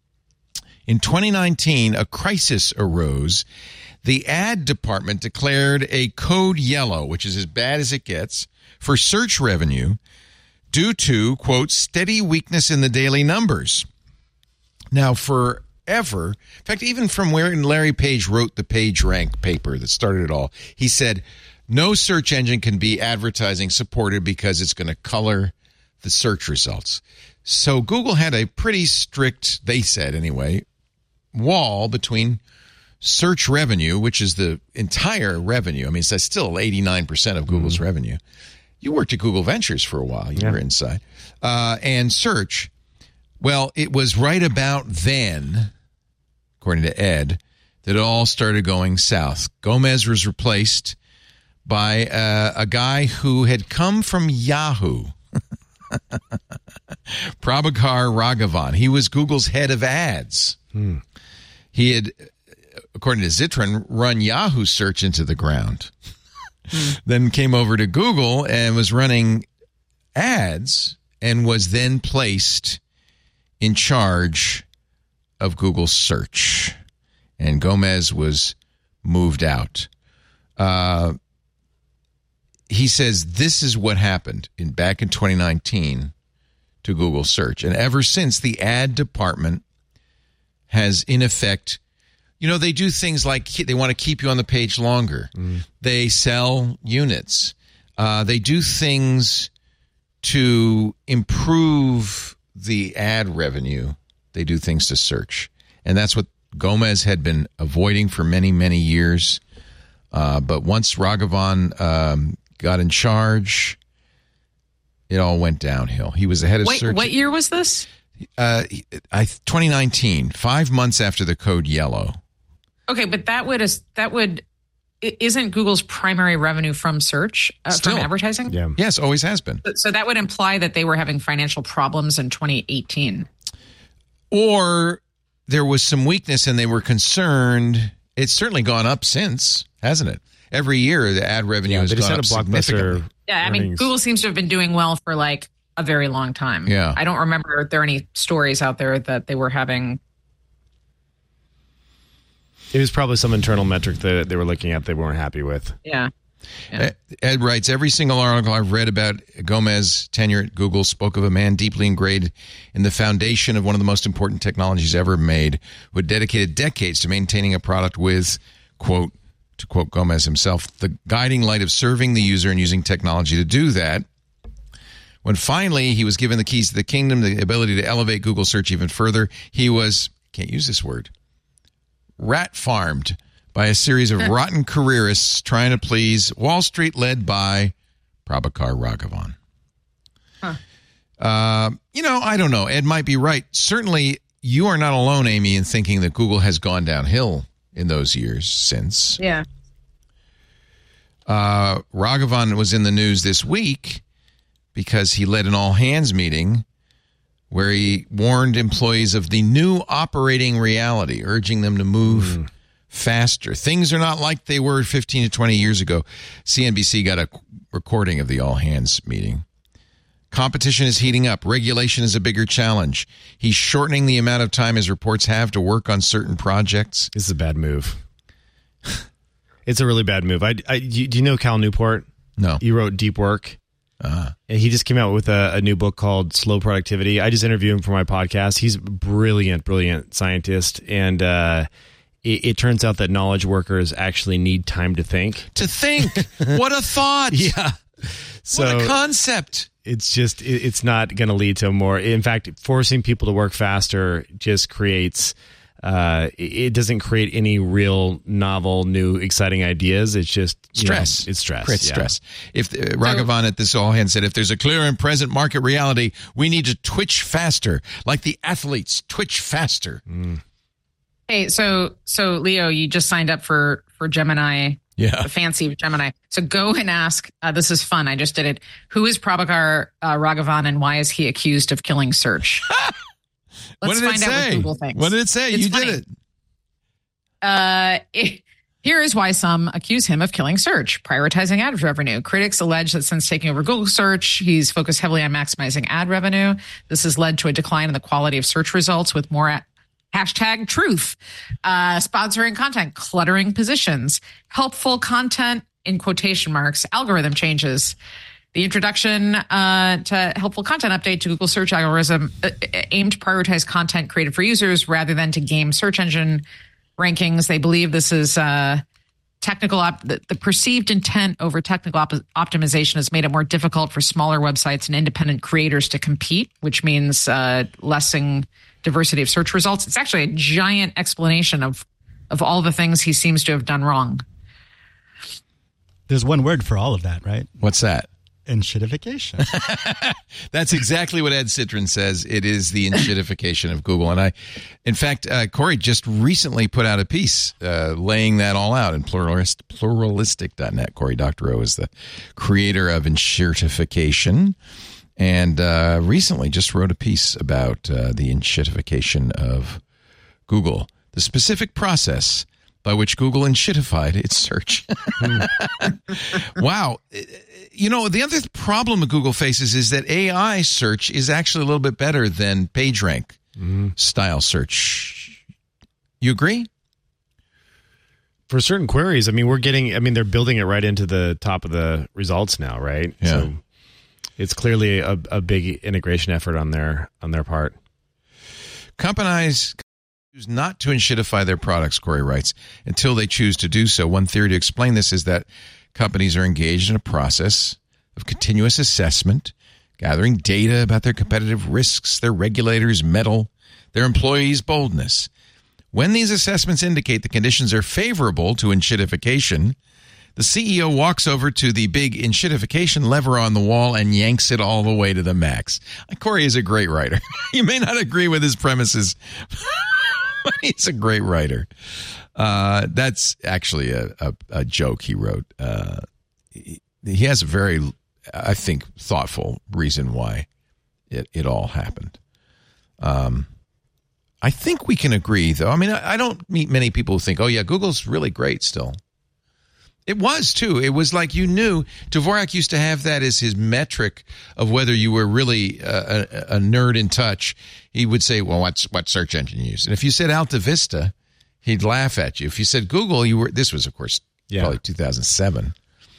In twenty nineteen, a crisis arose. The ad department declared a code yellow, which is as bad as it gets, for search revenue due to, quote, steady weakness in the daily numbers. Now, forever, in fact, even from where Larry Page wrote the PageRank paper that started it all, he said, no search engine can be advertising supported because it's going to color the search results. So Google had a pretty strict, they said anyway, wall between search revenue, which is the entire revenue. I mean, it's still eighty-nine percent of Google's mm-hmm. revenue. You worked at Google Ventures for a while. You yeah. were inside. Uh, and search, well, it was right about then, according to Ed, that it all started going south. Gomez was replaced by uh, a guy who had come from Yahoo. Prabhakar Raghavan. He was Google's head of ads. Hmm. He had, according to Zitron, run Yahoo search into the ground. Then came over to Google and was running ads and was then placed in charge of Google search. And Gomez was moved out. Uh, he says this is what happened in back in twenty nineteen to Google search. And ever since, the ad department has, in effect, you know, they do things like they want to keep you on the page longer. Mm. They sell units. Uh, they do things to improve the ad revenue. They do things to search. And that's what Gomez had been avoiding for many, many years. Uh, but once Raghavan um, got in charge, it all went downhill. He was the head of Wait, search. What year was this? Uh, I twenty nineteen, five months after the code yellow. Okay, but that would that would isn't Google's primary revenue from search uh, from advertising? Yeah. Yes, always has been. So that would imply that they were having financial problems in twenty eighteen. Or there was some weakness and they were concerned. It's certainly gone up since, hasn't it? Every year the ad revenue yeah, has they just gone had up a blockbuster. significantly. Yeah, I mean, earnings. Google seems to have been doing well for like a very long time. Yeah. I don't remember if there are any stories out there that they were having. It was probably some internal metric that they were looking at they weren't happy with. Yeah. Yeah. Ed writes, every single article I've read about Gomez's tenure at Google spoke of a man deeply ingrained in the foundation of one of the most important technologies ever made, who had dedicated decades to maintaining a product with, quote, to quote Gomez himself, the guiding light of serving the user and using technology to do that. When finally he was given the keys to the kingdom, the ability to elevate Google search even further, he was, can't use this word, rat farmed by a series of rotten careerists trying to please Wall Street, led by Prabhakar Raghavan. Huh. Uh, you know, I don't know. Ed might be right. Certainly, you are not alone, Amy, in thinking that Google has gone downhill in those years since. Yeah. Uh, Raghavan was in the news this week because he led an all-hands meeting where he warned employees of the new operating reality, urging them to move mm. faster. Things are not like they were fifteen to twenty years ago. C N B C got a recording of the all-hands meeting. Competition is heating up. Regulation is a bigger challenge. He's shortening the amount of time his reports have to work on certain projects. This is a bad move. It's a really bad move. I, I, do you know Cal Newport? No. He wrote Deep Work. Uh-huh. And he just came out with a, a new book called Slow Productivity. I just interviewed him for my podcast. He's a brilliant, brilliant scientist. And uh, it, it turns out that knowledge workers actually need time to think. To think? What a thought. Yeah. So what a concept. It's just, it, it's not going to lead to more. In fact, forcing people to work faster just creates... Uh, it doesn't create any real novel, new, exciting ideas. It's just stress. Know, it's stress. Creates yeah. stress. If uh, Raghavan at this all hands said, if there's a clear and present market reality, we need to twitch faster, like the athletes twitch faster. Mm. Hey, so so Leo, you just signed up for for Gemini. Yeah, the fancy Gemini. So go and ask. Uh, this is fun. I just did it. Who is Prabhakar uh, Raghavan, and why is he accused of killing search? Let's what did find it out say? what Google thinks. What did it say? It's you funny. did it. Uh, it, here is why some accuse him of killing search, prioritizing ad revenue. Critics allege that since taking over Google search, he's focused heavily on maximizing ad revenue. This has led to a decline in the quality of search results with more at hashtag truth, uh, sponsoring content, cluttering positions, helpful content in quotation marks, algorithm changes. The introduction uh, to helpful content update to Google search algorithm uh, aimed to prioritize content created for users rather than to game search engine rankings. They believe this is uh, technical. Op- the, the perceived intent over technical op- optimization has made it more difficult for smaller websites and independent creators to compete, which means uh, lessening diversity of search results. It's actually a giant explanation of of all the things he seems to have done wrong. There's one word for all of that, right? What's that? Enshittification. That's exactly what Ed Citron says. It is the enshittification of Google. And I, in fact, uh, Corey just recently put out a piece uh, laying that all out in pluralist, pluralistic dot net. Corey Doctorow is the creator of enshittification. And uh, recently just wrote a piece about uh, the enshittification of Google, the specific process by which Google enshittified its search. Wow. You know, the other problem Google faces is that A I search is actually a little bit better than PageRank mm-hmm. style search. You agree? For certain queries, I mean, we're getting, I mean, they're building it right into the top of the results now, right? Yeah. So it's clearly a, a big integration effort on their on their part. Companies choose not to enshittify their products, Corey writes, until they choose to do so. One theory to explain this is that companies are engaged in a process of continuous assessment, gathering data about their competitive risks, their regulators' mettle, their employees' boldness. When these assessments indicate the conditions are favorable to enshittification, the C E O walks over to the big enshittification lever on the wall and yanks it all the way to the max. Corey is a great writer. You may not agree with his premises, but he's a great writer. Uh, that's actually a, a, a joke he wrote. Uh, he, he has a very, I think, thoughtful reason why it, it all happened. Um, I think we can agree, though. I mean, I, I don't meet many people who think, oh, yeah, Google's really great still. It was, too. It was like you knew. Dvorak used to have that as his metric of whether you were really a, a, a nerd in touch. He would say, well, what's, what search engine you use? And if you said Alta Vista, he'd laugh at you. If you said Google, you were. This was, of course, yeah. probably two thousand seven.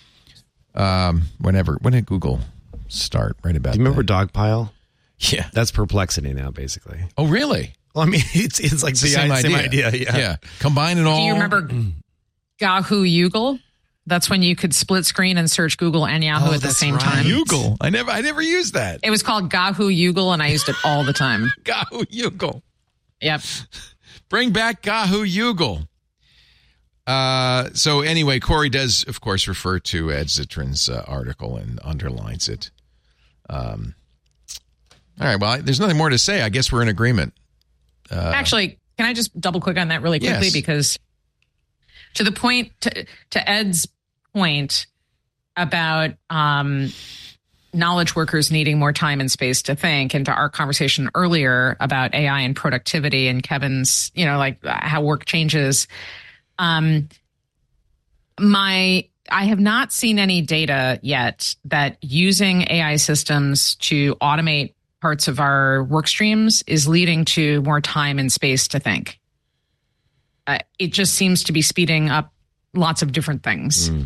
Um, whenever, when did Google start? Right about Do you remember then? Dogpile? Yeah. That's Perplexity now, basically. Oh, really? Well, I mean, it's it's like it's the, the same, same idea. idea. Yeah. yeah. Combine it all. Do you remember Yahoo Yugle? That's when you could split screen and search Google and Yahoo Oh, at the that's same right. time. Yugle. I never, I never used that. It was called Yahoo Yugle, and I used it all the time. Yahoo Yugle. Yep. Bring back Yahoo Yugle. Uh, so anyway, Corey does, of course, refer to Ed Zitron's uh, article and underlines it. Um, all right. Well, there's nothing more to say. I guess we're in agreement. Uh, Actually, can I just double click on that really quickly? Yes. Because to the point, to, to Ed's point about um, knowledge workers needing more time and space to think, and to our conversation earlier about A I and productivity and Kevin's, you know, like how work changes. Um, my, I have not seen any data yet that using A I systems to automate parts of our work streams is leading to more time and space to think. Uh, it just seems to be speeding up lots of different things, mm.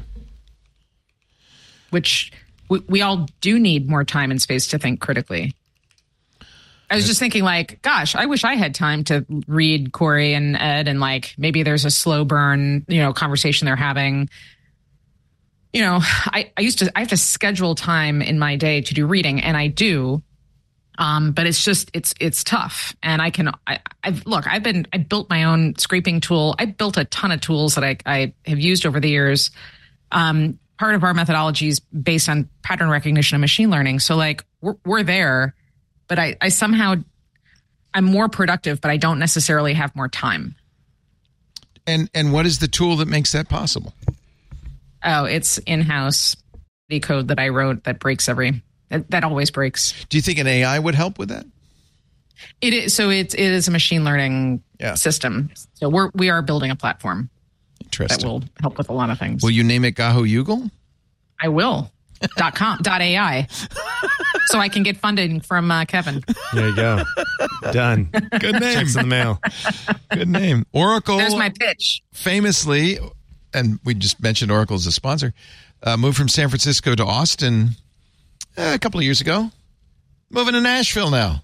which we, we all do need more time and space to think critically. I was just thinking, like, gosh, I wish I had time to read Corey and Ed, and like maybe there's a slow burn, you know, conversation they're having. You know, I, I used to, I have to schedule time in my day to do reading, and I do. Um, but it's just, it's, it's tough. And I can, I, I've, look, I've been, I built my own scraping tool. I built a ton of tools that I, I have used over the years. Um, part of our methodology is based on pattern recognition and machine learning. So like we're, we're there, but I, I somehow, I'm more productive, but I don't necessarily have more time. And, and what is the tool that makes that possible? Oh, it's in-house code that I wrote that breaks every, that, that always breaks. Do you think an A I would help with that? It is. So it's, it is a machine learning yeah. system. So we're, we are building a platform Interesting. that will help with a lot of things. Will you name it Yahoo Yugle? I will. dot com, dot A I. So I can get funding from uh, Kevin. There you go. Done. Good name. Checks in the mail. Good name. Oracle. There's my pitch. Famously, and we just mentioned Oracle as a sponsor, uh, moved from San Francisco to Austin uh, a couple of years ago. Moving to Nashville now.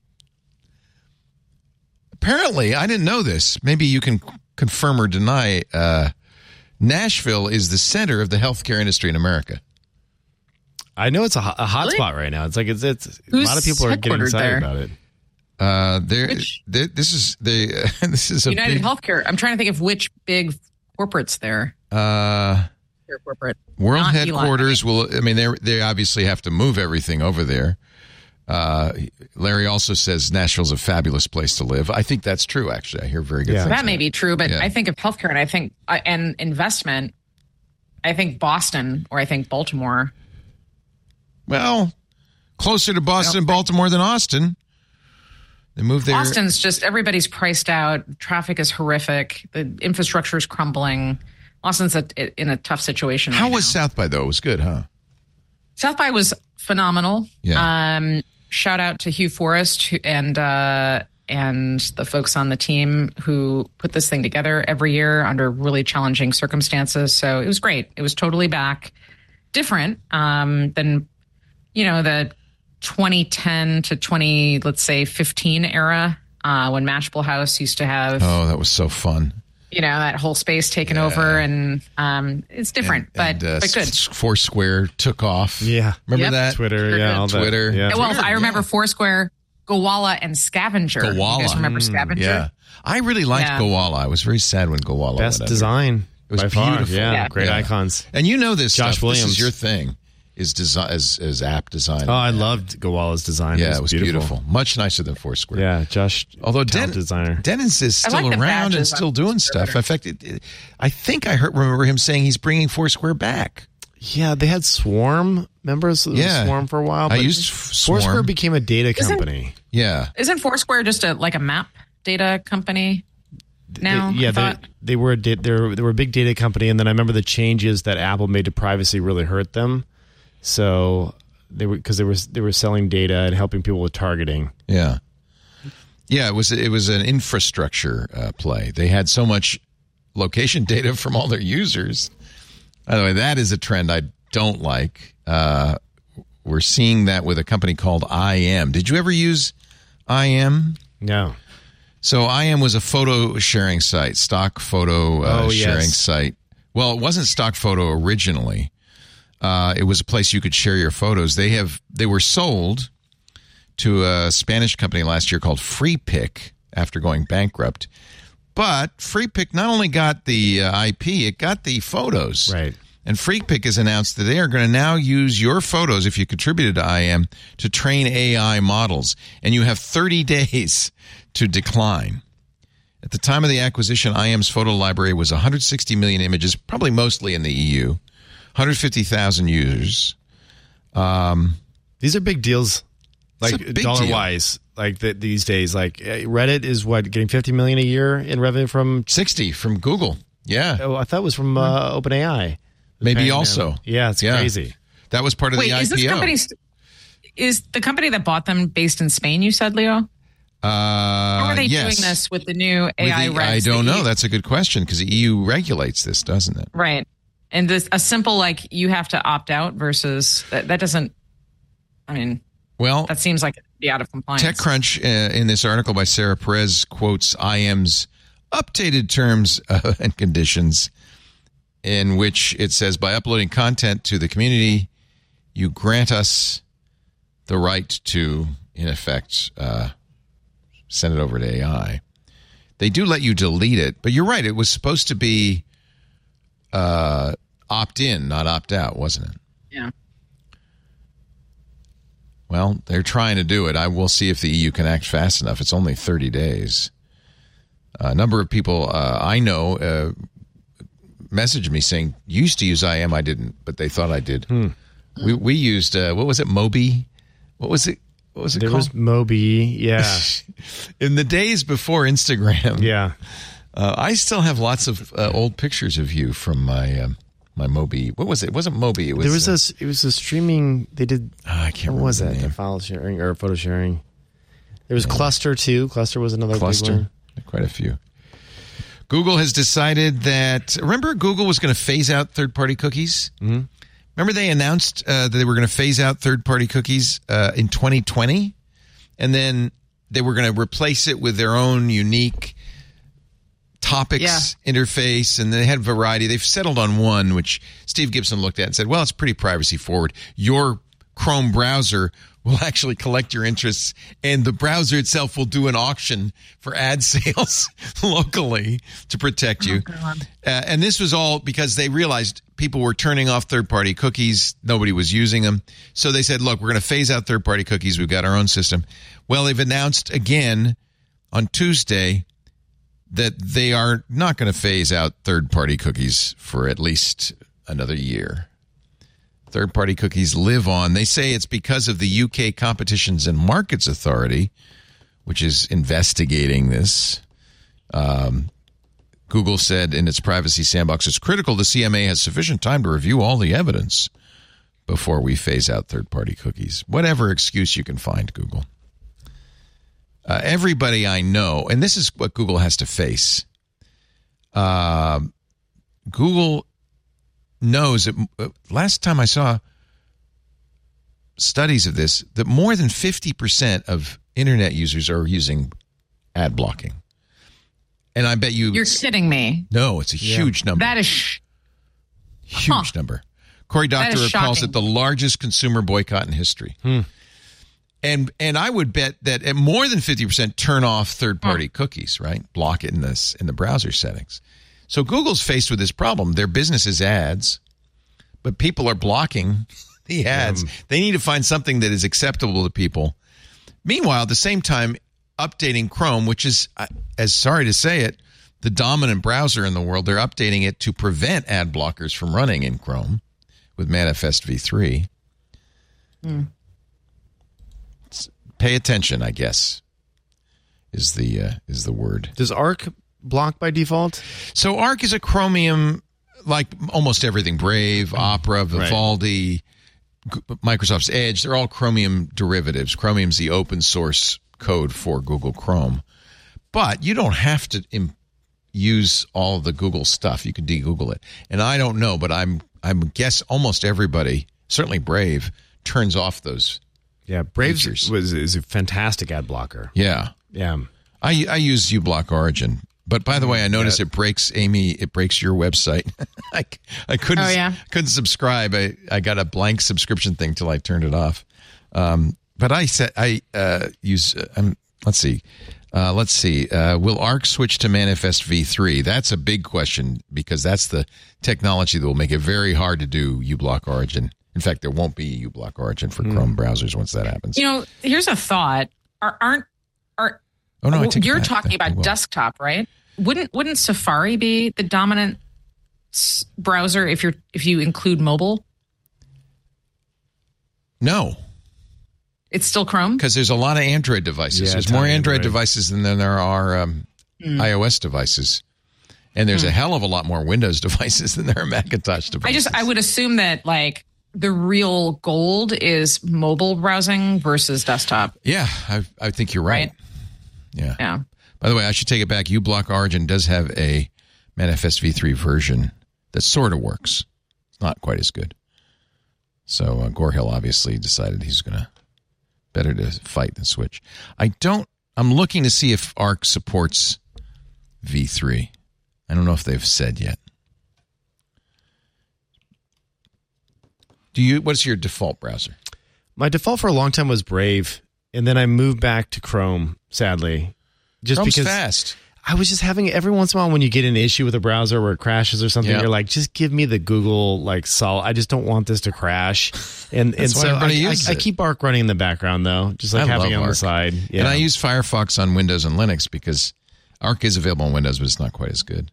Apparently, I didn't know this. Maybe you can confirm or deny. Uh, Nashville is the center of the healthcare industry in America. I know it's a, a hot Really? spot right now. It's like it's, it's a Who's lot of people are getting headquartered excited there? about it. Uh, there, Which- there, this is the uh, this is a United big, Healthcare. I'm trying to think of which big corporates there. uh, Your corporate. world Not Elon, headquarters. Will I mean they they obviously have to move everything over there. Uh, Larry also says Nashville's a fabulous place to live. I think that's true. Actually, I hear very good Yeah. things. That may be true, but Yeah. I think of healthcare and I think uh, and investment. I think Boston or I think Baltimore. Well, closer to Boston and Baltimore than Austin. They moved there. Austin's just everybody's priced out. Traffic is horrific. The infrastructure is crumbling. Austin's a, in a tough situation. How right was now. South by though? It was good, huh? South by was phenomenal. Yeah. Um, shout out to Hugh Forrest who- and uh, and the folks on the team who put this thing together every year under really challenging circumstances. So it was great. It was totally back, different um, than you know, the twenty ten to twenty, let's say fifteen era, uh, when Mashable House used to have, Oh, that was so fun. you know, that whole space taken Yeah. over, and um, it's different, And, but and, uh, but good. S- Foursquare took off. Yeah. Remember Yep. that? Twitter, Sure yeah, did. all that. Twitter. Yeah. well, Twitter, I remember yeah. Foursquare, Gowalla, and Scavenger. You Gowalla. guys remember Mm, Scavenger? Yeah. I really liked Yeah. Gowalla. I was very sad when Gowalla Best went under. design. It was by far. beautiful. Yeah, Yeah. great Yeah. icons. And you know this Josh stuff. Williams. This is your thing. Is design as as app design. Oh, I loved Gowalla's design. Yeah, it was beautiful. Much nicer than Foursquare. Yeah, Josh. Although talent Den- designer. Dennis is I still like the around and badges still on doing Foursquare stuff. In fact, it, it, I think I heard remember him saying he's bringing Foursquare back. Yeah, they had Swarm members. It was Yeah. Swarm for a while. I but used F- Swarm. Foursquare became a data Isn't- company. Yeah. Isn't Foursquare just a like a map data company now? They- yeah, I they, thought? they were a da- they were they were a big data company, and then I remember the changes that Apple made to privacy really hurt them. So they were because they were they were selling data and helping people with targeting. Yeah. Yeah, it was it was an infrastructure uh, play. They had so much location data from all their users. By the way, that is a trend I don't like. Uh, we're seeing that with a company called I M. Did you ever use I M? No. So I M was a photo sharing site, stock photo uh, Oh, yes. sharing site. Well, it wasn't stock photo originally. Uh, it was a place you could share your photos. They have they were sold to a Spanish company last year called FreePic after going bankrupt. But FreePic not only got the uh, I P, it got the photos. Right. And FreePic has announced that they are going to now use your photos, if you contributed to I M, to train A I models. And you have thirty days to decline. At the time of the acquisition, I M's photo library was one hundred sixty million images, probably mostly in the E U, one hundred fifty thousand users. These are big deals, It's like a big dollar deal. wise. Like the, these days, like uh, Reddit is what getting fifty million a year in revenue from. sixty from Google. Yeah. Oh, I thought it was from uh, OpenAI. Maybe Paying them. also. Yeah, it's Yeah. crazy. That was part of Wait, the is I P O. this company st- is the company that bought them based in Spain? You said, Leo. Uh, How are they yes. doing this with the new With A I the- regs? I don't that know. you- That's a good question because the E U regulates this, doesn't it? right. And this a simple like you have to opt out versus that, that doesn't. I mean, Well, that seems like it'd be out of compliance. TechCrunch, uh, in this article by Sarah Perez, quotes I M's updated terms uh, and conditions, in which it says, by uploading content to the community, you grant us the right to, in effect, uh, send it over to A I. They do let you delete it, but you're right. It was supposed to be uh, opt-in, not opt-out, wasn't it? Yeah. Well, they're trying to do it. I will see if the E U can act fast enough. It's only thirty days. A number of people uh, I know uh, messaged me saying, you used to use I M, I didn't, but they thought I did. Hmm. We we used, uh, what was it, Mobi? What was it? What was it There called? was Moby. Yeah. In the days before Instagram, Yeah. uh, I still have lots of uh, old pictures of you from my um, my Mobi. What was it? It wasn't Mobi. It was, There was uh, a it was a streaming. They did. oh, I can't What remember was the that? name. The file sharing or photo sharing. There was Cluster too. Cluster was another big Cluster. one. Quite a few. Google has decided that. Remember, Google was going to phase out third-party cookies. Mm-hmm. Remember, they announced uh, that they were going to phase out third-party cookies uh, in twenty twenty, and then they were going to replace it with their own unique topics Yeah. interface, and they had variety. They've settled on one, which Steve Gibson looked at and said, "Well, it's pretty privacy forward. Your Chrome browser will actually collect your interests, and the browser itself will do an auction for ad sales locally to protect you." Uh, and this was all because they realized people were turning off third-party cookies. Nobody was using them. So they said, look, we're going to phase out third-party cookies. We've got our own system. Well, they've announced again on Tuesday that they are not going to phase out third-party cookies for at least another year. Third-party cookies live on. They say it's because of the U K Competitions and Markets Authority, which is investigating this. Um, Google said in its privacy sandbox, it's critical the C M A has sufficient time to review all the evidence before we phase out third-party cookies. Whatever excuse you can find, Google. Uh, everybody I know, and this is what Google has to face. Uh, Google knows that uh, last time I saw studies of this that more than fifty percent of internet users are using ad blocking. And I bet you... You're kidding me. No, it's a yeah. huge number. That is... Sh- huge huh. number. Cory Doctorow calls it the largest consumer boycott in history. Hmm. And and I would bet that at more than fifty percent turn off third-party huh. cookies, right? Block it in this in the browser settings. So Google's faced with this problem. Their business is ads, but people are blocking the ads. Um, they need to find something that is acceptable to people. Meanwhile, at the same time, updating Chrome, which is, as sorry to say it, the dominant browser in the world, they're updating it to prevent ad blockers from running in Chrome with Manifest v three. Hmm. Pay attention, I guess, is the uh, is the word. Does Arc block by default? So Arc is a Chromium, like almost everything. Brave, Opera, Vivaldi, right. Microsoft's Edge, they're all Chromium derivatives. Chromium's the open source code for Google Chrome. But you don't have to im- use all the Google stuff. You can de-Google it. And I don't know, but I'm I'm guess almost everybody, certainly Brave, turns off those. Yeah, Brave was is a fantastic ad blocker. Yeah. Yeah. I I use uBlock Origin. But by the way, I noticed yeah. it breaks, Amy, it breaks your website. I, I couldn't oh, yeah? couldn't subscribe. I, I got a blank subscription thing till I turned it off. Um, but I said I uh, use, uh, um, let's see. Uh, let's see. Uh, will Arc switch to Manifest v three? That's a big question because that's the technology that will make it very hard to do uBlock Origin. In fact, there won't be uBlock Origin for mm. Chrome browsers once that happens. You know, here's a thought. Are, aren't are oh no, I take you're that, talking that, about desktop, right? Wouldn't wouldn't Safari be the dominant s- browser if you're if you include mobile? No. It's still Chrome? Because there's a lot of Android devices. Yeah, there's more Android, Android devices than there are um, mm. iOS devices. And there's mm. a hell of a lot more Windows devices than there are Macintosh devices. I just I would assume that like the real gold is mobile browsing versus desktop. Yeah, I I think you're right. right? Yeah. Yeah. By the way, I should take it back. uBlock Origin does have a Manifest v three version that sort of works. It's not quite as good. So uh, Gore Hill obviously decided he's going to better to fight than switch. I don't. I'm looking to see if Arc supports v three. I don't know if they've said yet. Do you? What's your default browser? My default for a long time was Brave, and then I moved back to Chrome. Sadly, just Chrome's because fast. I was just having every once in a while when you get an issue with a browser where it crashes or something, yeah. you're like, just give me the Google like solid. I just don't want this to crash. And and so I, I, I keep Arc running in the background though, just like I having it on Arc. The side. Yeah. And I use Firefox on Windows and Linux because Arc is available on Windows, but it's not quite as good.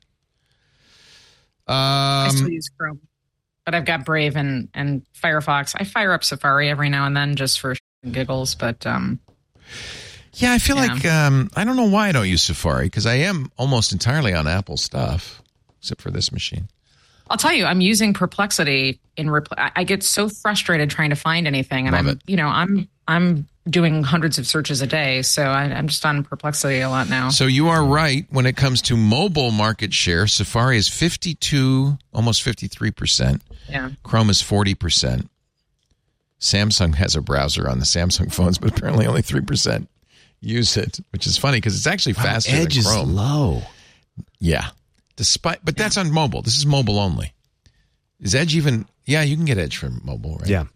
Um, I still use Chrome, but I've got Brave and, and Firefox. I fire up Safari every now and then just for giggles, but um, yeah, I feel yeah. like um, I don't know why I don't use Safari because I am almost entirely on Apple stuff, except for this machine. I'll tell you, I'm using Perplexity in. Repl- I get so frustrated trying to find anything, and Love I'm, it. you know, I'm I'm doing hundreds of searches a day, so I, I'm just on Perplexity a lot now. So you are right when it comes to mobile market share. Safari is fifty-two, almost fifty-three percent. Yeah. Chrome is forty percent. Samsung has a browser on the Samsung phones, but apparently only three percent use it, which is funny because it's actually faster wow, Edge than Chrome. Is low. Yeah. Despite, but that's on mobile. This is mobile only. Is Edge even? Yeah, you can get Edge from mobile, right? Yeah.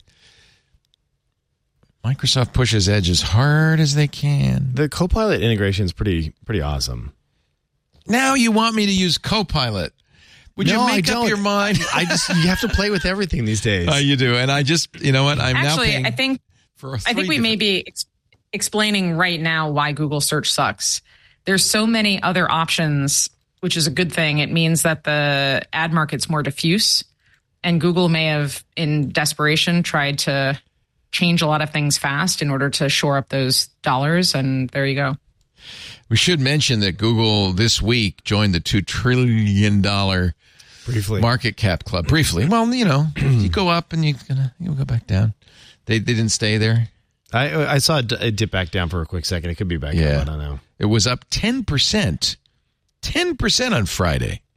Microsoft pushes Edge as hard as they can. The Copilot integration is pretty pretty awesome. Now you want me to use Copilot? Would no, you make I up don't. your mind? I just you have to play with everything these days. Uh, you do, and I just you know what? I'm actually. now paying I think for I think we may be ex- explaining right now why Google search sucks. There's so many other options, which is a good thing. It means that the ad market's more diffuse, and Google may have, in desperation, tried to change a lot of things fast in order to shore up those dollars, and there you go. We should mention that Google this week joined the two trillion dollars briefly market cap club. Briefly. Well, you know, you go up and you gonna you go back down. They, they didn't stay there. I I saw it dip back down for a quick second. It could be back yeah. up. I don't know. It was up ten percent. ten percent on Friday.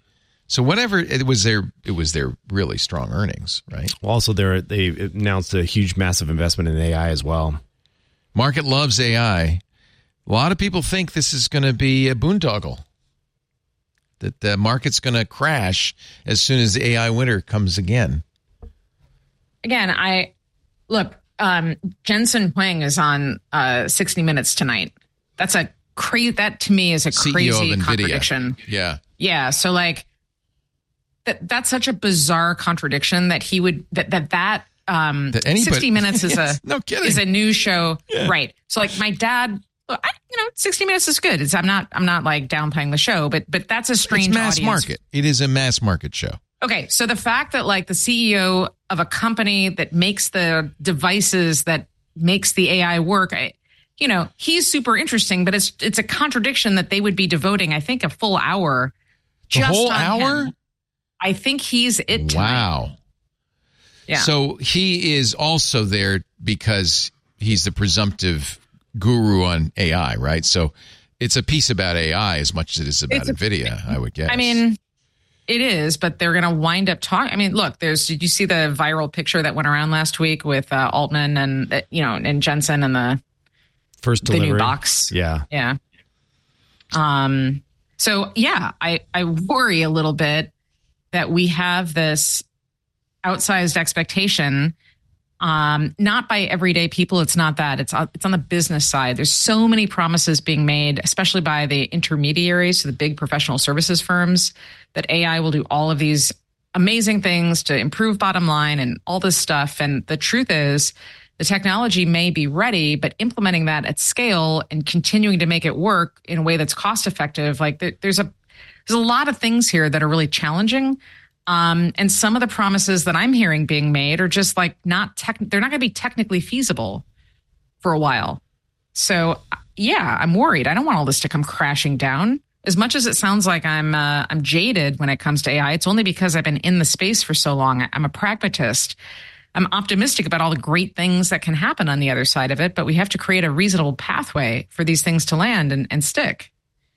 So whatever it was, their it was their really strong earnings, right? Well, also, they they announced a huge, massive investment in A I as well. Market loves A I. A lot of people think this is going to be a boondoggle, that the market's going to crash as soon as the A I winter comes again. Again, I look. Um, Jensen Huang is on uh, sixty minutes tonight. That's a crazy. That to me is a C E O crazy of NVIDIA. contradiction. Yeah, yeah. So like. That, that's such a bizarre contradiction that he would that that that um That anybody- sixty minutes is Yes, a no kidding. is a news show, Yeah. right? So like my dad, look, I, you know, sixty minutes is good. It's, I'm not I'm not like downplaying the show, but but that's a strange it's mass audience. market. It is a mass market show. Okay, so the fact that like the C E O of a company that makes the devices that makes the A I work, I, you know, he's super interesting, but it's it's a contradiction that they would be devoting, I think, a full hour. The just whole on hour? him. I think he's it tonight. Wow. Yeah. So he is also there because he's the presumptive guru on A I, right? So it's a piece about A I as much as it is about It's a- NVIDIA, I would guess. I mean, it is, but they're going to wind up talking. I mean, look, there's, did you see the viral picture that went around last week with uh, Altman and, uh, you know, and Jensen and the, First the delivery. new box? Yeah. Yeah. Um, so yeah, I, I worry a little bit that we have this outsized expectation, um, not by everyday people. It's not that. It's it's on the business side. There's so many promises being made, especially by the intermediaries, so the big professional services firms, that A I will do all of these amazing things to improve bottom line and all this stuff. And the truth is, the technology may be ready, but implementing that at scale and continuing to make it work in a way that's cost effective, like there, there's a there's a lot of things here that are really challenging. Um, and some of the promises that I'm hearing being made are just like not tech, they're not going to be technically feasible for a while. So yeah, I'm worried. I don't want all this to come crashing down. As much as it sounds like I'm uh, I'm jaded when it comes to A I, it's only because I've been in the space for so long. I'm a pragmatist. I'm optimistic about all the great things that can happen on the other side of it, but we have to create a reasonable pathway for these things to land and, and stick.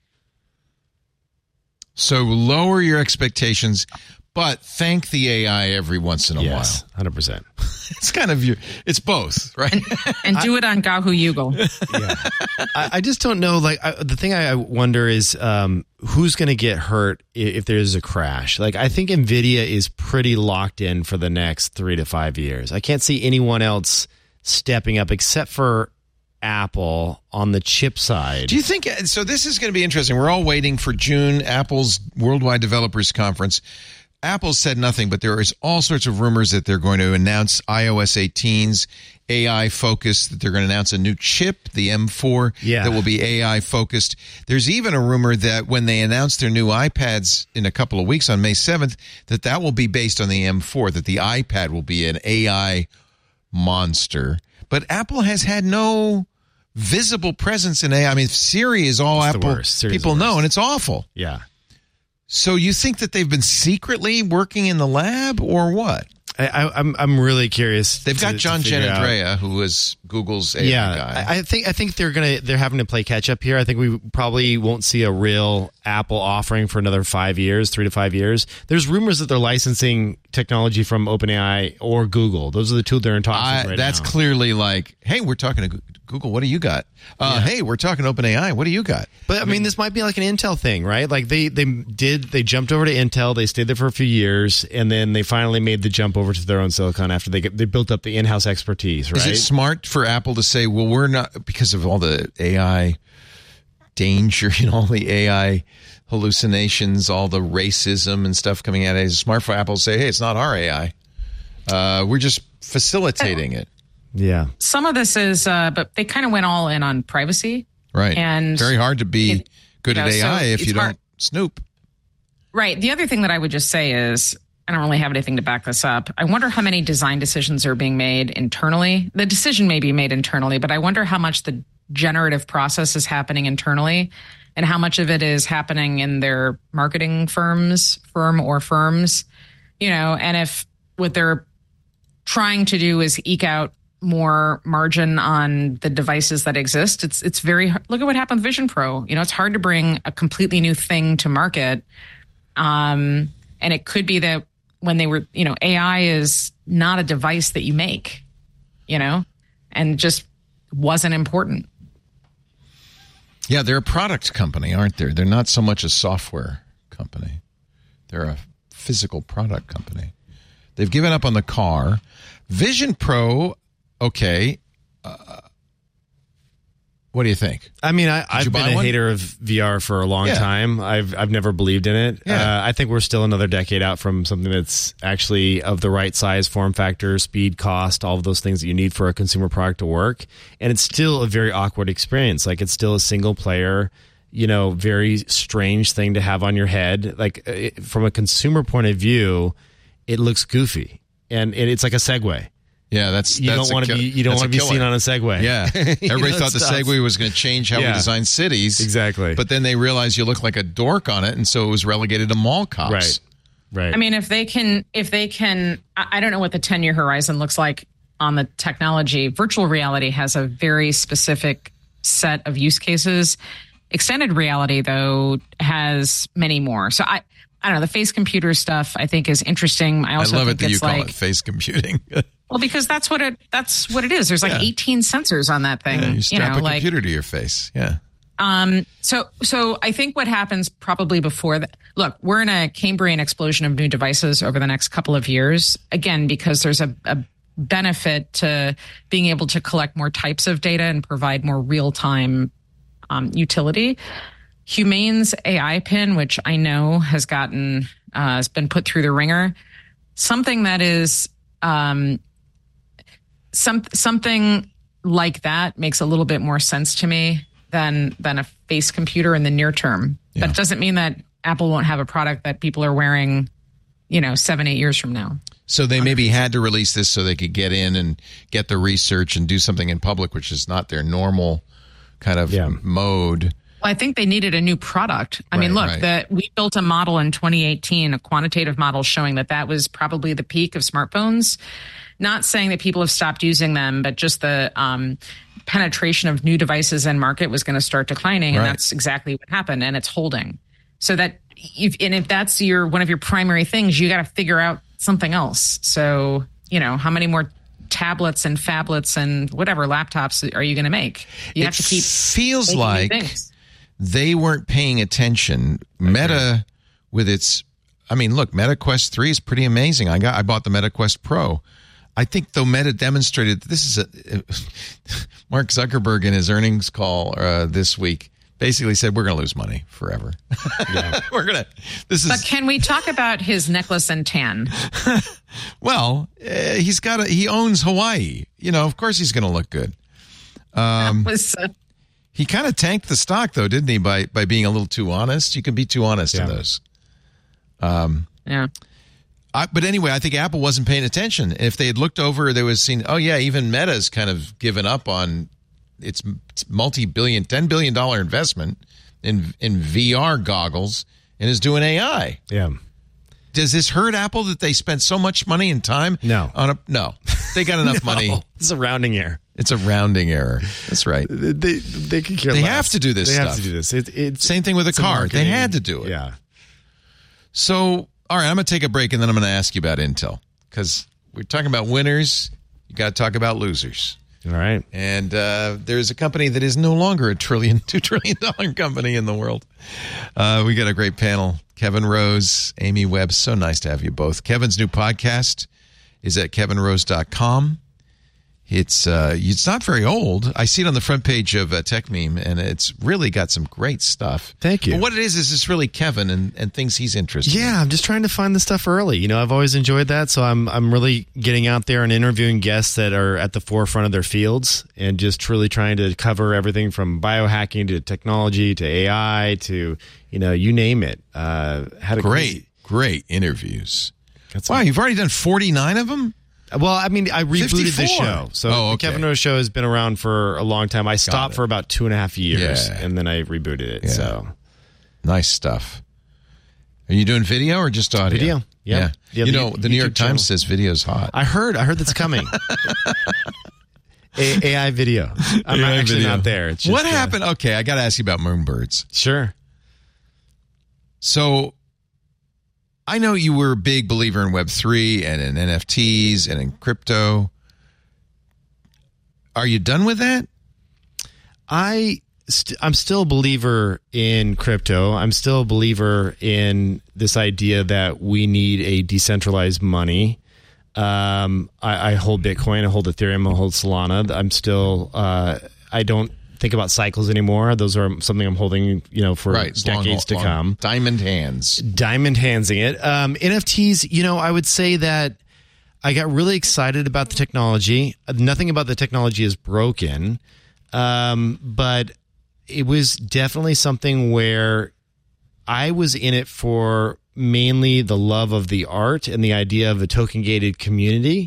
So lower your expectations, but thank the A I every once in a Yes, one hundred percent. while. It's kind of you. It's both, right? And do it on Gahu Yugal. Yeah. I, I just don't know. Like I, the thing I wonder is um, who's going to get hurt if, if there's a crash. Like I think NVIDIA is pretty locked in for the next three to five years. I can't see anyone else stepping up except for Apple on the chip side. Do you think so? This is going to be interesting. We're all waiting for June, Apple's Worldwide Developers Conference. Apple said nothing, but there is all sorts of rumors that they're going to announce iOS eighteen's A I focused, that they're going to announce a new chip, the M four, Yeah. that will be A I focused. There's even a rumor that when they announce their new iPads in a couple of weeks on May seventh, that that will be based on the M four, that the iPad will be an A I monster. But Apple has had no visible presence in A I. I mean, Siri is all It's the Apple worst. Siri's people the know, worst. and it's awful. Yeah. So you think that they've been secretly working in the lab, or what? I, I, I'm I'm really curious. They've got to- John to figure out. Gianandrea, who was Google's A I Yeah, guy. I I think I think they're gonna they're having to play catch up here. I think we probably won't see a real Apple offering for another five years, three to five years. There's rumors that they're licensing technology from OpenAI or Google. Those are the two they're in talks I- with right that's now. clearly like, hey, we're talking to Goo- Google. What do you got? Uh, Hey, we're talking to OpenAI. What do you got? But I mean, this might be like an Intel thing, right? Like they they did they jumped over to Intel. They stayed there for a few years, and then they finally made the jump over to their own silicon after they get, they built up the in-house expertise, right? Is it smart for Apple to say, well, we're not, because of all the A I danger and all the A I hallucinations, all the racism and stuff coming out of it, is it smart for Apple to say, hey, it's not our A I. Uh, we're just facilitating it. Yeah. Some of this is, uh, but they kind of went all in on privacy. Right. And very hard to be it- good you at know, A I so if it's you don't hard- snoop. Right. The other thing that I would just say is, I don't really have anything to back this up. I wonder how many design decisions are being made internally. The decision may be made internally, but I wonder how much the generative process is happening internally and how much of it is happening in their marketing firms, firm or firms, you know, and if what they're trying to do is eke out more margin on the devices that exist. It's it's very hard. Look at what happened with Vision Pro. You know, it's hard to bring a completely new thing to market. Um, And it could be that when they were, you know, A I is not a device that you make, you know, and just wasn't important. Yeah, they're a product company, aren't they? They're not so much a software company. They're a physical product company. They've given up on the car. Vision Pro, okay. Uh, what do you think? I mean, I, I've been a one? hater of V R for a long Yeah. time. I've I've never believed in it. Yeah. Uh, I think we're still another decade out from something that's actually of the right size, form factor, speed, cost, all of those things that you need for a consumer product to work. And it's still a very awkward experience. Like, it's still a single player, you know, very strange thing to have on your head. Like, it, from a consumer point of view, it looks goofy, and it, it's like a Segway. Yeah, that's You that's don't want to a be kill- you don't that's want to be killer. seen on a Segway. Yeah, everybody know, thought the stuff. Segway was going to change how Yeah. we design cities. Exactly. But then they realized you look like a dork on it, and so it was relegated to mall cops. Right. Right. I mean, if they can, if they can, I I don't know what the ten year horizon looks like on the technology. Virtual reality has a very specific set of use cases. Extended reality, though, has many more. So I, I don't know. The face computer stuff I think is interesting. I I also love think it that you it's call like, it face computing. well, because that's what it, that's what it is. There's like Yeah. eighteen sensors on that thing. Yeah, you you strap know, a like, computer to your face. Yeah. Um, so, so I think what happens probably before that, look, we're in a Cambrian explosion of new devices over the next couple of years. Again, because there's a, a benefit to being able to collect more types of data and provide more real time, um, utility. Humane's A I pin, which I know has gotten, uh, has been put through the ringer. Something that is, um, some, something like that makes a little bit more sense to me than than a face computer in the near term. Yeah. That doesn't mean that Apple won't have a product that people are wearing, you know, seven, eight years from now. So they maybe had to release this so they could get in and get the research and do something in public, which is not their normal kind of Yeah. mode. Well, I think they needed a new product. I mean, Right, look, right. that we built a model in twenty eighteen, a quantitative model showing that that was probably the peak of smartphones. Not saying that people have stopped using them, but just the um, penetration of new devices in market was going to start declining, and Right. that's exactly what happened, and it's holding. So that, if, and if that's your one of your primary things, you got to figure out something else. So, you know, how many more tablets and phablets and whatever laptops are you going to make? You It have to keep feels making new like things. they weren't paying attention. Meta, with its, I mean, look, Meta Quest three is pretty amazing. I got, I bought the Meta Quest Pro. I think though Meta demonstrated this is a Mark Zuckerberg in his earnings call uh, this week basically said we're going to lose money forever. Yeah. we're going to. This is But can we talk about his necklace and tan? well, uh, he's got a, he owns Hawaii. You know, of course he's going to look good. Um, was uh, He kind of tanked the stock though, didn't he? By by being a little too honest. You can be too honest in Yeah. those. Um, yeah. I, but anyway, I think Apple wasn't paying attention. If they had looked over, they would have seen, oh, yeah, even Meta's kind of given up on its, its multi-billion, ten billion dollars investment in in V R goggles and is doing A I. Yeah. Does this hurt Apple that they spent so much money and time? No. On a, no. They got enough money. It's a rounding error. It's a rounding error. That's right. They they could care They less. have to do this They stuff. have to do this. It, it's Same thing with a it's car. They marketing- had to do it. Yeah. So, all right, I'm going to take a break and then I'm going to ask you about Intel because we're talking about winners. You got to talk about losers. All right. And uh, there's a company that is no longer a trillion, two trillion dollar company in the world. Uh, we got a great panel. Kevin Rose, Amy Webb. So nice to have you both. Kevin's new podcast is at kevin rose dot com. It's uh, it's not very old. I see it on the front page of uh, Tech Meme, and it's really got some great stuff. Thank you. But what it is is it's really Kevin and, and things he's interested in. Yeah, I'm just trying to find the stuff early. You know, I've always enjoyed that, so I'm I'm really getting out there and interviewing guests that are at the forefront of their fields, and just truly trying to cover everything from biohacking to technology to A I to, you know, you name it. Uh, had a Great, great interviews. Got some- Wow, you've already done forty-nine of them? Well, I mean, I rebooted the fifty-four. show. So Oh, the okay. Kevin Rose Show has been around for a long time. I stopped it. for about two and a half years, Yeah. and then I rebooted it. Yeah. So Nice stuff. Are you doing video or just audio? Video. Yeah. Yeah. Yeah, you the know, the New YouTube York channel. Times says video's hot. I heard, I heard that's coming. A- AI video. I'm not A I actually video. not there. It's just, what uh, happened? Okay, I got to ask you about Moonbirds. Sure. So I know you were a big believer in Web three and in N F Ts and in crypto. Are you done with that? I st- I'm still a believer in crypto. I'm still a believer in this idea that we need a decentralized money. Um, I, I hold Bitcoin, I hold Ethereum, I hold Solana. I'm still, uh, I don't think about cycles anymore. Those are something I'm holding, you know, for Right, long, decades to long- come. Diamond hands. Diamond handsing it. Um, N F Ts, you know, I would say that I got really excited about the technology. Nothing about the technology is broken, um, but it was definitely something where I was in it for mainly the love of the art and the idea of a token gated community.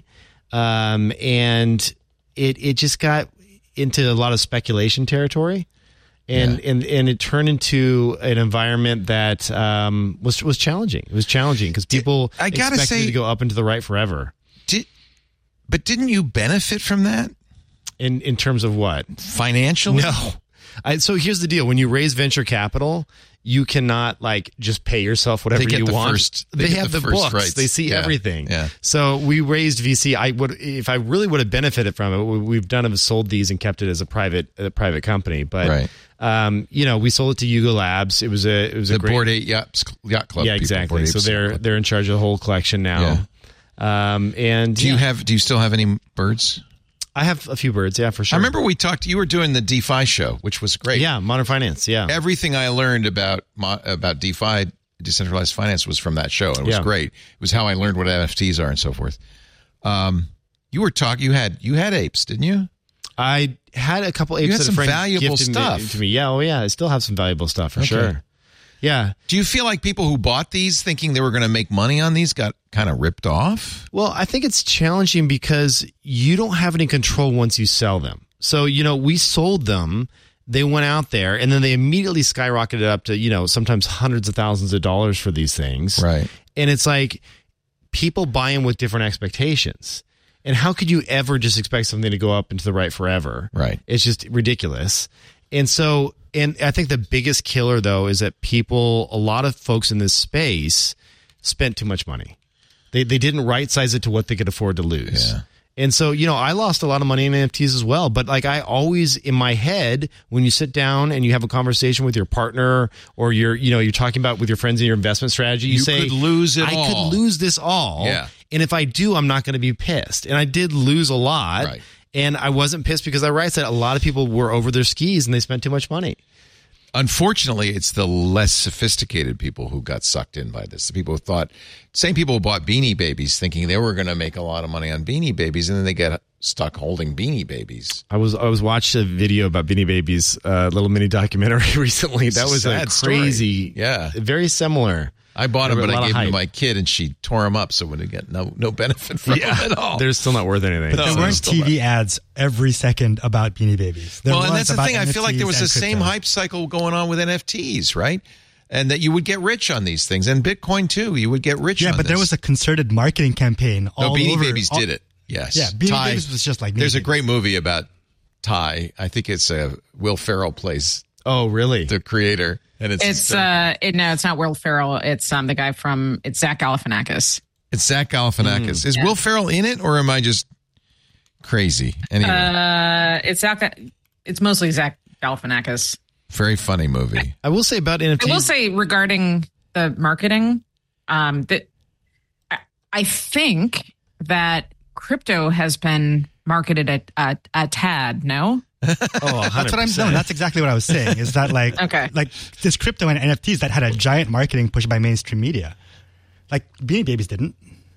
Um, and it, it just got into a lot of speculation territory. And, Yeah. and, and it turned into an environment that, um, was, was challenging. It was challenging because people I gotta expected say- to go up into the right forever. Did, but didn't you benefit from that In, in terms of what? financially? No. I, so here's the deal. When you raise venture capital, you cannot like just pay yourself whatever They get you the want. first- they they get have the the, first books. rights. They see Yeah. everything. Yeah. So we raised V C. I would, if I really would have benefited from it, what we've done is sold these and kept it as a private, a private company. But, Right. um, you know, we sold it to Yuga Labs. It was a, it was The a great, Bored Ape Yacht, Yacht Club. yeah, people, exactly. Bored Ape So they're, Club. they're in charge of the whole collection now. Um, and Do you yeah, have? Do you still have any birds? I have a few birds. Yeah, for sure. I remember we talked. You were doing the DeFi show, which was great. Yeah. Modern finance. Yeah. Everything I learned about mo- about DeFi, decentralized finance, was from that show. It was Yeah. great. It was how I learned what N F Ts are and so forth. Um, you were talking. You had you had apes, didn't you? I had a couple apes had that some a friend valuable gifted me- stuff. to me. Yeah, oh yeah, I still have some valuable stuff for Okay. sure. Yeah. Do you feel like people who bought these thinking they were going to make money on these got kind of ripped off? Well, I think it's challenging because you don't have any control once you sell them. So, you know, we sold them, they went out there, and then they immediately skyrocketed up to, you know, sometimes hundreds of thousands of dollars for these things. Right. And it's like people buy them with different expectations. And how could you ever just expect something to go up into the right forever? Right. It's just ridiculous. And so, and I think the biggest killer though is that people, a lot of folks in this space spent too much money. They they didn't right size it to what they could afford to lose. Yeah. And so, you know, I lost a lot of money in N F Ts as well. But like I always in my head, when you sit down and you have a conversation with your partner or you're, you know, you're talking about with your friends in your investment strategy, you, You say, could lose it I all. could lose this all. Yeah. And if I do, I'm not going to be pissed. And I did lose a lot. Right. And I wasn't pissed because I right said a lot of people were over their skis and they spent too much money. Unfortunately, it's the less sophisticated people who got sucked in by this. The people who thought, same people who bought Beanie Babies thinking they were going to make a lot of money on Beanie Babies, and then they get stuck holding Beanie Babies. I was I was watching a video about Beanie Babies, a uh, little mini documentary recently. That was a Sad story. crazy, Yeah. very similar. I bought them, There but were a I lot gave of them to hype. my kid, and she tore them up, so we didn't get no no benefit from them at all. They're still not worth anything. No. There So weren't still T V ads every second about Beanie Babies. There well, and was that's the about thing. I feel like there was the N F Ts and same crypto. hype cycle going on with N F Ts, right? And that you would get rich on these things, and Bitcoin too. You would get rich. Yeah, on but there this. was a concerted marketing campaign. no all Beanie over, Babies all- did it. Yes, Yeah, Beanie Ty- Babies was just like Beanie There's a Babies. great movie about Ty. I think it's uh, Will Ferrell plays Oh, really? the creator, and it's It's uh, it, no, it's not Will Ferrell. It's um the guy from it's Zach Galifianakis. it's Zach Galifianakis. Mm, Is Will Ferrell in it, or am I just crazy? Anyway, Uh, it's Zach. It's mostly Zach Galifianakis. very funny movie. I will say about N F Ts. I will say regarding the marketing, um, that I, I think that crypto has been marketed a, a, a tad. No, oh, That's what I'm. No, saying. that's exactly what I was saying. Is that like Okay. like this crypto and N F Ts that had a giant marketing push by mainstream media, like Beanie Babies didn't.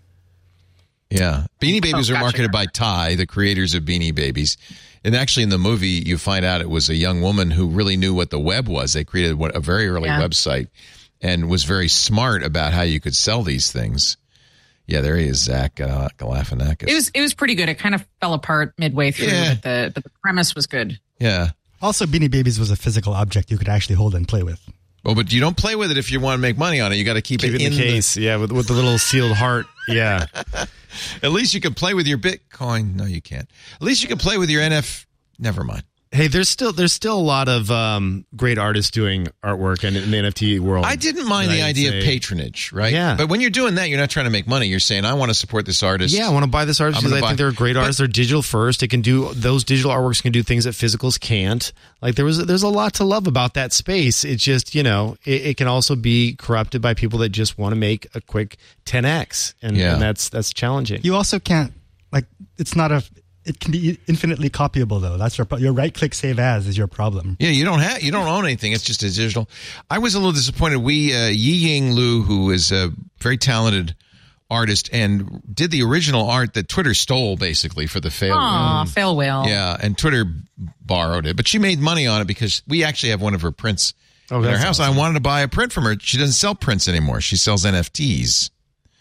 Yeah. Beanie Babies Oh, are gotcha. marketed by Ty, the creators of Beanie Babies. And actually, in the movie, you find out it was a young woman who really knew what the web was. They created what- a very early Yeah. website and was very smart about how you could sell these things. Yeah, there he is, Zach uh, Galifianakis. it was it was pretty good. It kind of fell apart midway through, Yeah. but the but the premise was good. yeah. Also, Beanie Babies was a physical object you could actually hold and play with. Well, but you don't play with it if you want to make money on it. You got to keep, Keep it in the case. Yeah, with, with the little sealed heart. Yeah. At least you can play with your Bitcoin. No, you can't. At least you can play with your N F. Never mind. Hey, there's still there's still a lot of um, great artists doing artwork in, in the N F T world. I didn't mind the idea say. of patronage, right? Yeah. But when you're doing that, you're not trying to make money. You're saying, I want to support this artist. Yeah, I want to buy this artist because I buy. think they're a great artist. But, they're digital first. It can do those digital artworks can do things that physicals can't. Like there was there's a lot to love about that space. It's just, you know, it, it can also be corrupted by people that just want to make a quick ten X, and, yeah. and that's that's challenging. You also can't like it's not a. It can be infinitely copyable, though. That's your pro- your right click save as is your problem. Yeah, you don't have you don't own anything. It's just a digital. I was a little disappointed. We uh, Yiying Lu, who is a very talented artist and did the original art that Twitter stole, basically for the fail. Aw, fail whale. Yeah, and Twitter borrowed it, but she made money on it because we actually have one of her prints oh, in our house. Awesome. I wanted to buy a print from her. She doesn't sell prints anymore. She sells N F Ts.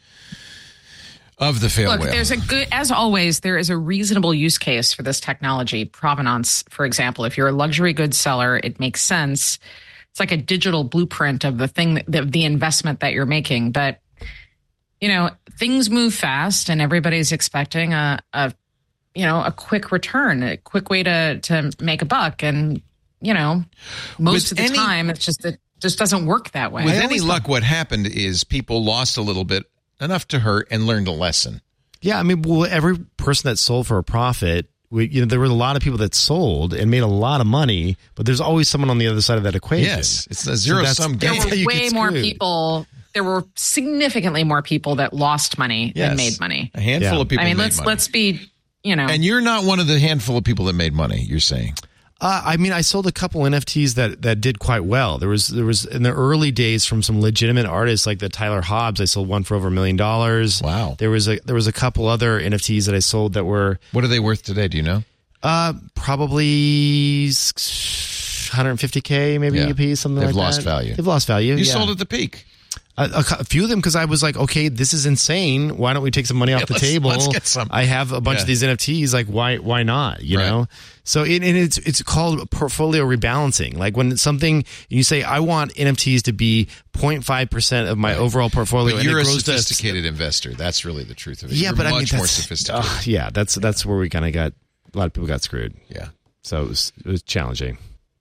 Of the fail Look, whale. there's a good, as always, there is a reasonable use case for this technology. Provenance, for example, if you're a luxury goods seller, it makes sense. It's like a digital blueprint of the thing, the, the investment that you're making. But, you know, things move fast and everybody's expecting a, a you know, a quick return, a quick way to, to make a buck. And, you know, most With of the any, time, it's just, it just doesn't work that way. With any luck, what happened is people lost a little bit, enough to hurt, and learned a lesson. Yeah, I mean, well, every person that sold for a profit, we, you know, there were a lot of people that sold and made a lot of money, but there's always someone on the other side of that equation. Yes, it's a zero so sum game. game. There were way more people. There were significantly more people that lost money yes. than made money. A handful yeah. of people. I mean, made let's money. let's be, you know. And you're not one of the handful of people that made money. You're saying. Uh, I mean, I sold a couple N F Ts that, that did quite well. There was there was in the early days from some legitimate artists like the Tyler Hobbs. I sold one for over a million dollars. Wow. There was a there was a couple other N F Ts that I sold that were. What are they worth today? Do you know? Uh, probably one hundred fifty K, maybe Yeah. a piece, something They've like lost that. value. They've lost value. You yeah. sold at the peak. A, a, a few of them because I was like, okay, this is insane. Why don't we take some money off Yeah, the let's- table? let's get some. I have a bunch Yeah. of these N F Ts. Like, why? Why not? You Right. know. So it, and it's it's called portfolio rebalancing. Like when it's something you say, I want N F Ts to be zero point five percent of my Right. overall portfolio. But and you're it a grows sophisticated investor. That's really the truth of it. Yeah, you're but much I mean, more that's, sophisticated. uh, yeah, that's that's where we kind of got a lot of people got screwed. Yeah. So it was, it was challenging.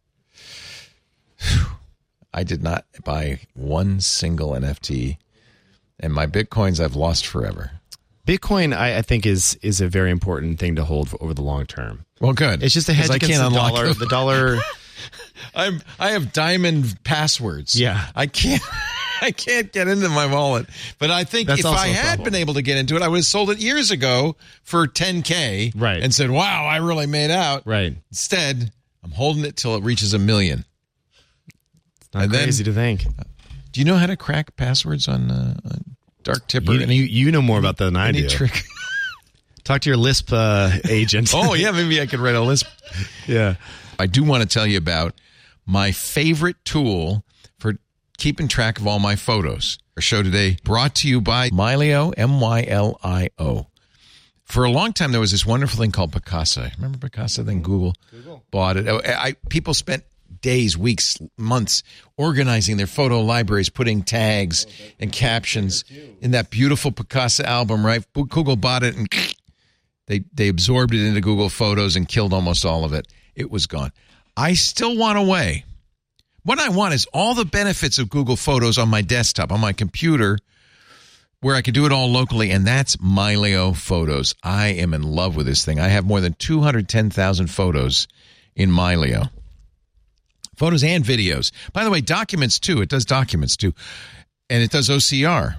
I did not buy one single N F T, and my Bitcoins I've lost forever. Bitcoin, I, I think, is is a very important thing to hold for, over the long term. Well, good. It's just a hedge 'Cause I against can't the unlock dollar. them. The dollar. I'm I have diamond passwords. Yeah. I can't I can't get into my wallet. But I think That's if also I a had problem. been able to get into it, I would have sold it years ago for ten K. Right. And said, wow, I really made out. Right. Instead, I'm holding it till it reaches a million. It's not And then- crazy to think. Do you know how to crack passwords on, uh, on Dark Tipper? You, Any- you you know more about that than I any do. trick? Talk to your Lisp uh, agent. Oh, yeah, maybe I could write a list. yeah. I do want to tell you about my favorite tool for keeping track of all my photos. Our show today brought to you by Mylio, M Y L I O. For a long time, there was this wonderful thing called Picasa. Remember Picasa? Then Google, Google. bought it. I, I, people spent days, weeks, months organizing their photo libraries, putting tags and captions in that beautiful Picasa album, right? Google bought it and they, they absorbed it into Google Photos and killed almost all of it. It was gone. I still want a way. What I want is all the benefits of Google Photos on my desktop, on my computer, where I can do it all locally, and that's Mylio Photos. I am in love with this thing. I have more than two hundred ten thousand photos in Mylio. Photos and videos. By the way, documents too. It does documents too. And it does O C R.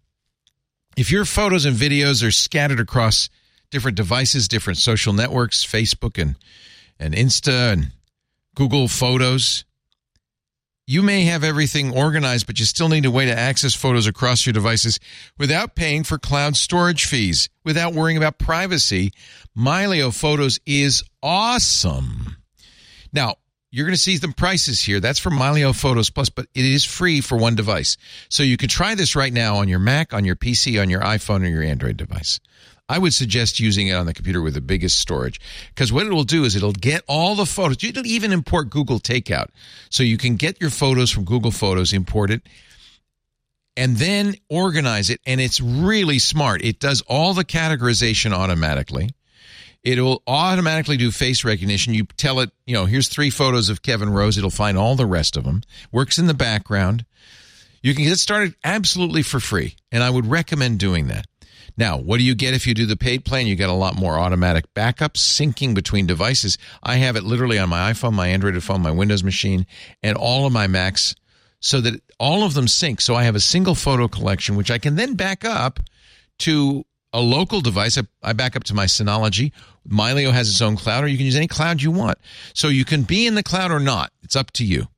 If your photos and videos are scattered across different devices, different social networks, Facebook and, and Insta and Google Photos, you may have everything organized, but you still need a way to access photos across your devices without paying for cloud storage fees, without worrying about privacy. Mylio Photos is awesome. Now, you're going to see the prices here. That's for Mylio Photos Plus, but it is free for one device. So you can try this right now on your Mac, on your P C, on your iPhone, or your Android device. I would suggest using it on the computer with the biggest storage, because what it will do is it'll get all the photos. It'll even import Google Takeout. So you can get your photos from Google Photos, import it, and then organize it. And it's really smart. It does all the categorization automatically. It will automatically do face recognition. You tell it, you know, here's three photos of Kevin Rose. It'll find all the rest of them. Works in the background. You can get started absolutely for free, and I would recommend doing that. Now, what do you get if you do the paid plan? You get a lot more automatic backups, syncing between devices. I have it literally on my iPhone, my Android phone, my Windows machine, and all of my Macs, so that all of them sync. So I have a single photo collection, which I can then back up to a local device. I, I back up to my Synology. Mylio has its own cloud, or you can use any cloud you want. So you can be in the cloud or not. It's up to you.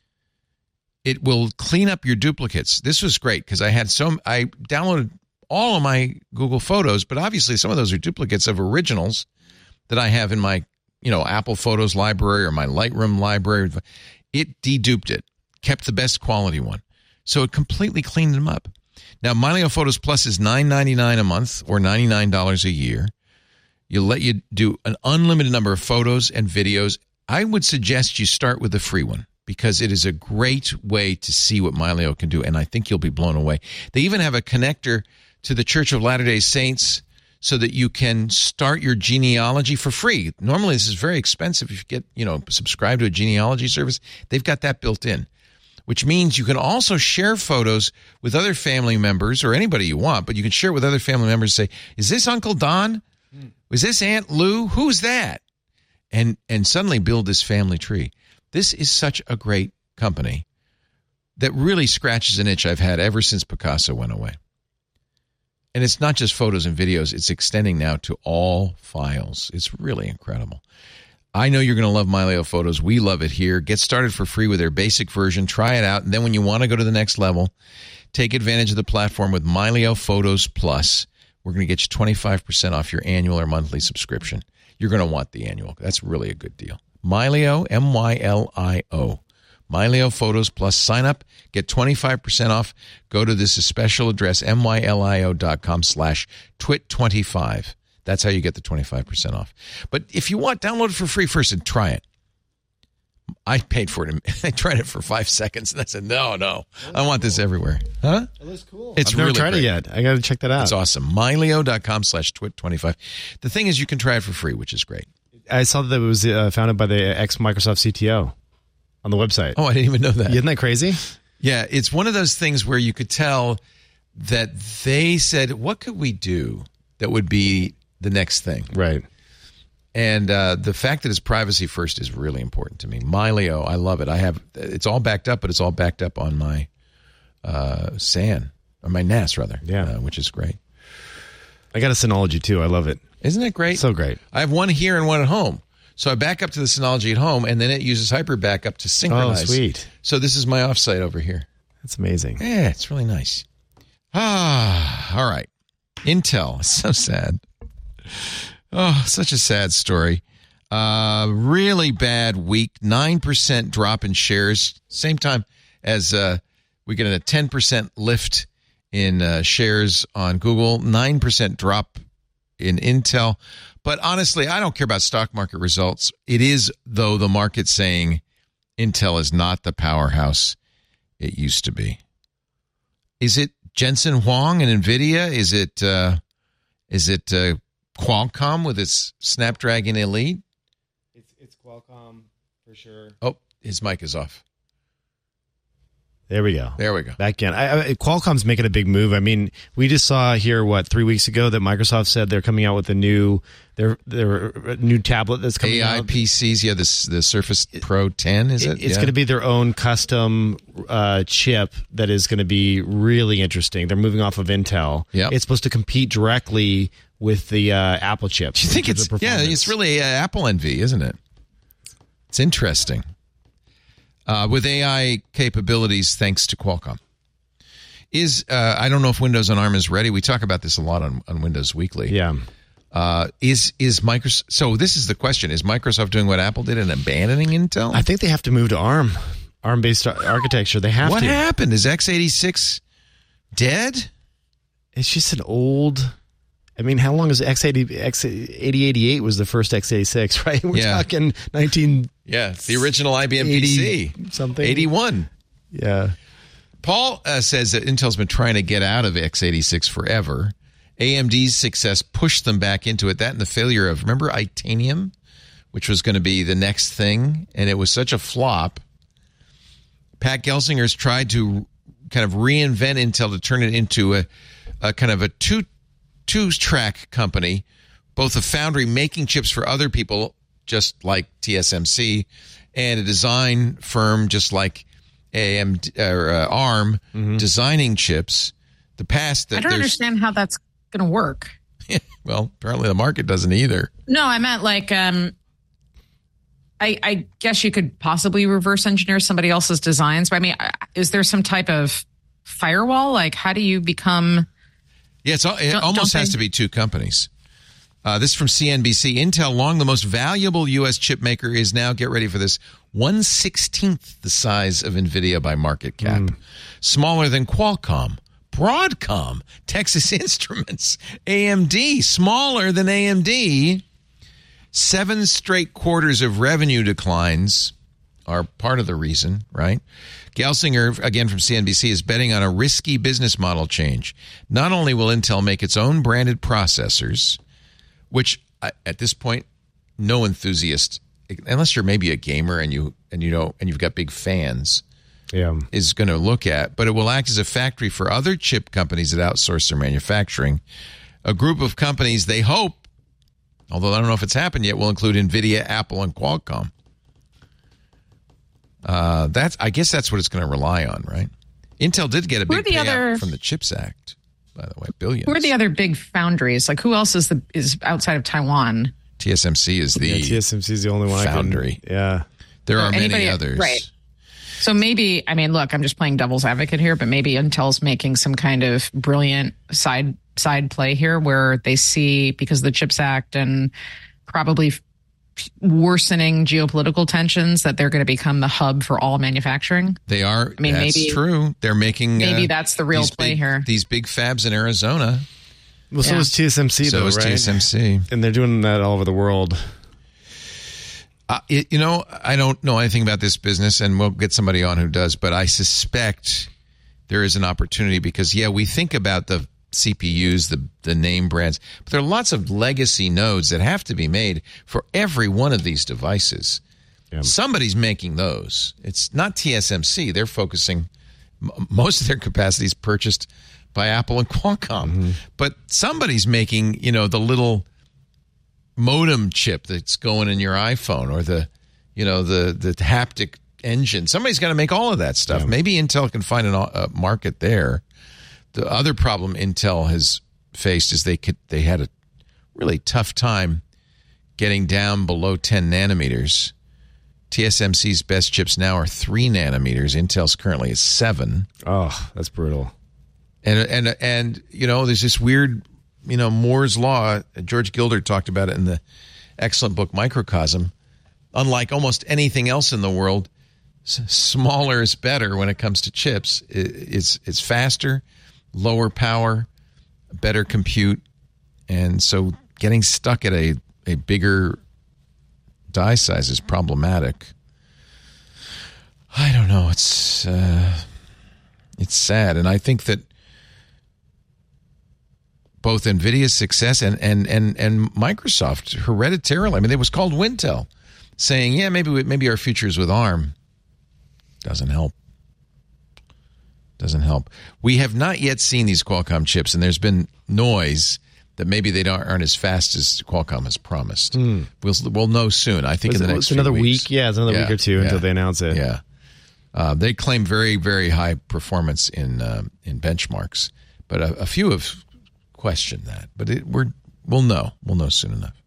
It will clean up your duplicates. This was great because I had some, I downloaded all of my Google Photos, but obviously some of those are duplicates of originals that I have in my, you know, Apple Photos library or my Lightroom library. It deduped it, kept the best quality one. So it completely cleaned them up. Now, Mylio Photos Plus is nine ninety-nine a month or ninety-nine dollars a year. You'll let you do an unlimited number of photos and videos. I would suggest you start with the free one, because it is a great way to see what Mylio can do, and I think you'll be blown away. They even have a connector to the Church of Latter-day Saints so that you can start your genealogy for free. Normally, this is very expensive if you get, you know, subscribe to a genealogy service. They've got that built in, which means you can also share photos with other family members or anybody you want, but you can share it with other family members and say, is this Uncle Don? Was this Aunt Lou? Who's that? And and suddenly build this family tree. This is such a great company that really scratches an itch I've had ever since Picasso went away. And it's not just photos and videos. It's extending now to all files. It's really incredible. I know you're going to love Mylio Photos. We love it here. Get started for free with their basic version. Try it out. And then when you want to go to the next level, take advantage of the platform with Mylio Photos Plus. We're going to get you twenty-five percent off your annual or monthly subscription. You're going to want the annual. That's really a good deal. Mylio, M Y L I O. Mylio Photos Plus. Sign up. Get twenty-five percent off. Go to this special address, mylio.com slash twit twenty-five. That's how you get the twenty-five percent off. But if you want, download it for free first and try it. I paid for it. I tried it for five seconds, and I said, no, no. I want this everywhere. Huh? It looks cool. It's I've never really tried great. it yet. I got to check that out. It's awesome. Mylio.com slash twit twenty-five. The thing is, you can try it for free, which is great. I saw that it was uh, founded by the ex-Microsoft C T O on the website. Oh, I didn't even know that. Isn't that crazy? Yeah, it's one of those things where you could tell that they said, what could we do that would be the next thing? Right. And uh, the fact that it's privacy first is really important to me. Mylio, I love it. I have it's all backed up, but it's all backed up on my uh, S A N, or my N A S rather, Yeah. uh, which is great. I got a Synology too. I love it. Isn't it great? So great. I have one here and one at home. So I back up to the Synology at home, and then it uses Hyper Backup to synchronize. Oh, sweet. So this is my offsite over here. That's amazing. Yeah, it's really nice. Ah, all right. Intel. So sad. Oh, such a sad story. Uh, really bad week. nine percent drop in shares. Same time as uh, we get a ten percent lift in uh, shares on Google. nine percent drop in Intel. But honestly, I don't care about stock market results. It is, though, the market saying Intel is not the powerhouse it used to be. Is it Jensen Huang and NVIDIA? Is it uh, is it uh, Qualcomm with its Snapdragon Elite? It's, it's Qualcomm for sure. Oh, his mic is off. There we go. There we go. Back in. I, I, Qualcomm's making a big move. I mean, we just saw here, what, three weeks ago that Microsoft said they're coming out with a new their their new tablet that's coming A I out. P Cs, yeah, this the Surface Pro ten, is it? It's yeah. going to be their own custom uh, chip that is going to be really interesting. They're moving off of Intel. Yep. It's supposed to compete directly with the uh, Apple chip. Do you think in terms it's of yeah? performance. It's really uh, Apple envy, isn't it? It's interesting. Uh, with A I capabilities, thanks to Qualcomm. Is uh, I don't know if Windows on ARM is ready. We talk about this a lot on, on Windows Weekly. Yeah. Uh, is is Microsoft? So this is the question: is Microsoft doing what Apple did and abandoning Intel? I think they have to move to ARM, ARM-based architecture. They have what to. happened? Is x eighty-six dead? It's just an old. I mean, how long is X eighty, X eighty eighty-eight was the first x eighty-six, right? We're Yeah. talking nineteen. Yeah, the original I B M P C. Something. eighty-one. Yeah. Paul uh, says that Intel's been trying to get out of x eighty-six forever, A M D's success pushed them back into it. That and the failure of, remember Itanium, which was going to be the next thing, and it was such a flop. Pat Gelsinger's tried to kind of reinvent Intel to turn it into a, a kind of a two two track company, both a foundry making chips for other people, just like T S M C, and a design firm just like A M D or uh, ARM mm-hmm. designing chips. The past that I don't understand how that's going to work. Well, apparently the market doesn't either. No, I meant like, um, I, I guess you could possibly reverse engineer somebody else's designs. But I mean, is there some type of firewall? Like, how do you become? Yeah, it's, it don't, almost don't has they... to be two companies. Uh, this is from C N B C. Intel, long the most valuable U S chip maker, is now, get ready for this, one sixteenth the size of NVIDIA by market cap. Mm. Smaller than Qualcomm, Broadcom, Texas Instruments, A M D, smaller than A M D. Seven straight quarters of revenue declines are part of the reason, right? Gelsinger, again from C N B C, is betting on a risky business model change. Not only will Intel make its own branded processors, which at this point, no enthusiast, unless you're maybe a gamer and you and you know and you've got big fans, yeah. is going to look at, but it will act as a factory for other chip companies that outsource their manufacturing. A group of companies, they hope, although I don't know if it's happened yet, will include NVIDIA, Apple, and Qualcomm. Uh, that's I guess that's what it's going to rely on, right? Intel did get a big payout other... from the CHIPS Act, by the way, billions. Who are the other big foundries? Like, who else is the is outside of Taiwan? T S M C is the yeah, T S M C is the only one foundry. I can, yeah, there are anybody, many others, right? So maybe, I mean, look, I'm just playing devil's advocate here, but maybe Intel's making some kind of brilliant side side play here, where they see, because of the CHIPS Act and probably worsening geopolitical tensions, that they're going to become the hub for all manufacturing. They are. I mean, that's maybe true. They're making maybe uh, that's the real play big, here. These big fabs in Arizona. Well, so yeah. is T S M C, so though, is right? T S M C, and they're doing that all over the world. Uh, it, you know, I don't know anything about this business, and we'll get somebody on who does, but I suspect there is an opportunity because, yeah, we think about the C P Us, the the name brands, but there are lots of legacy nodes that have to be made for every one of these devices. Yeah. Somebody's making those. It's not T S M C. They're focusing, most of their capacity is purchased by Apple and Qualcomm. Mm-hmm. But somebody's making, you know, the little modem chip that's going in your iPhone, or the, you know, the the haptic engine. Somebody's got to make all of that stuff. Yeah. Maybe Intel can find an, a market there. The other problem Intel has faced is they could they had a really tough time getting down below ten nanometers. T S M C's best chips now are three nanometers. Intel's currently is seven. Oh, that's brutal. And and and you know, there's this weird, you know, Moore's law. George Gilder talked about it in the excellent book Microcosm. Unlike almost anything else in the world, s- smaller is better when it comes to chips. It, it's it's faster, lower power, better compute, and so getting stuck at a, a bigger die size is problematic. I don't know. It's uh, it's sad, and I think that both NVIDIA's success and, and, and, and Microsoft hereditarily, I mean, it was called Wintel, saying, yeah, maybe we, maybe our future is with ARM. Doesn't help. Doesn't help. We have not yet seen these Qualcomm chips, and there's been noise that maybe they don't, aren't as fast as Qualcomm has promised. Mm. We'll we'll know soon. I think Was in the it, next it's another few week. Weeks. Yeah, it's another yeah, week or two yeah, until they announce it. Yeah, uh, they claim very very high performance in uh, in benchmarks, but a, a few have questioned that. But it, we're we'll know. We'll know soon enough.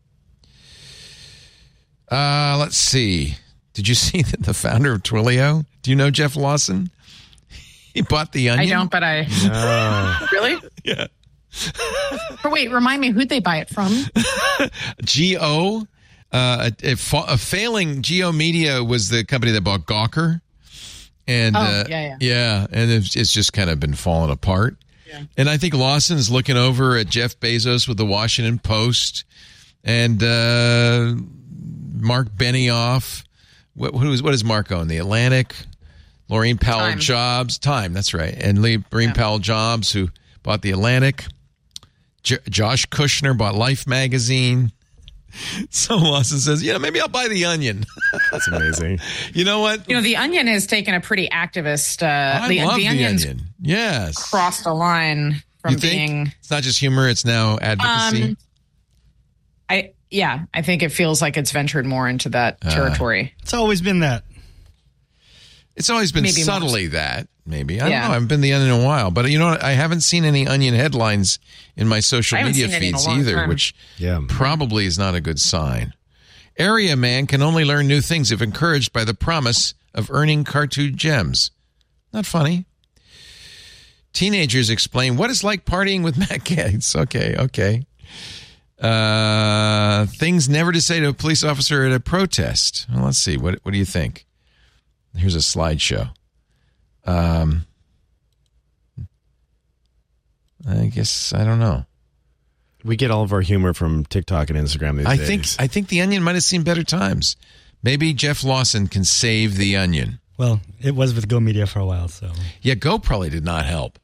Uh, let's see. Did you see that the founder of Twilio? Do you know Jeff Lawson? He bought the Onion. I don't, but I no. Really? Yeah. But wait, remind me, who'd they buy it from? G O. Uh, a, a, a failing G O Media was the company that bought Gawker, and oh, uh, yeah, yeah, yeah, and it's, it's just kind of been falling apart. Yeah. And I think Lawson's looking over at Jeff Bezos with the Washington Post, and uh, Mark Benioff. What who is what does Mark own? The Atlantic. Laureen Powell Time. Jobs, Time. That's right, and Laureen yeah. Powell Jobs, who bought the Atlantic. J- Josh Kushner bought Life magazine. So Lawson says, yeah, maybe I'll buy The Onion. That's amazing. You know what? You know, The Onion has taken a pretty activist. Uh, I the, love the The Onion's Onion. Yes. crossed a line from You think? being. It's not just humor, it's now advocacy. Um, I yeah, I think it feels like it's ventured more into that territory. It's always been that. It's always been Maybe subtly that, maybe. I don't Yeah. know. I haven't been The Onion in a while. But you know what? I haven't seen any Onion headlines in my social I haven't media seen any in a feeds long either, time. which Yeah. probably is not a good sign. Area man can only learn new things if encouraged by the promise of earning cartoon gems. Not funny. Teenagers explain what it's like partying with Matt Gaetz. Okay, okay. Uh, things never to say to a police officer at a protest. Well, let's see. What what do you think? Here's a slideshow. Um, I guess I don't know. We get all of our humor from TikTok and Instagram these I days. think I think The Onion might have seen better times. Maybe Jeff Lawson can save The Onion. Well, it was with Go Media for a while, so Yeah, Go probably did not help.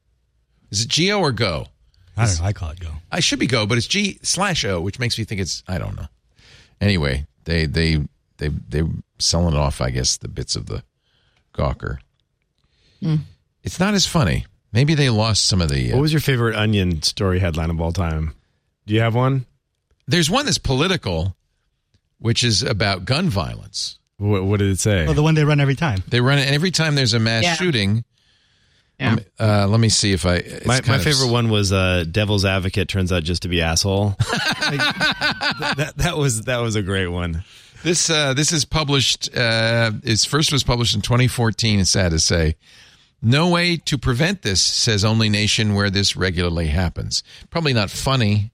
Is it G O or Go? I don't know. I call it Go. I should be Go, but it's G slash O, which makes me think it's I don't know. Anyway, they they they they selling off, I guess, the bits of the Gawker. Mm. It's not as funny. Maybe they lost some of the. Uh, What was your favorite Onion story headline of all time? Do you have one? there's one that's political, which is about gun violence. What, what did it say? Well, the one they run every time. They run it, and every time there's a mass Yeah. shooting. Yeah. Um, uh, let me see if I. it's my kind my of- favorite one was uh, Devil's Advocate turns out just to be asshole. Like, that that was that was a great one. This uh, this is published. Uh, its first was published in twenty fourteen. It's sad to say. No way to prevent this, says only nation where this regularly happens. Probably not funny,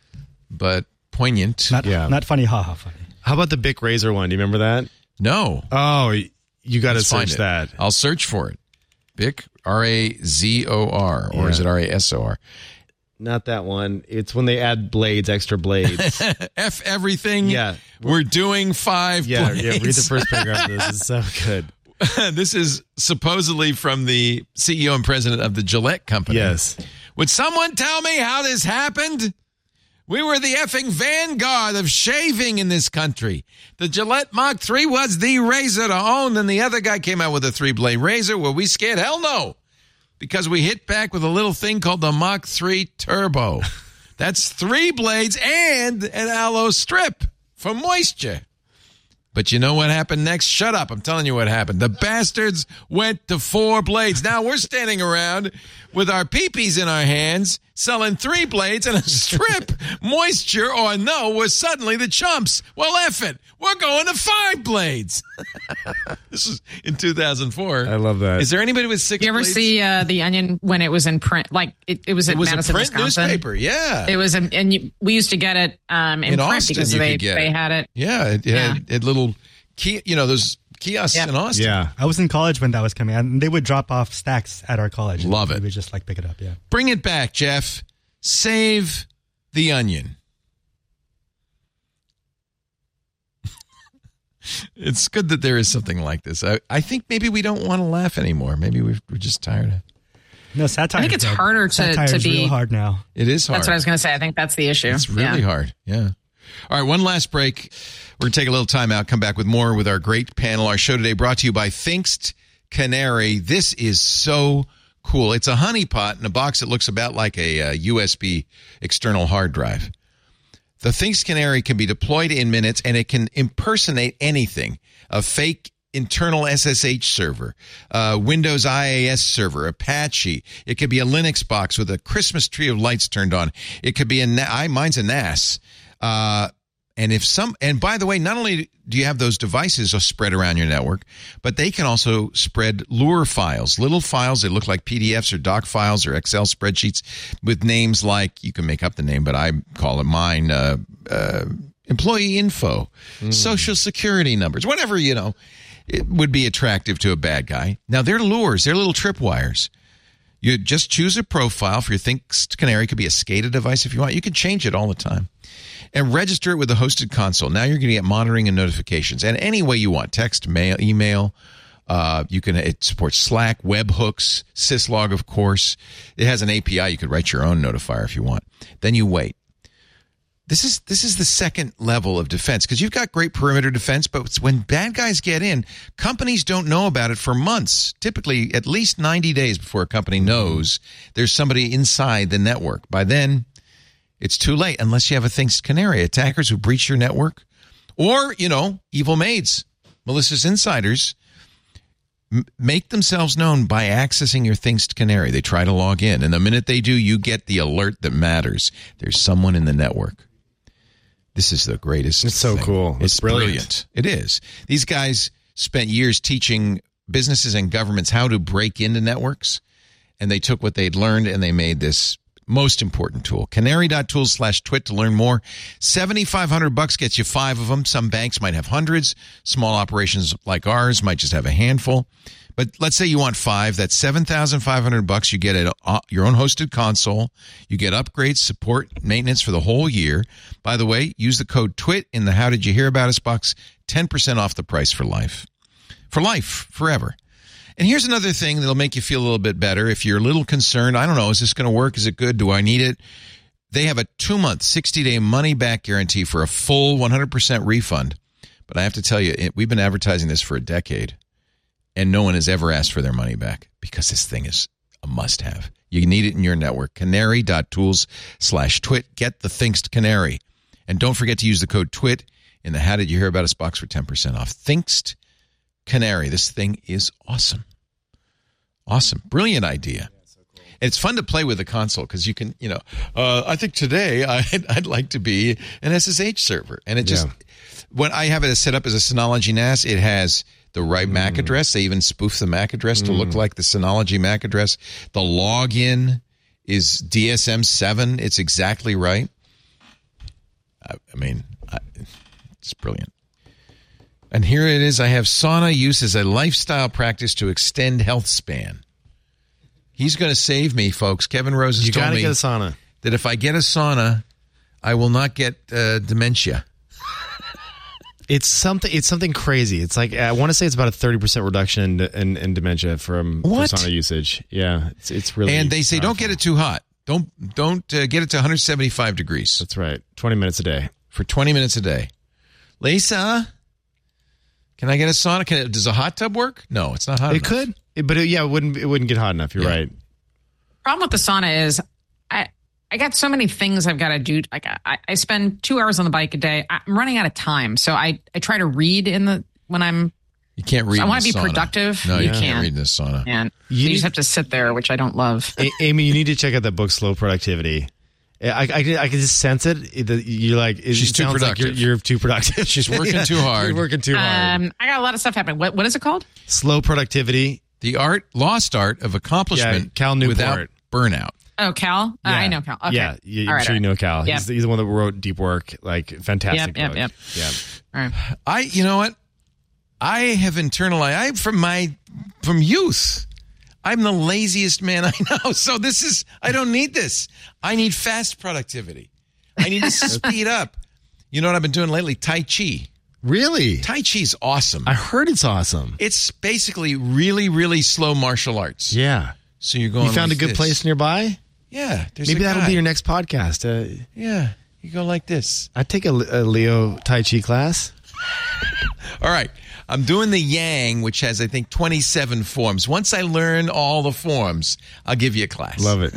but poignant. Not, Yeah. not funny, haha, funny. How about the Bic Razor one? Do you remember that? No. Oh, you got to Let's find search it. that. I'll search for it. Bic, R A Z O R, or is Yeah. it R A S O R? Not that one. It's when they add blades, extra blades. F everything. Yeah. We're doing five yeah, blades. yeah. Read the first paragraph of this. It's so good. This is supposedly from the C E O and president of the Gillette Company. Yes. Would someone tell me how this happened? We were the effing vanguard of shaving in this country. The Gillette Mach three was the razor to own, and the other guy came out with a three-blade razor. Were we scared? Hell no. Because we hit back with a little thing called the Mach three Turbo. That's three blades and an aloe strip for moisture. But you know what happened next? Shut up. I'm telling you what happened. The bastards went to four blades. Now we're standing around with our peepees in our hands, selling three blades and a strip. Moisture or no, we're suddenly the chumps. Well, F it. We're going to five blades. This was in two thousand four. I love that. Is there anybody with six Do you ever blades? see uh, The Onion when it was in print? Like it, it was in It was Madison, a print Wisconsin. newspaper. Yeah. It was, a, and you, we used to get it um, in, In print Austin, because you they could get they it. had it. Yeah. It, it had it little, key, you know, those kiosks Yeah. in Austin. Yeah. I was in college when that was coming, and they would drop off stacks at our college. Love it. We would just like pick it up. Yeah. Bring it back, Jeff. Save The Onion. It's good that there is something like this. I, I think maybe we don't want to laugh anymore. Maybe we've, we're just tired of No, satire. I think it's dead. harder to- Satire to is be- real hard now. it. Is hard. That's what I was going to say. I think that's the issue. It's really Yeah. hard. Yeah. All right, one last break. We're going to take a little time out, come back with more with our great panel. Our show today brought to you by Thinkst Canary. This is so cool. It's a honeypot in a box that looks about like a, uh U S B external hard drive. The Thinkst Canary can be deployed in minutes, and it can impersonate anything. A fake internal S S H server, uh, Windows I A S server, Apache. It could be a Linux box with a Christmas tree of lights turned on. It could be a, Na- I, mine's a N A S. Uh, and if some, and by the way, not only do you have those devices spread around your network, but they can also spread Lure files, little files that look like P D Fs or doc files or Excel spreadsheets with names like, you can make up the name, but I call it mine, uh, uh, employee info, mm. social security numbers, whatever, you know, it would be attractive to a bad guy. Now, they're lures. They're little tripwires. You just choose a profile for your Thinkst Canary. It could be a SCADA device if you want. You can change it all the time. And register it with a hosted console. Now you're going to get monitoring and notifications. And any way you want, text, mail, email, Uh, you can it supports Slack, webhooks, syslog, of course. It has an A P I. You could write your own notifier if you want. Then you wait. This is this is the second level of defense because you've got great perimeter defense, but when bad guys get in, companies don't know about it for months. Typically, at least ninety days before a company knows there's somebody inside the network. By then, it's too late unless you have a Thinkst Canary. Attackers who breach your network, or you know, evil maids, malicious insiders. Make themselves known by accessing your Thinkst Canary. They try to log in, and the minute they do, you get the alert that matters. There's someone in the network. This is the greatest. It's so thing. cool. It's, it's brilliant. brilliant. It is. These guys spent years teaching businesses and governments how to break into networks, and they took what they'd learned and they made this most important tool. Canary.tools slash twit to learn more. seventy-five hundred bucks gets you five of them. Some banks might have hundreds. Small operations like ours might just have a handful. But let's say you want five. That's seven thousand five hundred bucks. You get a, uh, your own hosted console. You get upgrades, support, maintenance for the whole year. By the way, use the code TWIT in the How Did You Hear About Us box. ten percent off the price for life. For life, forever. And here's another thing that'll make you feel a little bit better. If you're a little concerned, I don't know, is this going to work? Is it good? Do I need it? They have a two-month, sixty-day money-back guarantee for a full one hundred percent refund. But I have to tell you, it, we've been advertising this for a decade, and no one has ever asked for their money back because this thing is a must-have. You need it in your network. Canary.tools slash twit. Get the Thinkst Canary. And don't forget to use the code TWIT in the How Did You Hear About Us box for ten percent off. Thinkst Canary. This thing is awesome. Awesome. Brilliant idea. Yeah, so cool. And it's fun to play with the console because you can, you know, uh, I think today I'd, I'd like to be an S S H server. And it just, yeah. when I have it set up as a Synology N A S, it has the right mm. M A C address. They even spoof the M A C address mm. to look like the Synology M A C address. The login is D S M seven. It's exactly right. I, I mean, I, it's brilliant. And here it is. I have sauna use as a lifestyle practice to extend health span. He's going to save me, folks. Kevin Rose has you told gotta me get a sauna. that if I get a sauna, I will not get uh, dementia. It's something. It's something crazy. It's like I want to say it's about a thirty percent reduction in, in, in dementia from, from sauna usage. Yeah, it's it's really. And they say powerful. Don't get it too hot. Don't don't uh, get it to one hundred seventy-five degrees. That's right. Twenty minutes a day for twenty minutes a day. Lisa. Can I get a sauna? Can it, does a hot tub work? No, it's not hot it enough. It could, but it, yeah, it wouldn't. It wouldn't get hot enough. You're yeah. right. Problem with the sauna is, I I got so many things I've got to do. Like I, I spend two hours on the bike a day. I'm running out of time, so I, I try to read in the when I'm. You can't read. So I want to be sauna. productive. No, you, you can't, can't read in the sauna. And you, you need, just have to sit there, which I don't love. A- Amy, you need to check out that book, Slow Productivity. I, I, I can just sense it. You're like, it she's too productive. Like you're, you're too productive. She's working yeah, too hard. You're working too hard. Um, I got a lot of stuff happening. What What is it called? Slow Productivity. The art, lost art of accomplishment yeah, Cal Newport. Without burnout. Oh, Cal? Uh, yeah. I know Cal. Okay. Yeah, you, I'm right, sure right. you know Cal. Yep. He's, the, he's the one that wrote Deep Work. Like, fantastic yep, book. Yep, yep, Yeah. All right. I, you know what? I have internalized, I, from my, from youth, I'm the laziest man I know. So this is, I don't need this. I need fast productivity. I need to speed up. You know what I've been doing lately? Tai Chi. Really? Tai Chi's awesome. I heard it's awesome. It's basically really, really slow martial arts. Yeah. So you're going You found like a good this. place nearby? Yeah. There's Maybe a that'll guy. be your next podcast. Uh, Yeah. You go like this. I'd take a, a Leo Tai Chi class. All right. I'm doing the Yang, which has, I think, twenty-seven forms. Once I learn all the forms, I'll give you a class. Love it.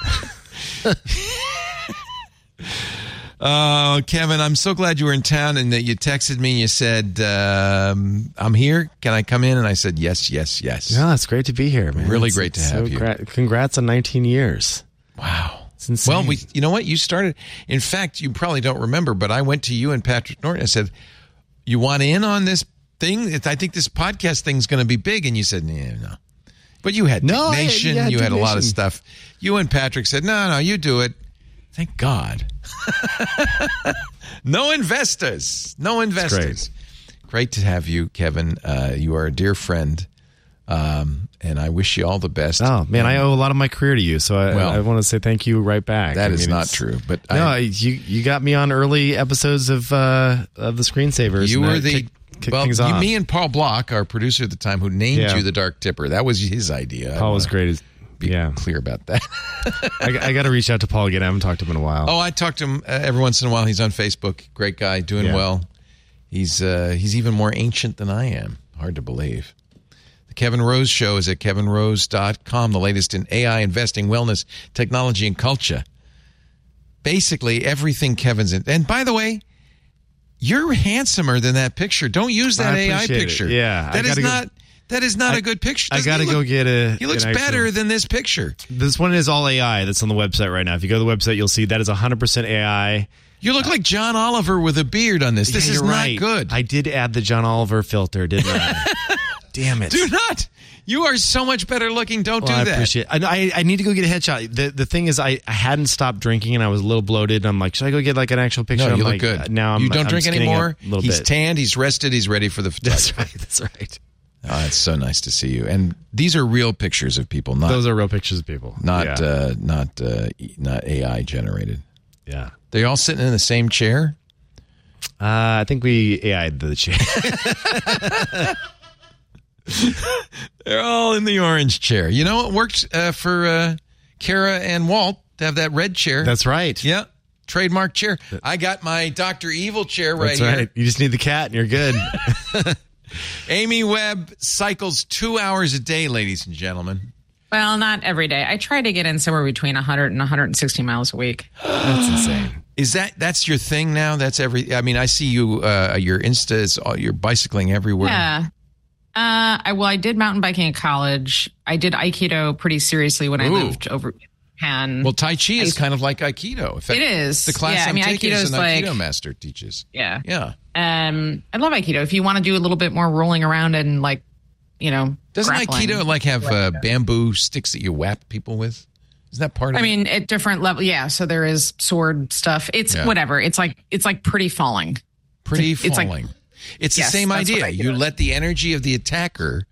Oh, Kevin, I'm so glad you were in town and that you texted me and you said, um, I'm here. Can I come in? And I said, yes, yes, yes. No, it's great to be here, man. Really it's, great to it's have so you. Gra- congrats on nineteen years. Wow. It's insane. Well, we, you know what? You started, in fact, you probably don't remember, but I went to you and Patrick Norton and said, you want in on this thing? I think this podcast thing's going to be big. And you said, no, no. But you had no, Nation. I, yeah, you had a lot of Nation. stuff. You and Patrick said, no, no, you do it. Thank God. No investors. No investors. Great. great to have you, Kevin. Uh, you are a dear friend. Um, and I wish you all the best. Oh, man, I owe a lot of my career to you. So I, well, I want to say thank you right back. That I is mean, not true. But no, I, you you got me on early episodes of uh, of the Screensavers. You were the, kicked, kick well, things you, off. me and Paul Block, our producer at the time, who named Yeah. you the Dark Tipper, that was his idea. Paul was great. As, Be yeah. clear about that. I, I got to reach out to Paul again. I haven't talked to him in a while. Oh, I talk to him uh, every once in a while. He's on Facebook. Great guy, doing Yeah. well. He's uh, he's even more ancient than I am. Hard to believe. The Kevin Rose Show is at kevin rose dot com, the latest in A I, investing, wellness, technology, and culture. Basically, everything Kevin's in. And by the way, you're handsomer than that picture. Don't use that I A I appreciate it. picture. Yeah, I that is gotta go- not that is not I- a good picture. I Doesn't got to he go look- get a. He looks an actual- better than this picture. This one is all A I that's on the website right now. If you go to the website, you'll see that is one hundred percent A I. You look like John Oliver with a beard on this. This Yeah, is you're not right. good. I did add the John Oliver filter, didn't I? Damn it. Do not. You are so much better looking. Don't Well, do I that. appreciate it. I, I, I need to go get a headshot. The the thing is, I, I hadn't stopped drinking and I was a little bloated. I'm like, should I go get like an actual picture? No, I'm you look like, good. uh, Now I'm, you don't I'm drink skinning anymore. up a little He's bit. tanned. He's rested. He's ready for the photography. That's right. That's right. Oh, it's so nice to see you. And these are real pictures of people, not Those are real pictures of people. not Yeah. uh, not uh, not A I generated. yeah. They're all sitting in the same chair. Uh, I think we A I'd the chair. They're all in the orange chair. You know, it worked uh, for uh, Kara and Walt to have that red chair. That's right. Yeah, trademark chair. I got my Doctor Evil chair right That's here. right. You just need the cat and you're good. Amy Webb cycles two hours a day, ladies and gentlemen. Well, not every day. I try to get in somewhere between one hundred and one hundred sixty miles a week. That's insane. Is that that's your thing now? That's every. I mean, I see you. Uh, your Insta is all, you're bicycling everywhere. Yeah. Uh, I well, I did mountain biking in college. I did Aikido pretty seriously when I Ooh. lived over in Japan. Well, Tai Chi is I- kind of like Aikido. In fact, It is. The class Yeah, I I'm mean, taking is Aikido's an Aikido like- master teaches. yeah. Yeah. Um, I love Aikido. If you want to do a little bit more rolling around and like, you know, Doesn't grappling. Aikido like have uh, bamboo sticks that you whap people with? Isn't that part of I it? mean, at different level, yeah. So there is sword stuff. It's Yeah. whatever. It's like it's like pretty falling. Pretty it's like- falling. It's Yes, the same that's what idea. I You do. let the energy of the attacker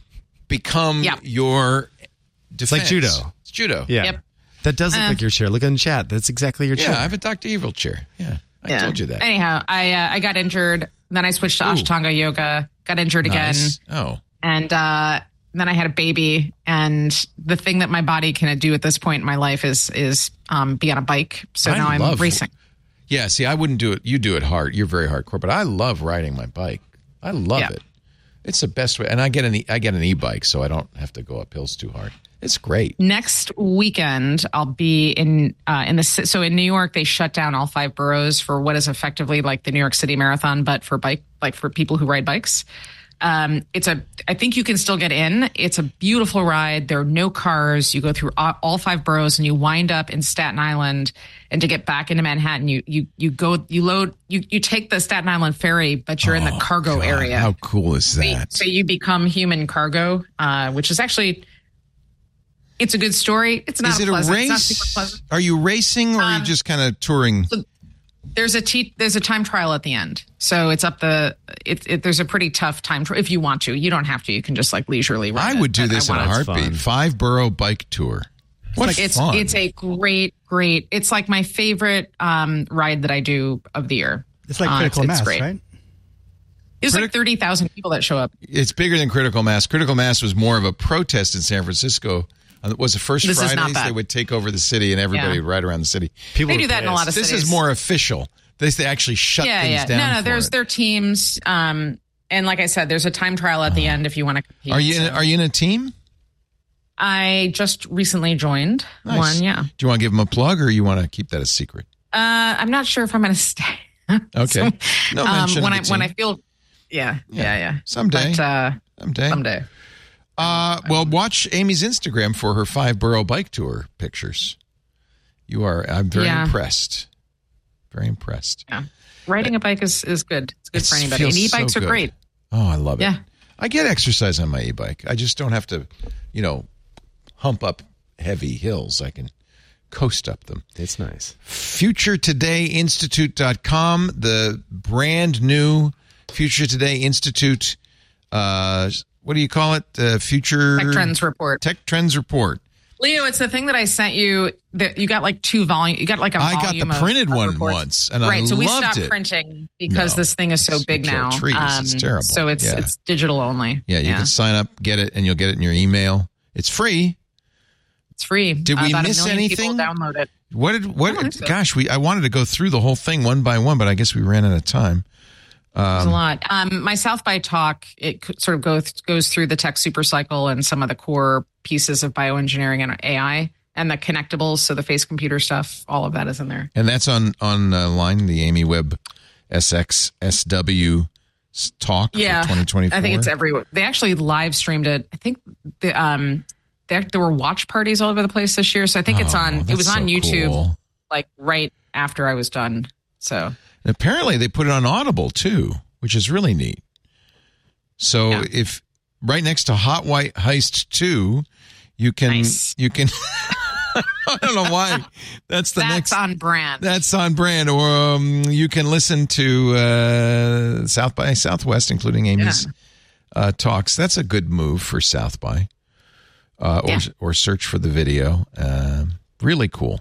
become Yeah. your defense. like judo. It's judo. Yeah. Yep. That does look Uh, like your chair. Look in the chat. That's exactly your Yeah, chair. I have a Doctor Evil chair. Yeah. I Yeah. told you that. Anyhow, I uh, I got injured. Then I switched to Ooh. Ashtanga yoga. Got injured Nice. again, Oh. and uh, then I had a baby. And the thing that my body can do at this point in my life is is um, be on a bike. So I now I'm love- racing. Yeah, see, I wouldn't do it. You do it hard. You're very hardcore, but I love riding my bike. I love Yeah. it. It's the best way. And I get an e- I get an e-bike, so I don't have to go up hills too hard. It's great. Next weekend, I'll be in uh, in the ci- so in New York. They shut down all five boroughs for what is effectively like the New York City Marathon, but for bike like for people who ride bikes. Um, it's a. I think you can still get in. It's a beautiful ride. There are no cars. You go through all, all five boroughs, and you wind up in Staten Island. And to get back into Manhattan, you you you go you load you you take the Staten Island ferry, but you're in the cargo God, area. How cool is So you- that? So you become human cargo, uh, which is actually. It's a good story. It's not Is it a pleasant. It's not super race? pleasant. Are you racing or are you Um, just kind of touring? There's a t- there's a time trial at the end, so it's up the. It, it there's a pretty tough time tri- if you want to. You don't have to. You can just like leisurely ride. I would it, do but this I in a wanna- heartbeat. fun. Five borough bike tour. What It's fun! it's a great great. It's like my favorite um, ride that I do of the year. It's like Uh, critical it's mass, great. right? It's Critic- like thirty thousand people that show up. It's bigger than Critical Mass. Critical Mass was more of a protest in San Francisco. Uh, It was the first This is not Fridays bad. they would take over the city and everybody Yeah. would ride around the city. People They are do that in a pissed. lot of This cities. is more official. They they actually shut yeah, things yeah. down. No, no. for There's it. their teams, um, and like I said, there's a time trial at the end if you want to compete. Are you in, so. are you in a team? I just recently joined Nice. one. Yeah. Do you want to give them a plug or you want to keep that a secret? Uh, I'm not sure if I'm going to stay. Okay. No um, mention of when the I when I team. feel, yeah, yeah, yeah. Someday. But, uh, Someday. someday. Uh, well, watch Amy's Instagram for her five borough bike tour pictures. You are. I'm very Yeah. impressed. Very impressed. Yeah. Riding a bike is, is good. It's good It for anybody. feels And e-bikes so are good. great. Oh, I love it. Yeah. I get exercise on my e-bike. I just don't have to, you know, hump up heavy hills. I can coast up them. It's nice. future today institute dot com, the brand new Future Today Institute. Uh, what do you call it? Uh, Future Tech Trends Report. Tech Trends Report. Leo, it's the thing that I sent you. That you got like two volume. You got like a I got volume the of- printed of one reports. once, and right. I So we loved stopped it. printing because No, this thing is so it's- big you kill now. trees. It's terrible. So it's Yeah. it's digital only. Yeah, you can sign up, get it, and you'll get it in your email. It's free. It's free. Did we About miss a million anything? People download it. What did what? I don't think so. Gosh, we I wanted to go through the whole thing one by one, but I guess we ran out of time. There's a lot. Um, my South by talk, it c- sort of goes goes through the tech super cycle and some of the core pieces of bioengineering and A I and the connectables. So the face computer stuff, all of that is in there. And that's on on uh, line the Amy Webb S X S W talk Yeah, for twenty twenty-four. I think it's everywhere. They actually live streamed it. I think the um, there, there were watch parties all over the place this year. So I think it's Oh, on. It that's was on so YouTube, cool. like right after I was done. So And apparently they put it on Audible too, which is really neat. So Yeah. if right next to Hot White Heist two, you can Nice. you can I don't know why that's the that's next on brand. that's on brand, or um, you can listen to uh, South by Southwest, including Amy's uh, talks. That's a good move for South by, uh, or Yeah. or search for the video. Uh, really cool.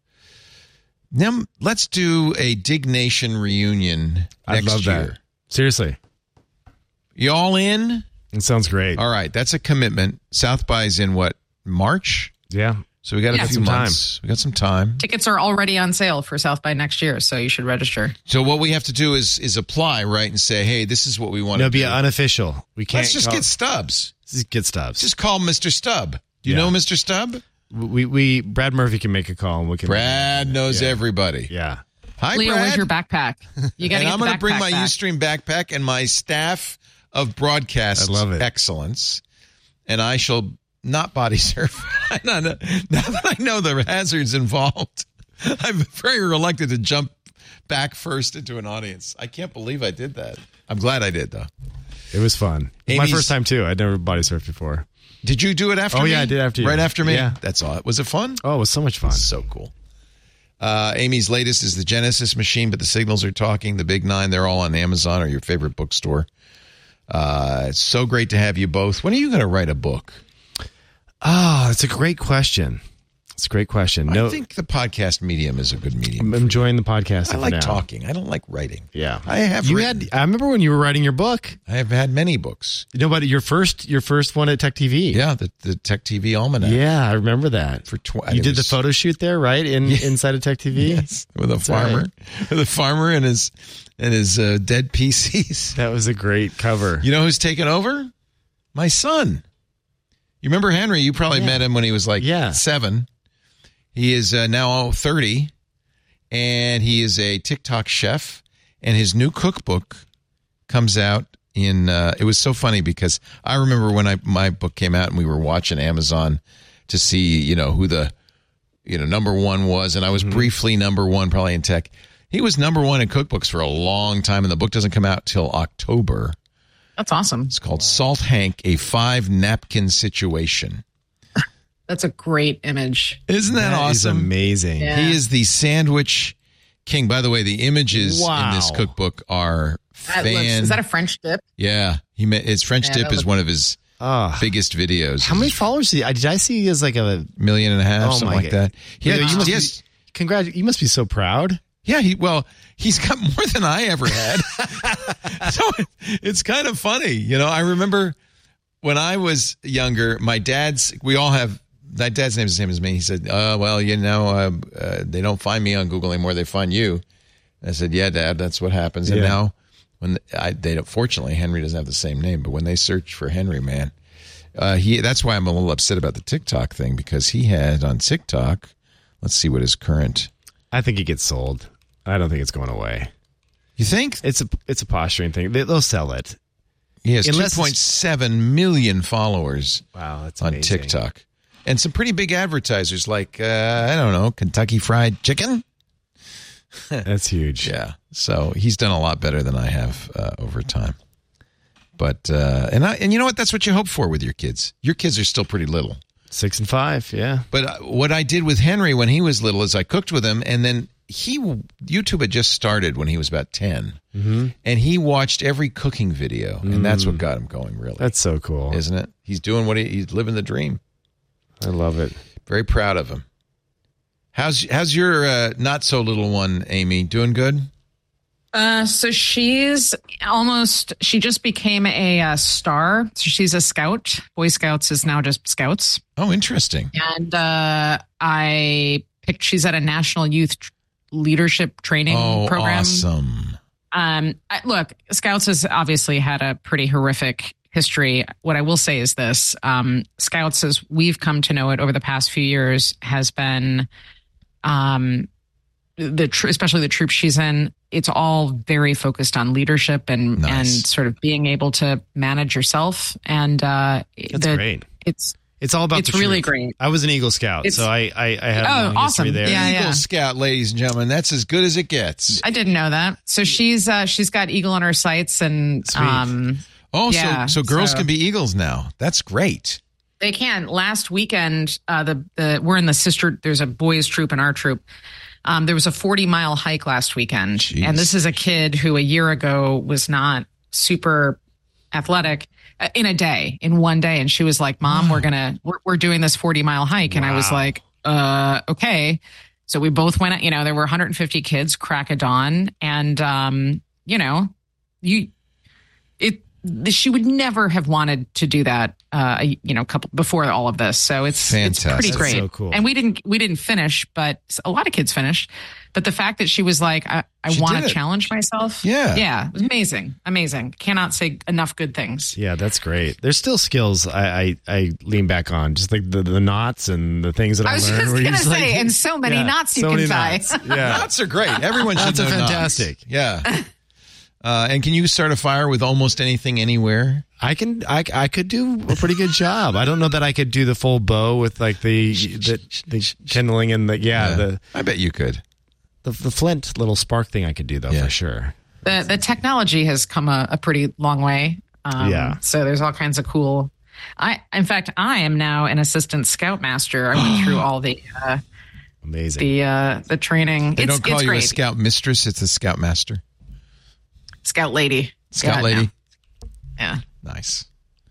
Now let's do a Dig Nation reunion I next love year. that. Seriously. You all in? It sounds great. All right, that's a commitment. South by's in what, March? Yeah. So we got Yeah. a few Some time. months. We got some time. Tickets are already on sale for South by next year, so you should register. So what we have to do is is apply, right, and say, hey, this is what we want It'll to be do. unofficial. We can't Let's just call- get Stubbs. just get stubs. Just call Mister Stubb. Do you Yeah. know Mister Stubb? we we Brad Murphy can make a call and we can Brad knows Yeah. everybody. Yeah. Hi, Leo, Brad. where's your backpack? You got to and get I'm the going to bring backpack my back. Ustream backpack and my staff of broadcast I love it. excellence, and I shall not body surf. now that I know the hazards involved, I'm very reluctant to jump back first into an audience. I can't believe I did that. I'm glad I did, though. It was fun. It was my Amy's- first time too. I'd never body surfed before. Did you do it after Oh, me? yeah, I did after you. Right after me? Yeah. That's all. Was it fun? Oh, it was so much fun. So cool. Uh, Amy's latest is the Genesis machine, but the signals are talking. The Big Nine, they're all on Amazon or your favorite bookstore. Uh, it's so great to have you both. When are you going to write a book? Oh, it's a great question. It's a great question. No, I think the podcast medium is a good medium. I'm enjoying the podcast. I for like now. talking. I don't like writing. Yeah, I have You written. had. I remember when you were writing your book. I have had many books. You know, but your first, your first one at Tech T V. Yeah, the, the Tech T V Almanac. Yeah, I remember that. For tw- you it did the was- photo shoot there, right? In inside of Tech T V. Yes, with a That's farmer, right. with a farmer and his and his uh, dead P Cs. That was a great cover. You know who's taken over? My son. You remember Henry? You probably Yeah. met him when he was like Yeah. seven. He is uh, now thirty, and he is a TikTok chef. And his new cookbook comes out in. Uh, it was so funny because I remember when I my book came out and we were watching Amazon to see you know who the you know number one was, and I was briefly number one probably in tech. He was number one in cookbooks for a long time, and the book doesn't come out till October. That's awesome. It's called Salt Hank, a five napkin situation. That's a great image. Isn't that, That is awesome? amazing. Yeah. He is the sandwich king. By the way, the images Wow. in this cookbook are That looks- fan. is that a French dip? yeah, he ma- his French Yeah, dip that is looks- one of his Ah. biggest videos. How many followers did, I, did I see? As like a million and a half, Oh, something my like God. that. He You had, know, you must yes, Congrats! You must be so proud. yeah. He well, he's got more than I ever had. So it, it's kind of funny, you know. I remember when I was younger, my dad's. We all have. My dad's name is the same as me. He said, uh, well, you know, uh, uh, they don't find me on Google anymore. They find you. I said, yeah, Dad, that's what happens. And Yeah. now, when I, they don't, fortunately, Henry doesn't have the same name, but when they search for Henry, man, uh, he, that's why I'm a little upset about the TikTok thing, because he had on TikTok, let's see what his current, I think it gets sold. I don't think it's going away. you think? It's a it's a posturing thing. They, they'll sell it. He has two Unless it's- point seven million followers Wow, that's on amazing. TikTok. And some pretty big advertisers like, uh, I don't know, Kentucky Fried Chicken. That's huge. Yeah. So he's done a lot better than I have uh, over time. But, uh, and I, and you know what? That's what you hope for with your kids. Your kids are still pretty little. Six and five. Yeah. But uh, what I did with Henry when he was little is I cooked with him, and then he, YouTube had just started when he was about ten. Mm-hmm. And he watched every cooking video, and that's what got him going, really. That's so cool. Isn't it? He's doing what he, he's living the dream. I love it. Very proud of him. How's how's your uh, not so little one, Amy? Doing good? Uh, so she's almost, she just became a uh, star. So she's a scout. Boy Scouts is now just Scouts. Oh, interesting. And uh, I picked, she's at a national youth tr- leadership training oh, program. Awesome. Um, I, look, Scouts has obviously had a pretty horrific history. What I will say is this, um, Scouts, as we've come to know it over the past few years, has been, um, the tr- especially the troop she's in, it's all very focused on leadership and Nice. and sort of being able to manage yourself. And uh, That's the, great. It's It's all about It's the really truth. great. I was an Eagle Scout, It's- so I I, I have Oh, a long history awesome. there. Yeah, Eagle yeah. Scout, ladies and gentlemen. That's as good as it gets. I didn't know that. So she's uh, she's got eagle on her sights, and Sweet. um, Oh, Yeah, so so girls so- can be Eagles now. That's great. they can. Last weekend, uh, the the we're in the sister. There's a boys troop and our troop. Um, there was a forty mile hike last weekend, Jeez. and this is a kid who a year ago was not super athletic. uh, In a day, in one day, and she was like, "Mom, we're gonna we're, we're doing this forty mile hike," and I was Wow. like, "Uh, okay." So we both went. You know, there were one hundred fifty kids, crack of dawn, and um, you know, you it. She would never have wanted to do that, uh, you know, couple before all of this. So it's Fantastic. it's pretty That's great. so cool. And we didn't we didn't finish, but a lot of kids finished. But the fact that she was like, I, I She want did to it. challenge myself. Yeah. yeah, it was amazing, amazing. Cannot say enough good things. Yeah, that's great. There's still skills I, I, I lean back on, just like the, the knots and the things that I, I was learned. just where you're gonna say, like- and so many knots you so can many tie. knots. Yeah, Knots are great. Everyone should Knots are know knots. fantastic. Yeah. Uh, and can you start a fire with almost anything anywhere? I can I, I could do a pretty good job. I don't know that I could do the full bow with like the the, the kindling and the yeah, Yeah. the, I bet you could. the the flint little spark thing I could do though Yeah. for sure. The the technology has come a, a pretty long way. Um, Yeah. So there's all kinds of cool. I in fact I am now an assistant scoutmaster. I went through all the uh, Amazing. the uh, the training. They it's, don't call it's you great. a scout mistress. It's a scout master. Scout lady. Scout Yeah, lady. no. Yeah. Nice.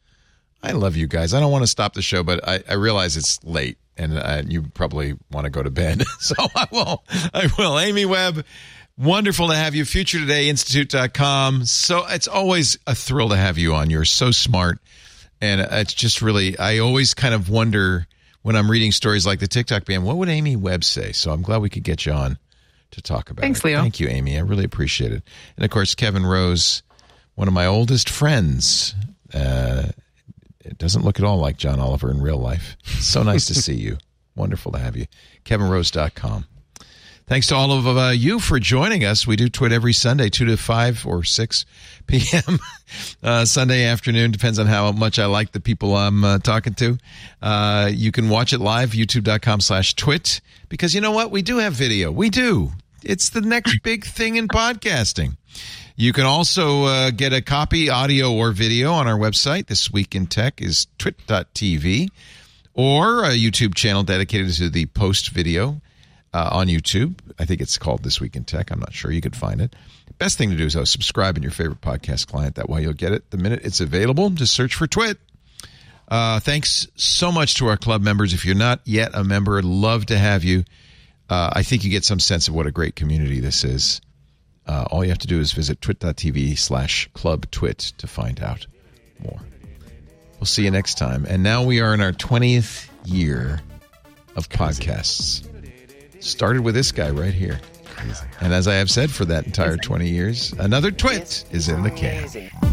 I love you guys. I don't want to stop the show, but I, I realize it's late and uh, you probably want to go to bed. So I will. I will. Amy Webb, wonderful to have you. future today institute dot com. So it's always a thrill to have you on. You're so smart. And it's just really, I always kind of wonder when I'm reading stories like the TikTok ban, what would Amy Webb say? So I'm glad we could get you on to talk about Thanks, it. Leo. Thank you, Amy. I really appreciate it. And of course, Kevin Rose, one of my oldest friends. Uh, it doesn't look at all like John Oliver in real life. So nice to see you. Wonderful to have you. Kevin Rose dot com. Thanks to all of uh, you for joining us. We do Twit every Sunday, two to five or six p.m. uh, Sunday afternoon. Depends on how much I like the people I'm uh, talking to. Uh, you can watch it live, youtube dot com slash twit. Because you know what? We do have video. We do. It's the next big thing in podcasting. You can also uh, get a copy, audio or video, on our website. This Week in Tech is twit dot t v, or a YouTube channel dedicated to the post video uh, on YouTube. I think it's called This Week in Tech. I'm not sure. You could find it. Best thing to do is uh, subscribe in your favorite podcast client. That way you'll get it the minute it's available. Just search for Twit. Uh, thanks so much to our club members. If you're not yet a member, I'd love to have you. Uh, I think you get some sense of what a great community this is. Uh, all you have to do is visit twit dot t v slash club twit to find out more. We'll see you next time. And now we are in our twentieth year of podcasts. Started with this guy right here. And as I have said for that entire twenty years, another twit is in the can.